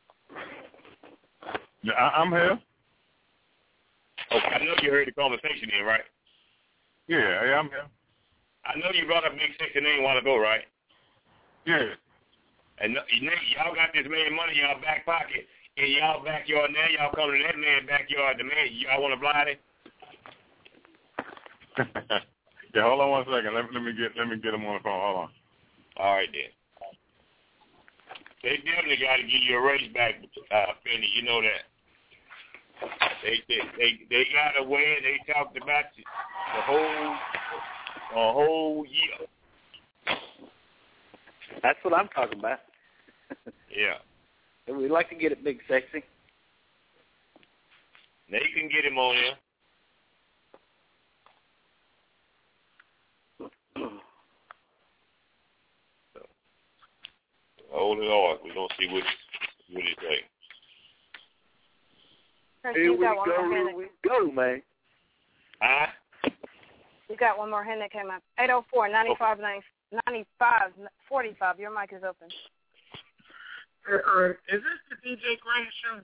Yeah, I, I'm here. Okay, I know you heard the conversation then, right? Yeah, yeah, I'm here. I know you brought up Big Sexy name a while ago, right? Yeah. And y'all got this man money in y'all back pocket, in y'all backyard. Now y'all coming to that man's backyard. The man, y'all want to blind him? Yeah, hold on one second. Let, let me get let me get him on the phone. Hold on. All right then. They definitely got to give you a race back, uh, Penny. You know that. They they they, they got a way. They talked about the whole a whole year. That's what I'm talking about. Yeah. We'd like to get it Big Sexy. Now you can get him on here. So, hold it on. We're going to see what, what he say. Here we got one go, more here hand we go, man. Huh? You got one more hand that came up. eight oh four, ninety-five, ninety-five, forty-five. Your mic is open. Uh, uh, is this the D J Grant show?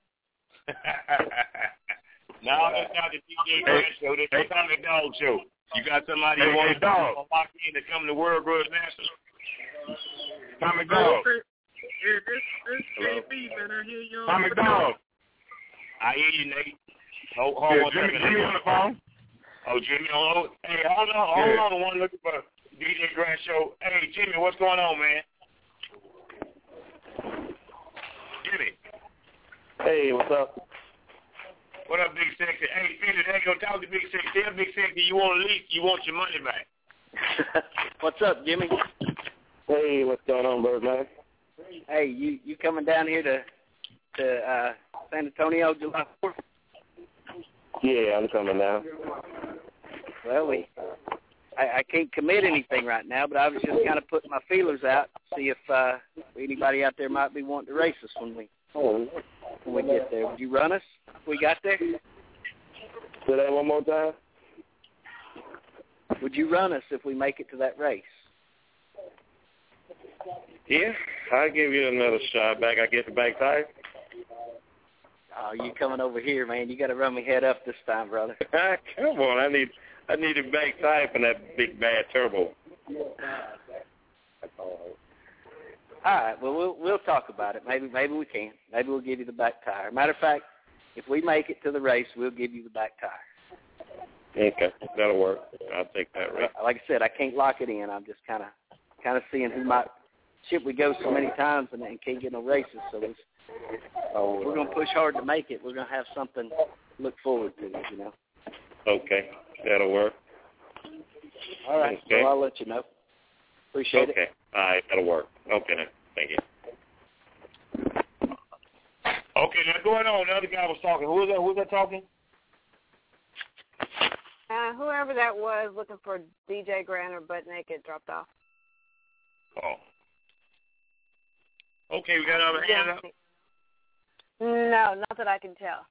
No, that's not the D J Grant show. That's the Tommy Dog show. You got somebody Hey, who wants hey, dog. to lock in to come to World Grudge National? Tommy Dog. Yeah, this this J B, man. I hear you on Tommy the Dog. I hear you, Nate. Hold, hold Yeah, one Jimmy, second. Jimmy on the phone. Oh, Jimmy, hold, hey, hold on, hold Yeah. on. I want to look for D J Grant show. Hey, Jimmy, what's going on, man? Jimmy. Hey, what's up? What up, Big Sexy? Hey, Peter, they gonna talk to Big Sexy. Tell Big Sexy you want to lease, you want your money back. What's up, Jimmy? Hey, what's going on, Birdman? Hey, you you coming down here to to uh, San Antonio July fourth? Yeah, I'm coming down. Well, we I, I can't commit anything right now, but I was just kind of putting my feelers out, see if uh, anybody out there might be wanting to race us when we when we get there. Would you run us if we got there? Say that one more time. Would you run us if we make it to that race? Yeah, I'll give you another shot back. I get the back tire. Oh, you coming over here, man? You got to run me head up this time, brother. Come on, I need I need a back tire for that big bad turbo. All right, well, we'll we'll talk about it. Maybe maybe we can. Maybe we'll give you the back tire. Matter of fact, if we make it to the race, we'll give you the back tire. Okay, that'll work. I'll take that race. Like I said, I can't lock it in. I'm just kind of kind of seeing who might. Shit, we go so many times and, and can't get no races, so it's, oh, we're gonna push hard to make it. We're gonna have something to look forward to, you know. Okay, that'll work. All right, Okay. well, I'll let you know. Appreciate okay. it. All right, that'll work. Okay, then. Thank you. Okay, now going on. The other guy was talking. Who was that? Who was that talking? Uh, whoever that was looking for D J Grant or Butt Naked dropped off. Oh. Okay, we got another hand up. No, not that I can tell.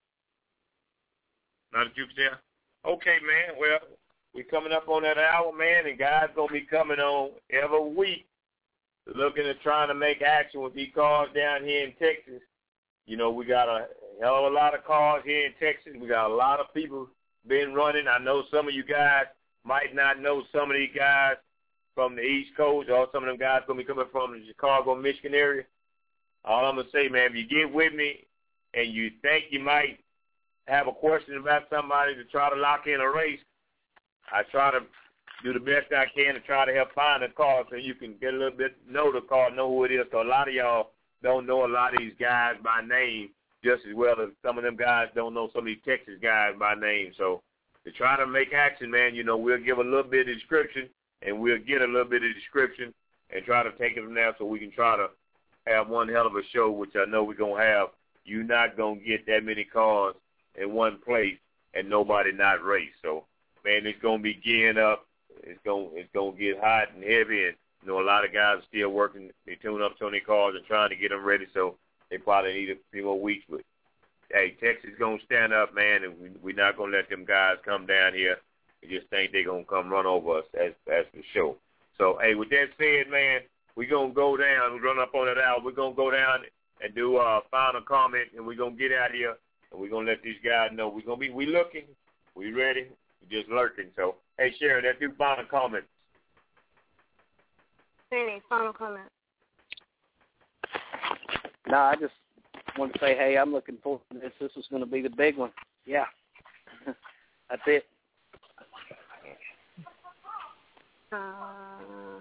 Not that you can tell? Okay, man. Well, we coming up on that hour, man, and guys going to be coming on every week looking at trying to make action with these cars down here in Texas. You know, we got a hell of a lot of cars here in Texas. We got a lot of people been running. I know some of you guys might not know some of these guys from the East Coast, or some of them guys going to be coming from the Chicago, Michigan area. All I'm going to say, man, if you get with me and you think you might have a question about somebody to try to lock in a race, I try to do the best I can to try to help find a car so you can get a little bit, know the car, know who it is. So a lot of y'all don't know a lot of these guys by name just as well as some of them guys don't know some of these Texas guys by name. So to try to make action, man, you know, we'll give a little bit of description, and we'll get a little bit of description and try to take it from there so we can try to have one hell of a show, which I know we're going to have. You're not going to get that many cars in one place and nobody not race. So, man, it's going to be gearing up. It's going it's going to get hot and heavy, and, you know, a lot of guys are still working. They tune up so many cars and trying to get them ready, so they probably need a few more weeks. But, hey, Texas is going to stand up, man, and we, we're not going to let them guys come down here. We just think they're going to come run over us as, as the show. So, hey, with that said, man, we're going to go down. We run up on that hour. We're going to go down and do a final comment, and we're going to get out of here, and we're going to let these guys know we're going to be, we looking, we ready, we're just lurking. So, hey, Sharon, let's do final comments. Any final comment? No, I just want to say, hey, I'm looking forward to this. This is going to be the big one. Yeah. That's it. Uh,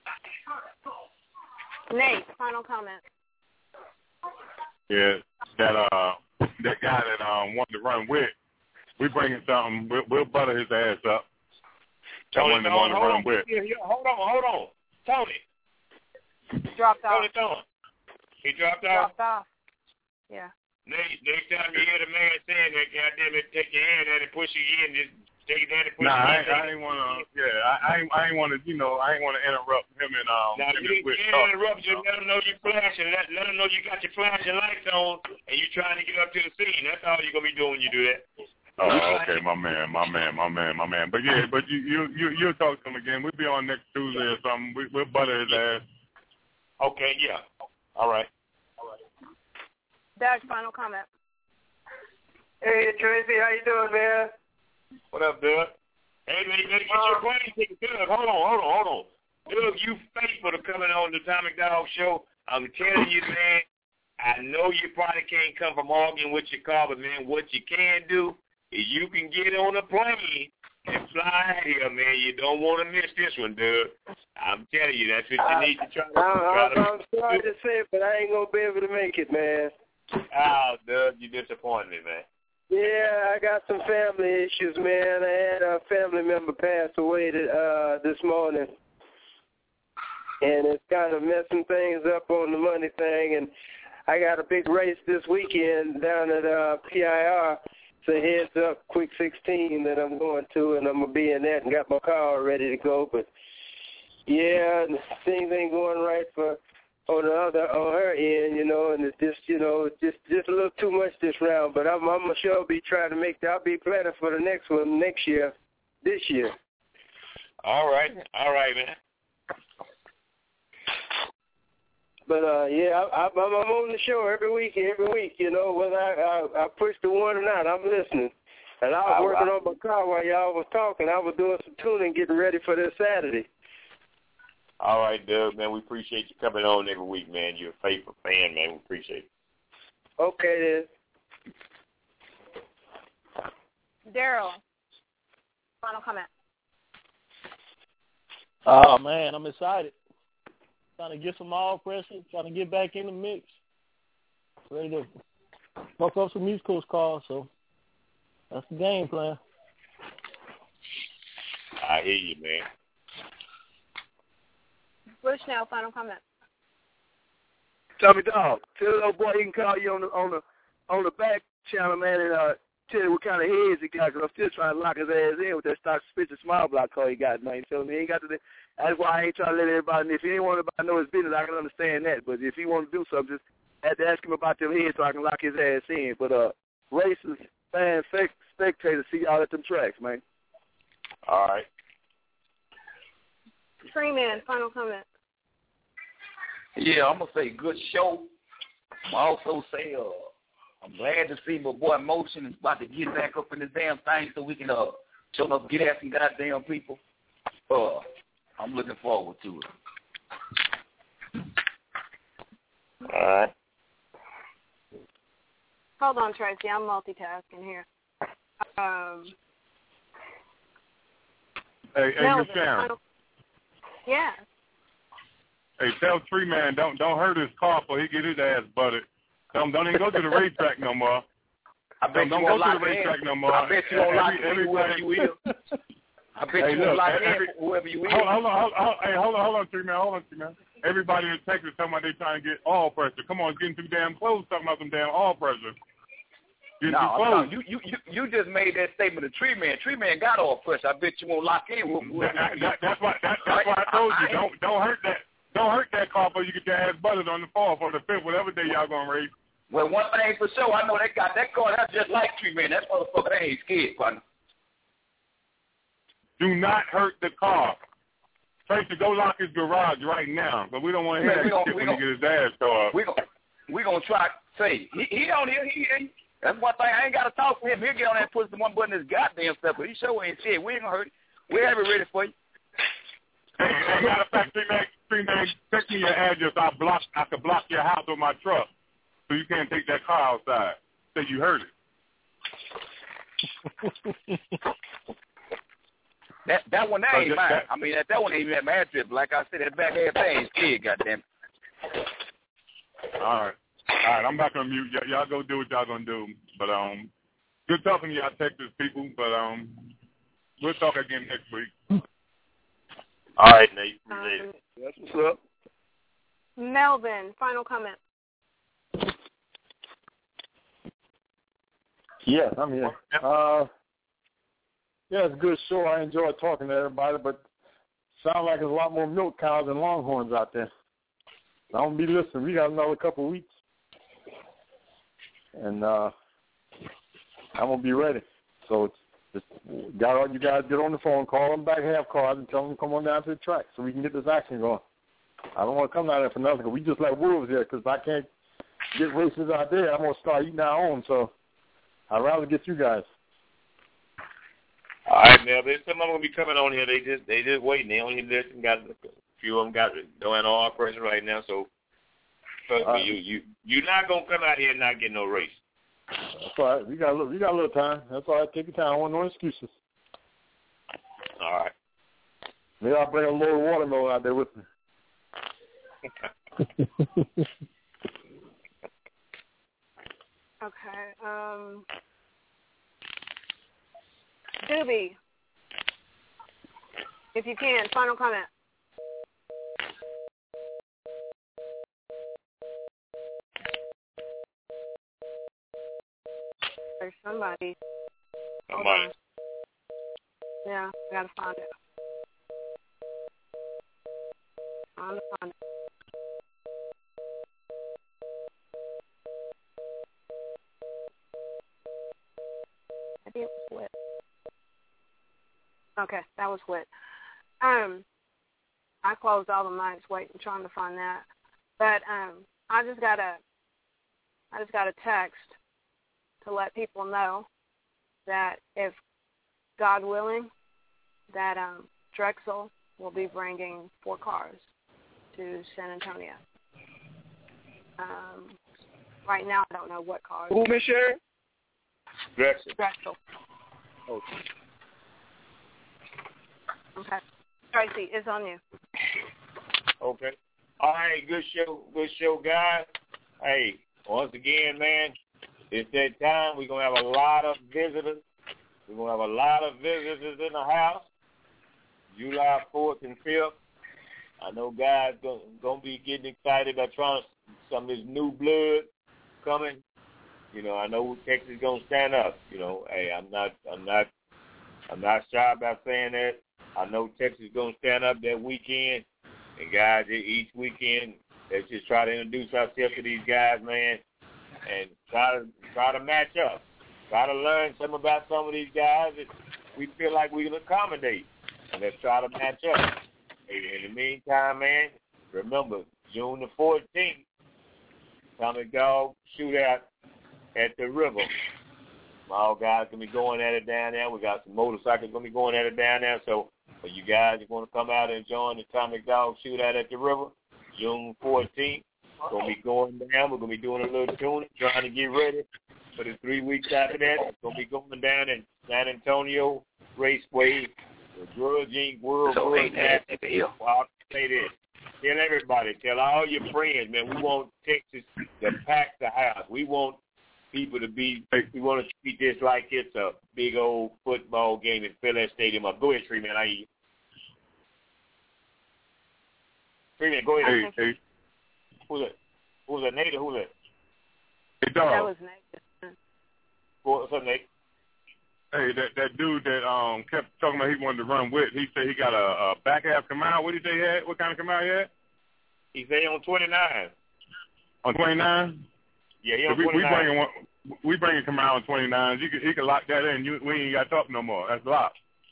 Nate, final comment. Yeah, that uh, that guy that um wanted to run with, we bringing something. We'll, we'll butter his ass up. That Tony, one that hold, wanted to hold run on. with. Yeah, yeah, hold on, hold on. Tony, Dropped off. Hold it on. He dropped off? Dropped off. Yeah. Next, next time you hear the man saying that, goddamn it, take your hand out and push it in, just take it down and push nah, it in. Nah, I, I ain't want to, yeah, I, I ain't, I ain't want to, you know, I ain't want to interrupt him and, um, now, him you and Wick can't talking, interrupt you. you know? Let them know you're flashing. Let, let them know you got your flashing lights on and you're trying to get up to the scene. That's all you're going to be doing when you do that. Oh, okay, my man, my man, my man, my man. But yeah, but you, you, you, you'll talk to him again. We'll be on next Tuesday or something. We, we'll butter his ass. Okay, yeah. All right. Doug, final comment. Hey, Tracy, how you doing, man? What up, Doug? Hey, man, you better get your plane ticket, Doug. Hold on, hold on, hold on. Doug, you faithful to coming on the Atomic Dog Show. I'm telling you, man, I know you probably can't come from Oregon with your car, but, man, what you can do is you can get on a plane and fly here, man. You don't want to miss this one, Doug. I'm telling you, that's what you need to try to do. I'm, I'm sorry to say it, but I ain't going to be able to make it, man. Oh, Doug, you disappointed me, man. Yeah, I got some family issues, man. I had a family member pass away to, uh, this morning, and it's kind of messing things up on the money thing. And I got a big race this weekend down at uh, P I R. It's a heads-up Quick sixteen that I'm going to, and I'm going to be in that and got my car ready to go. But, yeah, things ain't going right for on the other on her end, you know, and it's just, you know, just just a little too much this round. But I'm I'm sure I'll be trying to make that. I'll be planning for the next one next year, this year. All right, all right, man. But uh, yeah, I, I, I'm I'm on the show every week, every week, you know, whether I I, I push the one or not, I'm listening. And I was I, working I, on my car while y'all was talking. I was doing some tuning, getting ready for this Saturday. All right, Doug, man, we appreciate you coming on every week, man. You're a faithful fan, man. We appreciate it. Okay, then. Daryl, final comment. Oh, man, I'm excited. Trying to get some all pressure, trying to get back in the mix. Ready to fuck up some East Coast calls, so that's the game plan. I hear you, man. Bush now, final comment. Tommy Dog, tell the old boy he can call you on the on the on the back channel, man, and uh, tell you what kind of heads he got. Cause I'm still trying to lock his ass in with that stock suspicious small block car he got, man. So he ain't got to. That's why I ain't trying to let everybody. If he ain't want to know his business, I can understand that. But if he want to do something, just have to ask him about them heads so I can lock his ass in. But uh, racers, fans, spectators, see y'all at them tracks, man. All right. Freeman, final comment. Yeah, I'm gonna say good show. I'm also say uh, I'm glad to see my boy Motion is about to get back up in this damn thing so we can uh show up, get at some goddamn people. Uh, I'm looking forward to it. All right. Hold on, Tracy. I'm multitasking here. Um. Hey, hey, Melvin, Miss Sharon. final... Yeah. Hey, tell Tree Man don't don't hurt his car before he get his ass butted. Tell him don't even go to the racetrack no more. I bet don't you go won't to lock the racetrack in. no more. I bet you won't lock every, in whoever you will. I bet hey, you look, won't lock every, in whoever you will. Hold, hold on, hold, hold, hey, hold on, hold on, Tree Man, hold on, Tree Man. Everybody in Texas talking about they trying to get all pressure. Come on, it's getting too damn close. Talking about some damn all pressure. Getting no, too close. no, you, you you you just made that statement to Tree Man. Tree Man got all pressure. I bet you won't lock in. With, with, that, that, that's why that, that's why I told you don't don't hurt that don't hurt that car before you get your ass butted on the fourth or the fifth, whatever day y'all gonna race. Well, one thing for sure, I know they got that car. That's just like Tree Man. That motherfucker, they ain't scared, partner. Do not hurt the car. Tracy, go lock his garage right now, but we don't want to hear Man, that gonna, shit when gonna, he get his ass tore up. We gonna we gonna try. Say he he on here. He ain't. That's one thing. I ain't got to talk to him. He'll get on there and push the one button his goddamn stuff, but he sure ain't shit. We ain't gonna hurt it. We have it ready for you. Hey, hey, matter of fact, Tree Man, Tree Man, text me your address. I block. I can block your house with my truck, so you can't take that car outside. Say you heard it. That that one that So ain't just mine. that- I mean that that one ain't even at my address. But like I said, that back half thing ain't scared. Goddamn. All right. All right, I'm back on mute. Y- y'all go do what y'all gonna do. But um, good talking to y'all Texas people. But um, we'll talk again next week. All right, Nate. Appreciate it. That's what's up. Melvin, final comment. Yes, I'm here. Uh, yeah, it's a good show. I enjoy talking to everybody, but sounds like there's a lot more milk cows and longhorns out there. I'm going to be listening. We got another couple of weeks. And uh, I'm going to be ready. So it's just got all you guys get on the phone, call them back half cars, and tell them to come on down to the track so we can get this action going. I don't want to come down there for nothing because we just let wolves here because I can't get races out there. I'm going to start eating our own. So I'd rather get you guys. All right, now there's some of them gonna be coming on here. They just they just waiting. They only listen. Got a few of them got doing all pressure right now. So trust all me, right. you you you're not gonna come out here and not get no race. That's all right. We got a little, we got a little time. That's all right. Take your time. I want no excuses. All right. Maybe I'll bring a little watermelon out there with me. Okay. Um, Doobie, if you can, final comment. There's somebody. Somebody. Yeah, I gotta find it. I'm gonna find it. Maybe it was Whit. Okay, that was Whit. Um, I closed all the mics waiting, trying to find that. But um, I just got a, I just got a text to let people know that if God willing, that um, Drexel will be bringing four cars to San Antonio. Um, right now, I don't know what cars. Who, Miss Sherry? Drexel. Drexel. Okay. Okay. Tracy, it's on you. Okay. All right, good show, good show, guys. Hey, once again, man, it's that time. We're going to have a lot of visitors. We're going to have a lot of visitors in the house, July fourth and fifth. I know guys going to be getting excited about trying some of this new blood coming. You know, I know Texas is going to stand up. You know, hey, I'm not, I'm not, I'm not shy about saying that. I know Texas is going to stand up that weekend. And guys, each weekend, let's just try to introduce ourselves to these guys, man, and try to try to match up. Try to learn something about some of these guys that we feel like we can accommodate. And let's try to match up. In the meantime, man, remember, June the fourteenth, Tommy Dog shootout at the river. All guys going to be going at it down there. We got some motorcycles going to be going at it down there. So for you guys that want to come out and join the Tommy Dog shootout at the river, June fourteenth, going to be going down. We're going to be doing a little tuning, trying to get ready for the three weeks after that. It's going to be going down in San Antonio Raceway, the World Inc World So World ain't that at the hill. Well, I'll say this. Tell everybody, tell all your friends, man, we want Texas to pack the house. We want people to be, we want to treat this like it's a big old football game at Phillips Stadium. Go ahead, Tree Man. I hear you. Tree Man, go ahead. Hey, hey. Who's that? Who's that? Nate or who's that? Hey, dog. That was Nate. What's up, Nate? Hey, that that dude that um kept talking about he wanted to run with, he said he got a, a back half Camaro. What did he say he had? What kind of Camaro he had? He said on twenty-nine. On twenty-nine? Yeah, he on we, twenty-nine. We bringing one. We bringing Camaro on twenty-nines. You can he can lock that in. You, we ain't got to talk no more. That's locked.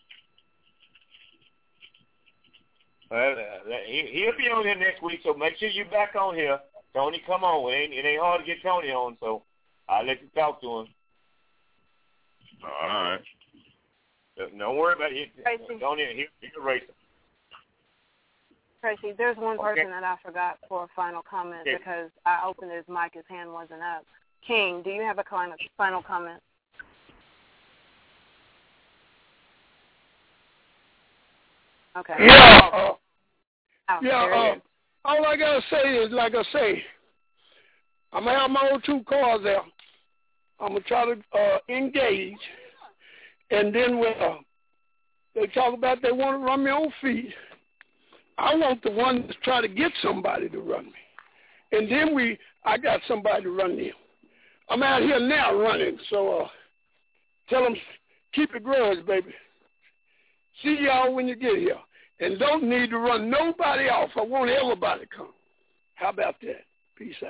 Well, uh, he, he'll be on here next week, so make sure you're back on here. Tony, come on. It ain't, it ain't hard to get Tony on, so I'll let you talk to him. All right. Don't worry about it. Tracy. Tony, he'll, he'll race him. Tracy, there's one person Okay. that I forgot for a final comment Okay. because I opened his mic, his hand wasn't up. King, do you have a final final comment? Okay. Yeah. Uh, Oh, yeah. there it Uh, is. all I gotta say is, like I say, I'm gonna have my own two cars there. I'm gonna try to uh, engage, and then when uh, they talk about they want to run me on feet, I want the one to try to get somebody to run me. and then we, I got somebody to run them. I'm out here now running, so uh, tell them keep it grudge, baby. See y'all when you get here. And don't need to run nobody off. I want everybody to come. How about that? Peace out.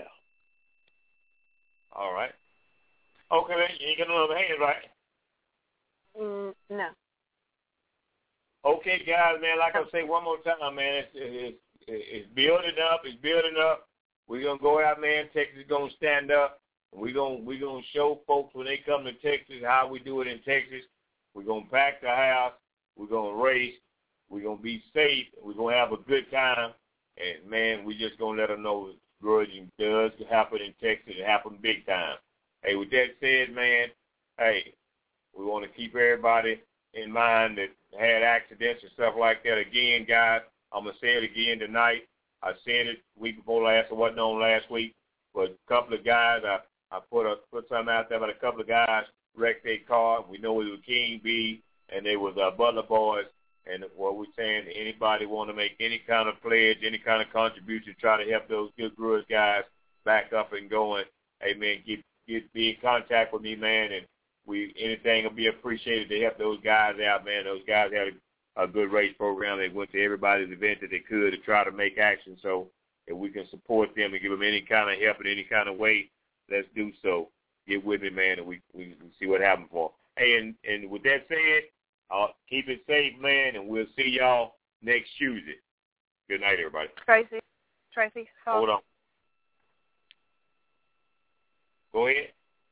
All right. Okay, then you ain't got no other hands, right? Mm, no. Okay, guys, man, like I say one more time, man, it's, it's, it's building up. It's building up. We're going to go out, man. Texas is going to stand up. We're going we gonna show folks when they come to Texas how we do it in Texas. We're going to pack the house. We're going to race. We're going to be safe. We're going to have a good time. And, man, we just going to let them know grudging does happen in Texas. It happened big time. Hey, with that said, man, hey, we want to keep everybody in mind that had accidents and stuff like that. Again, guys, I'm going to say it again tonight. I said it week before last. It wasn't on last week. But a couple of guys, I, I put a, put something out there about a couple of guys wrecked their car. We know it was King B, and they was uh, Butler boys. And what we're saying, anybody want to make any kind of pledge, any kind of contribution, try to help those good grudge guys back up and going, hey, man, get, get be in contact with me, man, and we anything will be appreciated to help those guys out, man. Those guys had a, a good race program. They went to everybody's event that they could to try to make action. So if we can support them and give them any kind of help in any kind of way, let's do so. Get with me, man, and we, we, we see what happens for them. Hey, and, and with that said, Uh, keep it safe, man, and we'll see y'all next Tuesday. Good night, everybody. Tracy, Tracy, hold, hold on. Go ahead.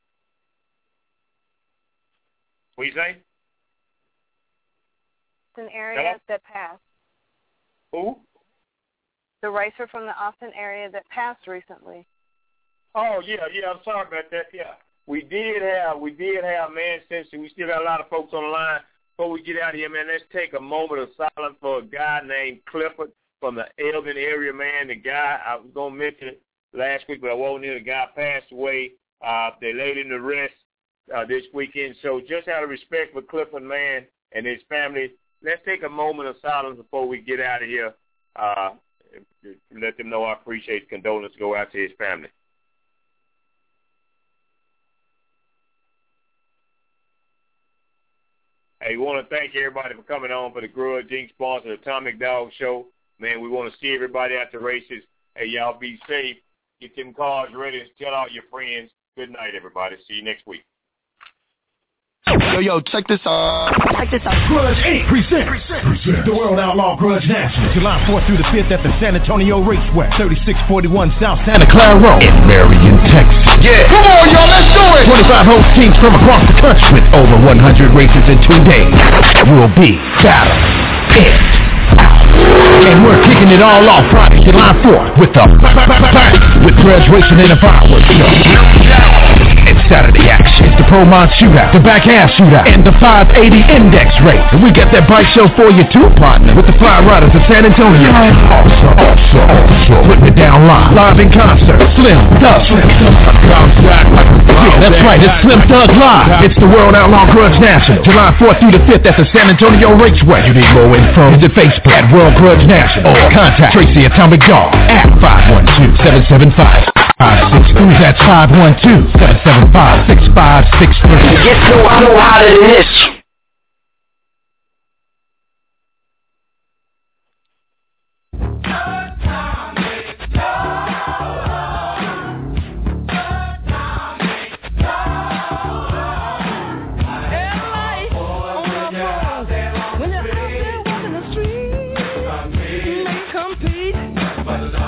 What you say? It's an area Hello? that passed. Who? The racer from the Austin area that passed recently. Oh yeah, yeah. I'm sorry about that. Yeah, we did have, we did have, man. Since we still got a lot of folks on the line. Before we get out of here, man, let's take a moment of silence for a guy named Clifford from the Elgin area, man. The guy, I was going to mention it last week, but I wasn't here. The guy passed away. Uh, they laid him to rest uh, this weekend. So just out of respect for Clifford, man, and his family, let's take a moment of silence before we get out of here. Uh, let them know I appreciate the condolences go out to his family. Hey, we want to thank everybody for coming on for the Grudge Incorporated sponsor, the Atomic Dog Show. Man, we want to see everybody at the races. Hey, y'all be safe. Get them cars ready. Tell all your friends. Good night, everybody. See you next week. Yo, yo, check this out. Check this out. Grudge Incorporated presents the World Outlaw Grudge National, July fourth through the fifth at the San Antonio Raceway, thirty-six forty-one South Santa Clara Road in Marion, Texas. Yeah, come on, y'all, let's do it. twenty-five host teams from across the country with over one hundred races in two days. Will be battling it out. And we're kicking it all off Friday, July fourth with the with Grudge Racing and a fireworks show. And Saturday action. It's the Pro Mod Shootout, the Back Half Shootout, and the five eighty Index Race. And we got that bike show for you too, partner, with the Fly Riders of San Antonio. Also, also, also, putting it down live. Live in concert. Slim Thug. Yeah, that's right. It's Slim Thug Live. It's the World Outlaw Grudge National, July fourth through the fifth at the San Antonio Raceway. You need more info? Visit Facebook at World Grudge National or contact Tracy Atomic Dog at five one two, seven seven five, five six three. That's five one two, seven seven five, six five six three. Get so I know how to this. But